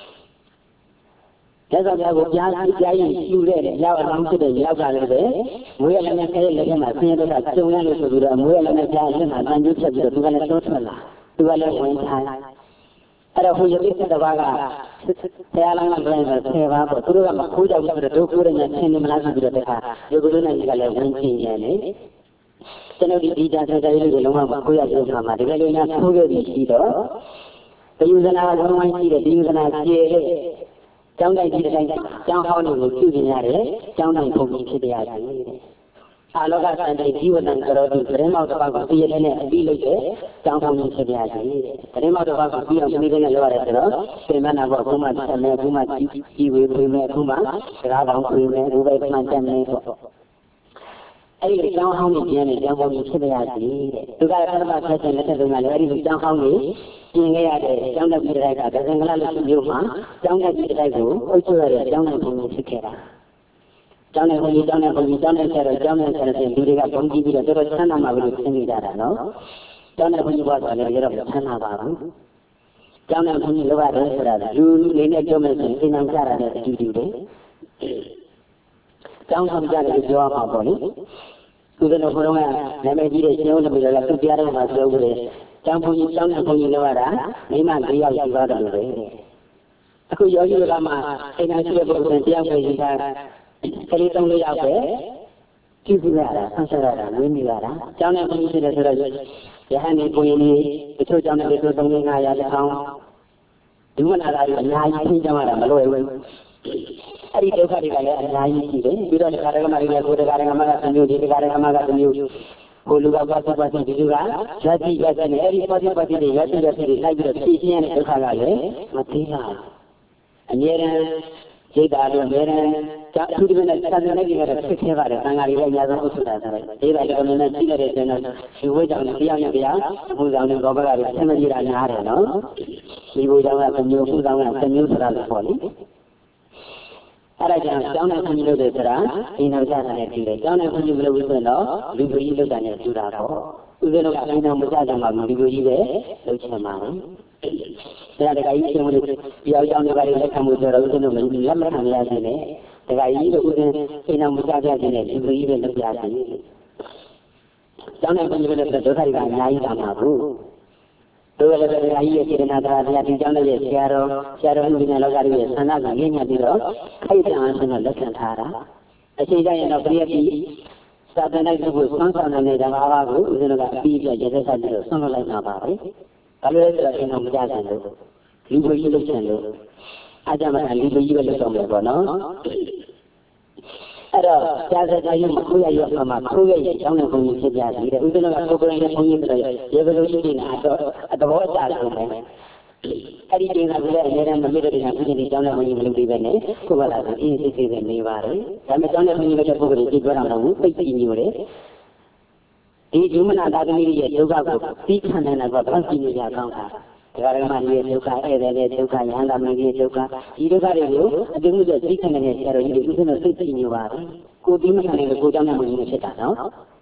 လက်ဆောင်ပြကိုကြားကြားရင်ယူတဲ့ရောက်အလောင်းဖြစ်တဲ့ရောက်ကလည်းပဲမွေးရလည်းနဲ့ခဲလက်ထဲမှာဆင်းရဲတော့ကျုံရလို့ဆိုပြီးတော့မွေးရလည်းနဲ့ကြားလက်မှာတန်ကျုပ်ဖြတ်ပြီးတော့သူကလည်းတော့ထွက်လာသူကလည်းဝင်ထိုင်အဲ့တော့ဘုရားပြည့်တဲ့ဘာကဆရာလောင်းကလည်းဆယ်ပါပေါ့သူတို့ကမခိုးကြဘူးဆိုတော့ဒုက္ခရညာဆင်းနေမလားဆိုပြီးတော့တခါဒီကုလိုနဲ့ကြီးကလည်းဝင်ချင်းနေတယ်ကျွန်တော်ဒီဒီတာဆက်တဲ့လူတွေလုံးဝမခိုးရဘူးဆိုတာမှာဒီလိုများခိုးခဲ့ပြီးရှိတော့ဒီယူဇနာဝန်းဝိုင်းရှိတဲ့ဒီယူဇနာကျေတဲ့ကျောင်းတိုင်းဒီတိုင်းကျောင်းဟောင်းတွေကိုပြုပြင်ရတယ်ကျောင်းတိုင်းပုံပြီးဖြစ်တရားတယ်အာလောကစံတိဒီဝတ္တံကရောတုသတင်းမောက်တစ်ပါးကိုပြည့်ရတဲ့အပြီးလို့တဲ့ကျောင်းဟောင်းကြီးဖြစ်တရားတယ်သတင်းမောက်တစ်ပါးကိုပြီးအောင်ပြည့်တဲ့လောက်ရတယ်ဆိုတော့ပြင်မနာပေါ့ဘုမဆက်မယ်ဘုမကြီးဝေဖွေမယ်ဘုမစကားပေါင်းဖွေမယ်ဘုပဲမှန်တက်မယ်ပေါ့အဲ့ဒီကျောင်းဟောင်းကြီးကျင်းနေကျောင်းပေါင်းကြီးဖြစ်တရားတယ်တဲ့သူကပထမဆက်တဲ့လက်ထက်ကလည်းအဲ့ဒီကျောင်းဟောင်းကြီးပြင်ခဲ့ရတဲ့ကျောင်းတက်ပြည်တိုက်ကဒဇင်ကလလို့မျိုးမှာကျောင်းတက်ပြည်တိုက်ကိုအုပ်ချုပ်ရတဲ့ကျောင်းနဲ့ဘုံဖြစ်ခဲ့တာကျောင်းနဲ့ဘုံကြီးကျောင်းနဲ့ဘုံကြီးကျောင်းနဲ့ဆရာတော်ကျောင်းနဲ့ဆရာတော်လူတွေကဘုံကြီးပြီးတော့တော်တော်ချမ်းသာမှာလို့သင်နေကြတာနော်ကျောင်းနဲ့ဘုံကြီးဘာဆိုလဲရတော့ချမ်းသာပါဘူးကျောင်းနဲ့ဘုံကြီးလောရတယ်ဆိုတာလူလေးနဲ့ပြောမယ်ဆိုရင်သင်္ကန်းကြတာတဲ့အတူတူတယ်ကျောင်းဆောင်ကြတယ်ပြောရမှာပေါ့လေသူတို့ဘုံကနာမည်ကြီးတဲ့ကျောင်းတွေလည်းသူတရားတော်မှာပြောလို့ကျောင်းဘုံကြီးကျောင်းနဲ့ဘုံကြီးလောရတာမိမ၄ယောက်ရှိသွားတယ်လို့ပဲအခုယောဂီကမှအိမ်သာရှိတဲ့ပုဂ္ဂိုလ်တရားပဲယူတာကလေးသုံးလေးယောက်ပဲကြည့်ပြရတာဆန်းဆက်ရတာဝင်းနေရတာကျောင်းနဲ့ဘုန်းကြီးဖြစ်တယ်ဆိုတော့ရဟန်းနေကိုရင်နေတချို့ကျောင်းနဲ့တချို့သုံးလေးငါးရာတစ်ထောင်ဒီမနာလာရအများကြီးသိကြမှာမလွယ်ဘူးအဲ့ဒီဒုက္ခတွေကလည်းအများကြီးရှိတယ်ပြီးတော့ဒီကာရကမတွေကကိုယ်တရားကမကသမျိုးဒီကာရကမကသမျိုးကိုလူကပါစပါစဒီလူကဇာတိဇာတိနဲ့အဲ့ဒီပါစပါစတွေဇာတိဇာတိတွေလိုက်ပြီးတော့ဖြည့်ရှင်းရတဲ့ဒုက္ခကလည်းမသိပါဘူးအမြဲတမ်းရိတ်တာတို့အမြဲတမ်းအထူးသဖြင့်သာသနာ့ကြီးကတော့ဖြစ်ခဲ့ပါတယ်သံဃာတွေလည်းအများဆုံးဥစ္စာထားတယ်ရိတ်တာတော်တော်များများရှိတဲ့တဲ့တော့ဒီဝိကြောင့်တရားနဲ့တရားဘုရားနဲ့ဘောဘကတွေအမှန်ကြီးတာများတယ်နော်ဒီဘုရားကတစ်မျိုးဘုရားကတစ်မျိုးဆိုတာလို့ပေါ့လေအဲ့ဒါကြောင့်ကျောင်းနဲ့ခွန်ကြီးလုပ်တယ်ဆိုတာဒီနောက်ကြတာနဲ့ပြီးတယ်ကျောင်းနဲ့ခွန်ကြီးမလုပ်ဘူးဆိုတော့လူကြီးလုပ်တာနဲ့ကျူတာပေါ့ဥပဒေကအိမ်တော်မကြကြမှာလူကြီးပဲလုပ်ချင်မှာလေဒါတခါကြီးရှင်မလို့ပြောင်းကြောင်းတွေပါလက်ခံမှုဆိုတော့ဥစဉ်တို့မလက်မခံရသေးနဲ့တခါကြီးတို့ဥစဉ်အိမ်တော်မကြကြခြင်းနဲ့လူကြီးပဲလုပ်ကြခြင်းကျောင်းနဲ့ခွန်ကြီးလုပ်တဲ့ဒုက္ခတွေကအများကြီးတာမှာဘူးတို့လည်းတရားကြီးရဲ့စေတနာတရားတရားဒီကြောင့်လည်းဆရာတော်ဆရာတော်ဥပဒေလောကကြီးရဲ့ဆန္ဒကငြင်းညပြီးတော့ခိုက်တံအောင်ဆိုတော့လက်ခံထားတာအချိန်ကျရင်တော့ပြည့်ပြီးသာသနာ့ကိုဆွမ်းဆောင်နေတဲ့ဓမ္မဘာကိုဥစဉ်ကအပြီးပြရေသက်ဆက်ပြီးတော့ဆွမ်းလွှတ်လိုက်မှာပါပဲဘာလို့လဲဆိုတော့အင်းတော်မကြဆန်လို့လူကြီးလုပ်ချင်လို့အားကြမှာလူကြီးပဲလုပ်တော့မယ်ပေါ့နော်အဲ့တော့ကြာစကြာရုံခိုးရရောက်မှာခိုးရရဲ့ကျောင်းနဲ့ဘုံကြီးဖြစ်ကြစီတဲ့ဥပဒေကကိုယ်ကိုယ်နဲ့ဘုံကြီးဆိုတော့ရေဘလို့ရှိနေတာတော့အတော်အကျဆုံးပဲအဲ့ဒီတင်ကလည်းအများနဲ့မမြတ်တဲ့ဥပဒေကျောင်းနဲ့ဘုံကြီးမလုပ်သေးပဲနဲ့ကိုယ်ကလာဆိုအင်းစစ်စစ်ပဲနေပါတယ်ဒါပေမဲ့ကျောင်းနဲ့ဘုံကြီးလုပ်တဲ့ပုဂ္ဂိုလ်တွေကြည့်ကြတာမဟုတ်ဘူးသိသိညိုတယ်ဒီဒုမနာသာသမီရဲ့ဒုက္ခကိုသိခံနိုင်တာကဘာကြည့်နေကြကောင်းတာဒါကမှဒီဒုက္ခဧည့်သည်တဲ့ဒုက္ခယန္တာမင်းရဲ့ဒုက္ခဒီဒုက္ခတွေကိုအတိအကျသိခံနေတဲ့ဆရာတော်ကြီးတွေဥစဉ်တော့သိသိညိုပါတယ်ကိုသိမခံနိုင်လို့ကိုကြောင့်မှမင်းဖြစ်တာနော်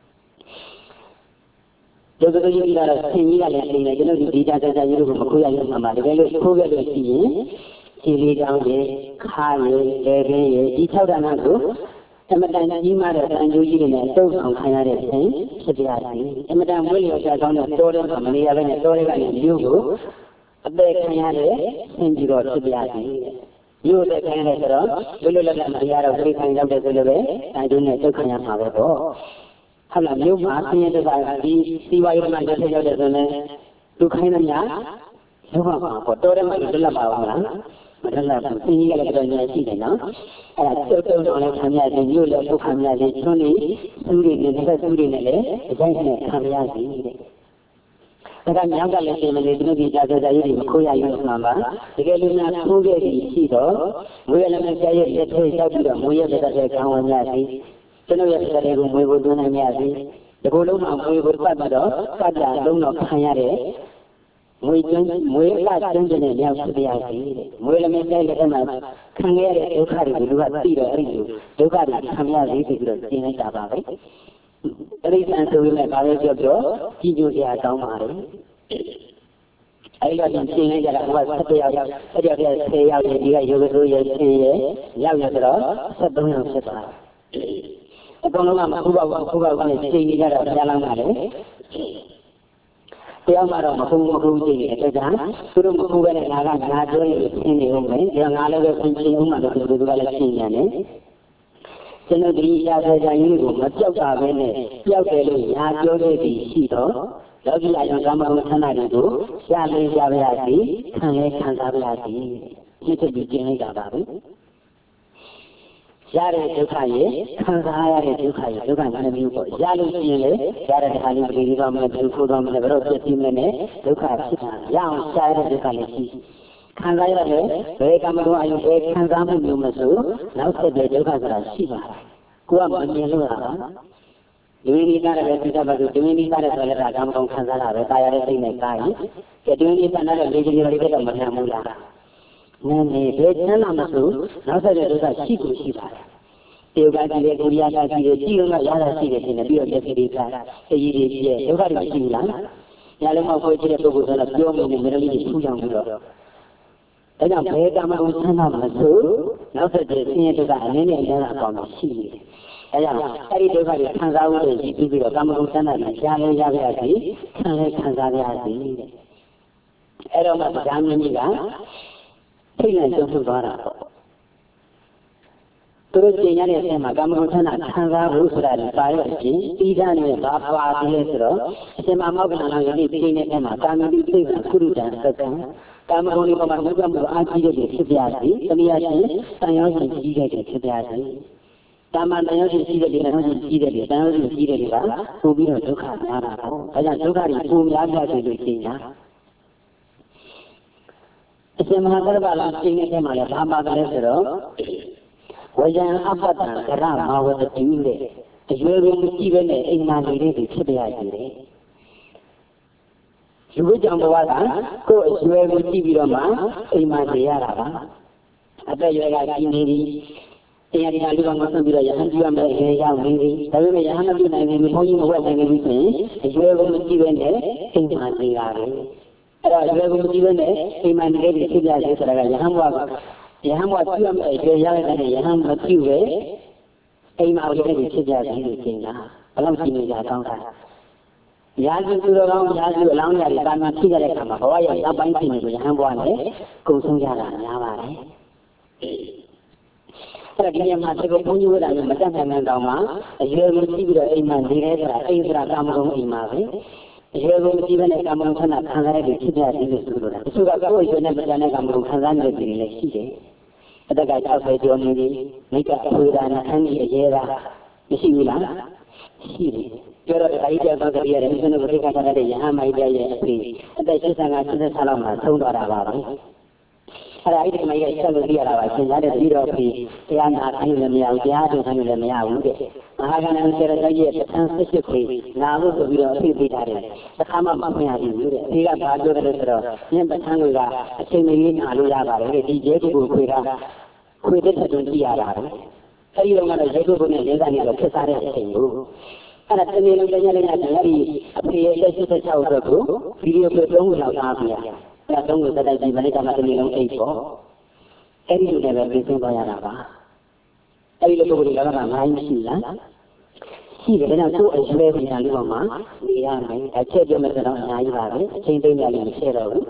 ဒုက္ခကြီးကြီးကတော့ဆင်ကြီးကလည်းအိမ်နဲ့ကျွန်တော်ဒီဒီကြကြကြရုပ်ကိုမခိုးရရမှာပါတကယ်လို့ခိုးခဲ့လို့ရှိရင်ခြေလေးတောင်းရဲ့ခါရဲ့လေပင်ရဲ့ဒီ၆ဌာနကိုအမတန်ကြီးမားတဲ့တန်ကြိုးကြီးတွေနဲ့တုံ့ဆောင်ခံရတဲ့ခြင်းဖြစ်ပြရတယ်အမတန်မွေးလျော်ကြကောင်းတဲ့တောထဲမှာမနေရဘဲနဲ့တောထဲကနေမြို့ကိုအသက်ခံရတဲ့ဆင်ကြီးတော်ဖြစ်ပြရတယ်မြို့သက်ခံရတဲ့ဆိုတော့လွတ်လွတ်လပ်လပ်မရတော့ပြိခံရောက်တဲ့ဆိုလို့ပဲတန်ကြိုးနဲ့တုတ်ခံရမှာပဲပေါ့ဟုတ်လားမြို့မှာဆင်းရဲတဲ့ကဒီစီဝါရေးမှာတက်ထရောက်တဲ့ဆိုရင်လူခိုင်းသမျှလောက်ပါမှာပေါ့တောထဲမှာလွတ်လပ်ပါအောင်လားမတလားဆင်းရဲလည်းတော်တော်ရှိတယ်နော်အဲ့ဒါတုတ်တုတ်တော့လည်းခံရတယ်မြို့လည်းပုတ်ခံရတယ်ကျွန်းလေးစူးတွေနဲ့တစ်စူးတွေနဲ့လည်းအကြိုက်နဲ့ခံရစီတဲ့ဒါကမြောက်ကလည်းပြင်မနေသူတို့ဒီကြာကြာရေးတွေမခိုးရရမှာပါတကယ်လို့များခိုးခဲ့ပြီးရှိတော့ငွေရလည်းဆရာရဲ့လက်ထဲရောက်ပြီးတော့ငွေရတဲ့တဲ့ခံဝင်ရစီကျွန်တော်ရဲ့ဆရာတွေကိုငွေကိုသွင်းနိုင်ရစီဒီလိုလုံးမှာငွေကိုပတ်ပြီးတော့ကတ်တာလုံးတော့ခံရတဲ့ငွေကျွန်းငွေအကကျွန်းတဲ့မြောက်ဖြစ်ပြရစီတဲ့ငွေလည်းဆရာရဲ့လက်ထဲမှာခံရတဲ့ဒုက္ခတွေကိုလူကသိတော့အဲ့ဒီဒုက္ခတွေခံရစီပြီးတော့ရှင်းလိုက်တာပါပဲအဲ့ဒီဆန်ဆိုရင်လည်းဒါလည်းပြောပြောကြီးကျိုးစရာကောင်းပါတယ်အဲ့တော့ရှင်းလိုက်ကြတာဟိုကဆက်ပြောက်ရောက်ဆက်ပြောက်တဲ့ဆယ်ယောက်ဒီကယောဂဆိုရဲ့ရှင်းရဲ့ရောက်ရတော့ဆက်သုံးယောက်ဖြစ်သွားအကုန်လုံးကမဟုတ်ပါဘူးခုပါကလည်းရှင်းကြတော့ကြားလောင်းပါလေတရားမှတော့မဟုတ်မဟုတ်ကြည့်နေတဲ့အတွက်ကြောင့်သူတို့မဟုတ်ပဲနဲ့ငါကငါပြောနေလို့ရှင်းနေဦးမယ်ဒီငါလည်းပဲရှင်းဦးမှတော့သူတို့ကလည်းရှင်းနေတယ်ကျွန်တော်ဒီရာဇာကြီးကိုမပြောက်တာပဲနဲ့ပြောက်တယ်လို့ညာပြောခဲ့ပြီးရှိတော့လောကီအယံကာမဂုဏ်ဌာနတွေကိုရှားလေးရှားပါရစီခံလဲခံစားပါရစီဒီတစ်ပြီးကျင်းလိုက်တာပါပဲရတဲ့ဒုက္ခရဲ့ခံစားရတဲ့ဒုက္ခရဲ့ဒုက္ခနာမည်ပေါ့ရလို့ရှိရင်လေရတဲ့ခါလေးပြည်တော်မှာဒုက္ခတော်မှာဘယ်တော့ပြည့်စုံမလဲဒုက္ခဖြစ်တာရအောင်ရှားတဲ့ဒုက္ခလည်းရှိခံစားရတယ်ဘယ်ကမှတော့အယုဘယ်ခံစားမှုမျိုးမဆိုနောက်ဆက်တဲ့ဒုက္ခဆိုတာရှိပါတယ်ကိုကမမြင်လို့ရတာလူရင်းသားတဲ့စိတ်ဓာတ်ပါဆိုတွင်းပြီးသားတဲ့ဆိုလည်းဒါကံကောင်းခံစားတာပဲတာရတဲ့စိတ်နဲ့ကာရင်ကျတွင်းပြီးသားတဲ့လေကြီးတွေကတော့မခံဘူးလားနည်းနည်းဘယ်ချမ်းသာမဆိုနောက်ဆက်တဲ့ဒုက္ခရှိကိုရှိပါတယ်တေဝကကြီးရဲ့ကိုရီးယားကြီးရဲ့ကြီးလုံးကရတာရှိတယ်ရှင်ပြီးတော့မျက်စိတွေကအေးကြီးကြီးရဲ့ဒုက္ခတွေရှိဘူးလားညာလုံးမောက်ကိုကြည့်တဲ့ပုဂ္ဂိုလ်ဆိုတော့ပြောမနေမရလေးထူးကြောင်ပြီးတော့ဒါကြောင့်ဘယ်ကမှကိုချမ်းသာမဆိုနောက်ဆက်တဲ့ဆင်းရဲဒုက္ခအနည်းနဲ့အများအကောင်ရှိနေတယ်အဲကြောင့်အဲ့ဒီဒုက္ခတွေခံစားဖို့ရှိပြီးတော့ကာမဂုဏ်ဆန္ဒတွေရှားလဲရပါရစေခံလဲခံစားရပါစေတဲ့အဲ့တော့မှဗုဒ္ဓမြတ်ကြီးကထိတ်လန့်ကြုံသွားတာပေါ့သူတို့ကျင်ရတဲ့အချိန်မှာကာမဂုဏ်ဌာနခံစားဖို့ဆိုတာလည်းပါရခြင်းဤဓာတ်နဲ့ဘာပါသေးလဲဆိုတော့အရှင်မမောက္ခဏလောယတိပြင်းတဲ့အမှာကာမတိစိတ်ကကုရုတံသက္ကံကာမဂုဏ်ဒီပေါ်မှာမြတ်မြတ်အားကြီးတဲ့ဖြစ်ပြစီတနည်းအားဖြင့်တန်ရောရှင်ကြီးတဲ့ဖြစ်ပြစီကာမတန်ရောရှင်ကြီးတဲ့တန်ရောရှင်ကြီးတဲ့တန်ရောရှင်ကြီးတဲ့ကပို့ပြီးတော့ဒုက္ခများတာပေါ့ဒါကြောင့်ဒုက္ခတွေပိုများပြတယ်လို့ရှင်းတာအရှင်မဟာသရဗလာရှင်းတဲ့မှာလည်းဘာမှလည်းဆိုတော့ဝယံအပ္ပတံကရမဝတတိလေအရွယ်ကိုမကြည့်ပဲနဲ့အိမ်မှာနေတဲ့သူဖြစ်ပြရစီတယ်လူ့ကြောင့်ဘဝကကိုယ်အရွယ်ကိုကြည့်ပြီးတော့မှအိမ်မှာနေရတာပါအသက်ရွယ်ကကြီးနေပြီတရားတရားလူကမဆက်ပြီးတော့ယဟန်ပြုရမယ်အရွယ်ရောက်နေပြီဒါပေမဲ့ယဟန်မပြုနိုင်ဘူးဘုန်းကြီးမဝတ်နိုင်ဘူးဆိုရင်အရွယ်ကိုမကြည့်ပဲနဲ့အိမ်မှာနေရတယ်အဲ့တော့အရွယ်ကိုမကြည့်ပဲနဲ့အိမ်မှာနေတဲ့သူဖြစ်ပြရဆိုတာကယဟန်ဘဝကယဟန်ဘဝပြုရမယ်အရွယ်ရောက်တဲ့ယဟန်မပြုပဲအိမ်မှာနေတဲ့သူဖြစ်ပြတယ်လို့ရှင်းတာဘယ်လောက်ရှင်းနေကြတောင်းတာရာဇသူတော်ကောင်းရာဇအလောင်းရည်တာမန်ဖြစ်တဲ့အခါမှာဘဝရဲ့အပိုင်းဖြစ်နေလို့ယဟန်ဘဝနဲ့ကုံဆုံးကြတာများပါတယ်အဲ့ဒီနေရာမှာဒီကုံဘုန်းကြီးဝတ်တာမျိုးမတတ်နိုင်တဲ့တောင်မှအရွယ်ကိုကြည့်ပြီးတော့အိမ်မှာနေရဲဆိုတာအိမ်ဆိုတာကာမဂုဏ်အိမ်မှာပဲအရွယ်ကိုကြည့်ပဲနဲ့ကာမဂုဏ်ခဏခံစားရတဲ့ဖြစ်ပြတယ်လို့ဆိုလိုတာတချို့ကကိုယ့်အရွယ်နဲ့ပတ်သက်တဲ့ကာမဂုဏ်ခံစားနေတဲ့ပြည်လည်းရှိတယ်အတက်က၆၀ကျော်နေပြီမိကအဖွေဒါနအန်းကြီးအရေးတာမရှိဘူးလားရှိတယ်ပြောတော့ဒါကြီးတဲ့ဘက်ကရတယ်ဒီလိုဘိက္ခာတဲ့ယဟန်မိုက်တဲ့ရဲ့အဖေအသက်၈၅ ၈၆လောက်မှဆုံးသွားတာပါပဲအဲ့ဒါအဲ့ဒီမိုက်ရဲ့ဆက်လို့ပြရတာပါရှင်ရတယ်ပြီးတော့ဖေတရားနာခိုင်းလည်းမရဘူးတရားထုတ်ခိုင်းလည်းမရဘူးတဲ့မဟာကဏ္ဍဆရာတော်ရဲ့ပဋ္ဌာန်း၁၈ခေနာလို့ဆိုပြီးတော့အဖေပေးထားတယ်တစ်ခါမှမမှန်ရဘူးတဲ့ဒီကဘာပြောတယ်ဆိုတော့ညပဋ္ဌာန်းတွေကအချိန်မရင်းနာလို့ရပါတယ်ဒီကျဲကိုခွေတာခွေတဲ့တွင်ကြည့်ရတာပဲအဲ့ဒီတော့ကတော့ရေကုတ်နဲ့လေးစားနေတော့ဖြစ်စားတဲ့အချိန်ကိုအဲ့ဒါတနေ့လုံးလည်းညလည်းညလည်းဒီအဖေရဲ့၈၆အတွက်ကိုဗီဒီယိုကိုသုံးခုလောက်အားပြရအဲ့ဒါသုံးခုသက်တိုက်ပြီးမနေ့ကမှတနေ့လုံးအိတ်ပေါ့အဲ့ဒီလိုလည်းပဲပြင်ဆင်သွားရတာပါအဲ့ဒီလိုပုဂ္ဂိုလ်တွေကငါးကြီးရှိလားရှိတယ်ဒါကြောင့်သူ့အရွယ်ပြန်လို့ပါမှာနေရမယ်အချက်ပြမယ်ဆိုတော့အများကြီးပါပဲအချိန်သိမ်းရလည်းမရှိတော့ဘူး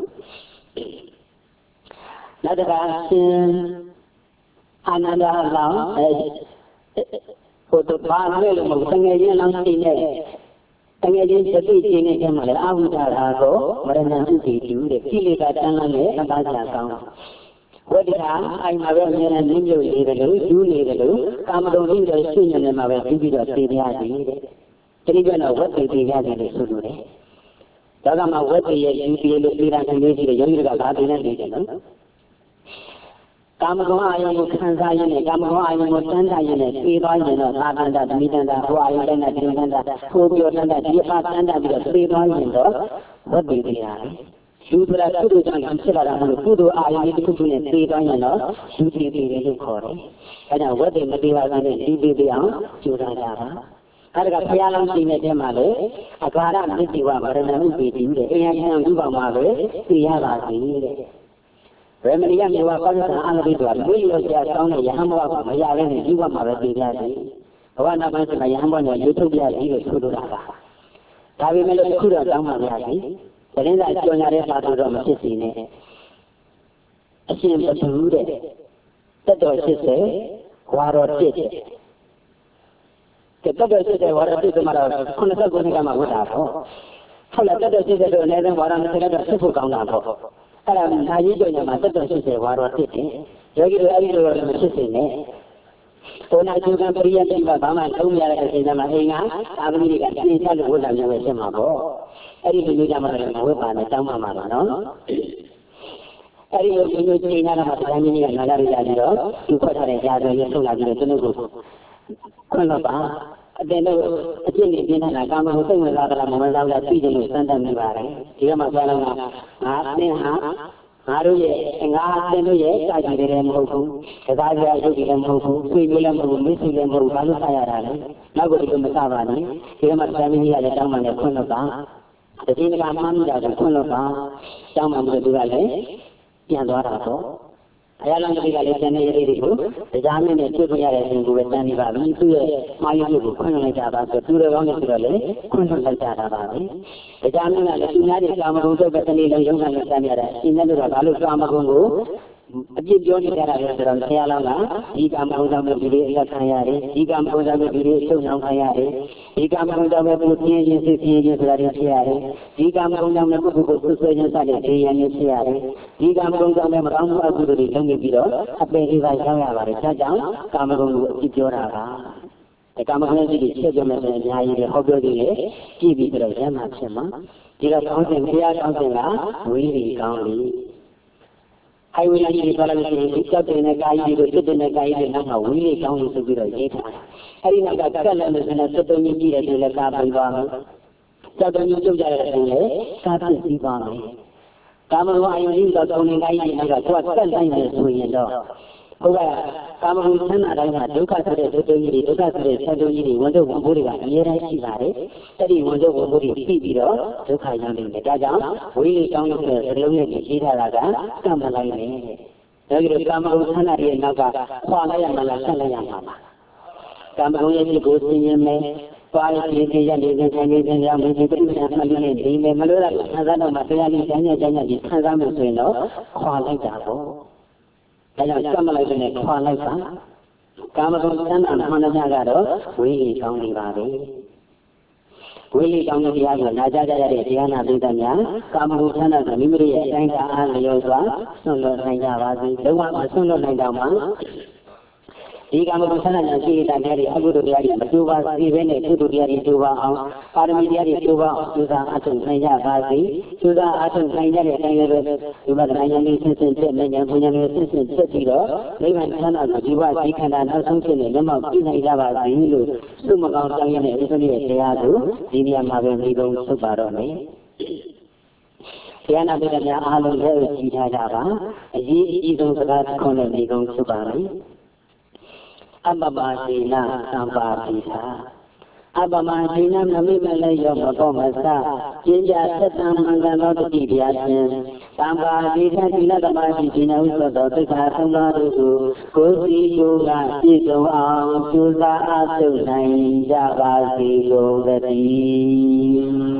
နောက်တစ်ခါရှင်အာနန္ဒာလောင်းအဲဟိုတော့ဘာလဲလို့မဟုတ်ငယ်ချင်းလောင်းရှိနေငယ်ချင်းတတိချင်းနဲ့ကျမှလည်းအာဟုတာရာကိုမရဏဥပ္ပိတုတဲ့ကိလေသာတန်းလန်းနဲ့အပါးချာကောင်းဝိဒ္ဓါအိမ်မှာပဲအများနဲ့နင်းမြုပ်နေတယ်လို့ယူနေတယ်လို့ကာမဂုဏ်ကြီးတွေရှိနေတယ်မှာပဲပြီးပြီးတော့သိပြရတယ်တဲ့တတိယတော့ဝတ်သိသိရတယ်လို့ဆိုလို့တယ်ဒါကမှဝတ်သိရဲ့ယူပြီးလို့ပြည်တာခံနေရှိတယ်ယောဂီတွေကဘာသိနေနေတယ်နော်ကာမဂုဏ်အာယုံကိုခံစားရင်းနဲ့ကာမဂုဏ်အာယုံကိုတန်းတရင်းနဲ့ပြေးသွားရင်တော့သာတန္တသမိတန္တဟိုအာယုံတိုင်းနဲ့ဒီတန္တဟိုပြောတန္တဒီအပါတန္တပြီးတော့ပြေးသွားရင်တော့ဝတ်ပြီးတရားလေယူဆိုတာကုသိုလ်ကြောင့်ဖြစ်လာတာမဟုတ်ကုသိုလ်အာယုံတစ်ခုခုနဲ့ပြေးသွားရင်တော့ယူတည်တည်တယ်လို့ခေါ်တယ်အဲဒါဝတ်ပြီးမပြေးပါနဲ့ဒီပြေးပြေးအောင်ကြိုးစားကြပါအဲ့ဒါကဘုရားလောင်းရှိနေတဲ့မှာလေအကာရမစ္တိဝမရဏဥပ္ပိတိတဲ့အိယံခံဥပမာပဲသိရပါစေတဲ့ဘယ်မရမြေဝါကောင်းတဲ့အန္တရိတော့ဒီလိုဆရာကောင်းတဲ့ယဟန်ဘဝကမရလဲနဲ့ဒီဘဝမှာပဲပြည်ရတယ်ဘဝနာပိုင်းဆိုတာယဟန်ဘဝနဲ့ရွေးထုတ်ပြရတယ်လို့ဆိုလိုတာပါဒါပေမဲ့လို့အခုတော့တောင်းပါရစီသတင်းစာကြော်ညာတဲ့ပါတော့မဖြစ်စီနဲ့အရှင်ဘသူတဲ့တက်တော်၈၀ဝါတော်တစ်တဲ့တက်တော်၈၀ဝါတော်တစ်မှာတော့ခုနစ်ခုနှစ်ကမှဝတ်တာပေါ့ဟုတ်လားတက်တော်၈၀တော့အနည်းဆုံးဝါတော်၂၀ကတော့ဖြစ်ဖို့ကောင်းတာပေါ့အဲ့ဒါနာကြီးကြောင့်ညမှာတက်တော်၈၀ဝါတော်တစ်တယ်ယောဂီတို့အဲ့ဒီလိုတော့မဖြစ်စေနဲ့ဘုနာကျုံကပရိယတ်တိကဘာမှလုံးမရတဲ့အချိန်မှာအိမ်ကအာသမီတွေကသင်ချက်လို့ဝတ်လာမျိုးပဲဖြစ်မှာပေါ့အဲ့ဒီလိုမျိုးကြမှာလည်းမဝတ်ပါနဲ့တောင်းပါမှာပါနော်အဲ့ဒီလိုမျိုးချိန်နာမှာတရားမင်းကြီးကနာလာရကြပြီးတော့သူခွက်ထားတဲ့ကြားတော်ရထုတ်လာပြီးတော့ကျွန်တော်ကိုခွင့်တော့ပါအတင်တော့အကျင့်ကြီးပြင်းထန်တာကာမဂုဏ်စိတ်ဝင်စားတာမဝင်စားဘူးလားသိတယ်လို့စမ်းသပ်နေပါတယ်ဒီကမှပြောလာတာငါအင်းဟာငါတို့ရဲ့ငါအင်းတို့ရဲ့စာကြည့်တယ်မဟုတ်ဘူးတရားပြရုပ်ကြီးလည်းမဟုတ်ဘူးဆွေမျိုးလည်းမဟုတ်ဘူးမိတ်ဆွေလည်းမဟုတ်ဘူးဘာလို့ဆက်ရတာလဲနောက်ကဒီလိုမစပါနဲ့ဒီကမှတရားမင်းကြီးကလည်းတောင်းမှလည်းခွင့်တော့ပါတတိယကမှန်းမိတာကိုခွင့်တော့ပါတောင်းမှမလို့သူကလည်းပြန်သွားတာပေါ့အရာလုံးတွေကလည်းကျန်တဲ့ရေးတွေကိုတရားမင်းနဲ့တွေ့ခွင့်ရတဲ့အချိန်ကိုပဲတန်းနေပါပြီသူ့ရဲ့မှားယွင်းမှုကိုခွင့်လိုက်ကြပါဆိုသူတော်ကောင်းနေဆိုတော့လေခွင့်လိုက်ကြတာပါပဲတရားမင်းကလည်းသူများတွေကာမဂုဏ်တို့ပဲတနေ့လုံးရုံးကနေတန်းရတာရှင်းနေလို့တော့ဘာလို့ကာမဂုဏ်ကိုအပြစ်ပြောနေကြတာလည်းဆိုတော့ဆရာလောင်းကဒီကံမကုန်းဆောင်မဲ့ဒီလေးအလက်ခံရတယ်ဒီကံမကုန်းဆောင်မဲ့ဒီလေးအချုပ်နှောင်ခံရတယ်ဒီကံမကုန်းဆောင်မဲ့ကိုပြင်းချင်းစစ်ပြင်းချင်းဆိုတာတွေဖြစ်ရတယ်ဒီကံမကုန်းဆောင်မဲ့ပုဂ္ဂိုလ်ကိုဆွဆွဲခြင်းစတဲ့ဒေယံတွေဖြစ်ရတယ်ဒီကံမကုန်းဆောင်မဲ့မကောင်းမှုအကုသိုလ်တွေလုပ်နေပြီးတော့အပယ်လေးပါရောက်ရပါတယ်ဒါကြောင့်ကာမဂုဏ်ကိုအပြစ်ပြောတာပါဒီကာမဂုဏ်ကြီးတွေချက်ပြောမယ်ဆိုရင်အများကြီးတွေဟောပြောသေးတယ်ကြည့်ပြီးတော့ရမှဖြစ်မှာဒီတော့ကောင်းစဉ်ဘုရားကောင်းစဉ်ကဝိရိကောင်းပြီဟိုင်ဝေးကြီးတွေပြောလိုက်လို့ရှိရင်ဒီကြောက်တဲ့ကာယကြီးတို့စစ်တဲ့ကာယကြီးတွေနောက်ကဝိရိကောင်းလို့ဆိုပြီးတော့ရေးထားတယ်အဲဒီနောက်ကကတ်လည်းလို့ဆိုရင်စစ်တုံးကြီးကြည့်တဲ့တွေလည်းကာပြီးသွားမယ်ကြောက်တုံးကြီးကျုပ်ကြတဲ့တွေလည်းကာပြည့်ပြီးသွားမယ်ကာမဂုဏ်အယုံကြီးတော့တုံးနေကာယကြီးနောက်ကသူကကတ်လိုက်နေဆိုရင်တော့ဘုရားကာမဂုဏ်ဆန္ဒတိုင်းမှာဒုက္ခဆိုတဲ့ဒုက္ခကြီးတွေဒုက္ခဆိုတဲ့ဆန္ဒကြီးတွေဝန်ထုတ်ဝန်ပိုးတွေကအများကြီးရှိပါတယ်။အဲ့ဒီဝန်ထုတ်ဝန်ပိုးတွေပြီးပြီးတော့ဒုက္ခရောက်နေတယ်။ဒါကြောင့်ဝိရိကောင်းလို့ဆိုတဲ့စလုံးနဲ့ရေးထားတာကကမ္မလိုက်နေတယ်။ဒါကြိုကာမဂုဏ်ဆန္ဒရဲ့နောက်ကခွာလိုက်ရမှလားဆက်လိုက်ရမှာပါ။ကာမဂုဏ်ရဲ့ကိုသိရင်မယ်ပါရည်ကြီးရနေတဲ့ဆံနေတဲ့ကြောင့်ဒီပြိပ္ပံမှလည်းဒီမယ်မလို့လားခံစားတော့မှတရားကြီးကျမ်းကျမ်းကျမ်းကြီးခံစားမယ်ဆိုရင်တော့ခွာလိုက်တာပေါ့။ဒါကြောင့်စမ်းမလိုက်တဲ့ခွာလိုက်ပါကာမဂုဏ်ဆန္ဒမှန်တဲ့ကတော့ဝိရိကောင်းနေပါပဲဝိရိကောင်းတဲ့တရားကိုနာကြားကြရတဲ့တရားနာပိဋကများကာမဂုဏ်ဆန္ဒကမိမိရဲ့အတိုင်းအားလျော်စွာဆွန့်လွတ်နိုင်ကြပါစေလုံးဝမဆွန့်လွတ်နိုင်တော့မှဒီကာမဂုဏ်ဆန္ဒညာရှိတဲ့တရားတွေအကုသိုလ်တရားတွေမတူပါစေဘဲနဲ့ကုသိုလ်တရားတွေတူပါအောင်ပါရမီတရားတွေတူပါအောင်ကျူစာအထုတ်နိုင်ကြပါစေကျူစာအထုတ်နိုင်ကြတဲ့အတိုင်းလည်းဒီမှာတရားဉာဏ်လေးဆင်းဆင်းပြည့်နေဉာဏ်ပညာလေးဆင်းဆင်းပြည့်ပြီးတော့နိဗ္ဗာန်ချမ်းသာကိုဒီဘဝဒီခန္ဓာနောက်ဆုံးဖြစ်နေလက်မောက်ပြနိုင်ကြပါစေလို့သုမကောင်းတောင်းရတဲ့ဥစ္စရိရဲ့တရားကိုဒီနေရာမှာပဲမိကုံဆုတ်ပါတော့မယ်တရားနာပိဋကများအားလုံးလည်းကြည်ထားကြပါအရေးအကြီးဆုံးစကားတစ်ခုနဲ့မိကုံဆုတ်ပါမယ်အပ္ပပါစေနာသံပါတိသာအပ္ပမစေနာမမိမလည်းရောမပေါ်မစပညာသက်တံမင်္ဂလောတတိတရားဖြင့်သံပါတိသာသီလသမာဓိဉာဏ်ဥစ္စာသောသစ္စာသုံးပါးတို့ကိုကိုယ်စီကိုယ်ကပြည့်စုံအောင်ကြိုးစားအားထုတ်နိုင်ကြပါစေကုန်သတည်း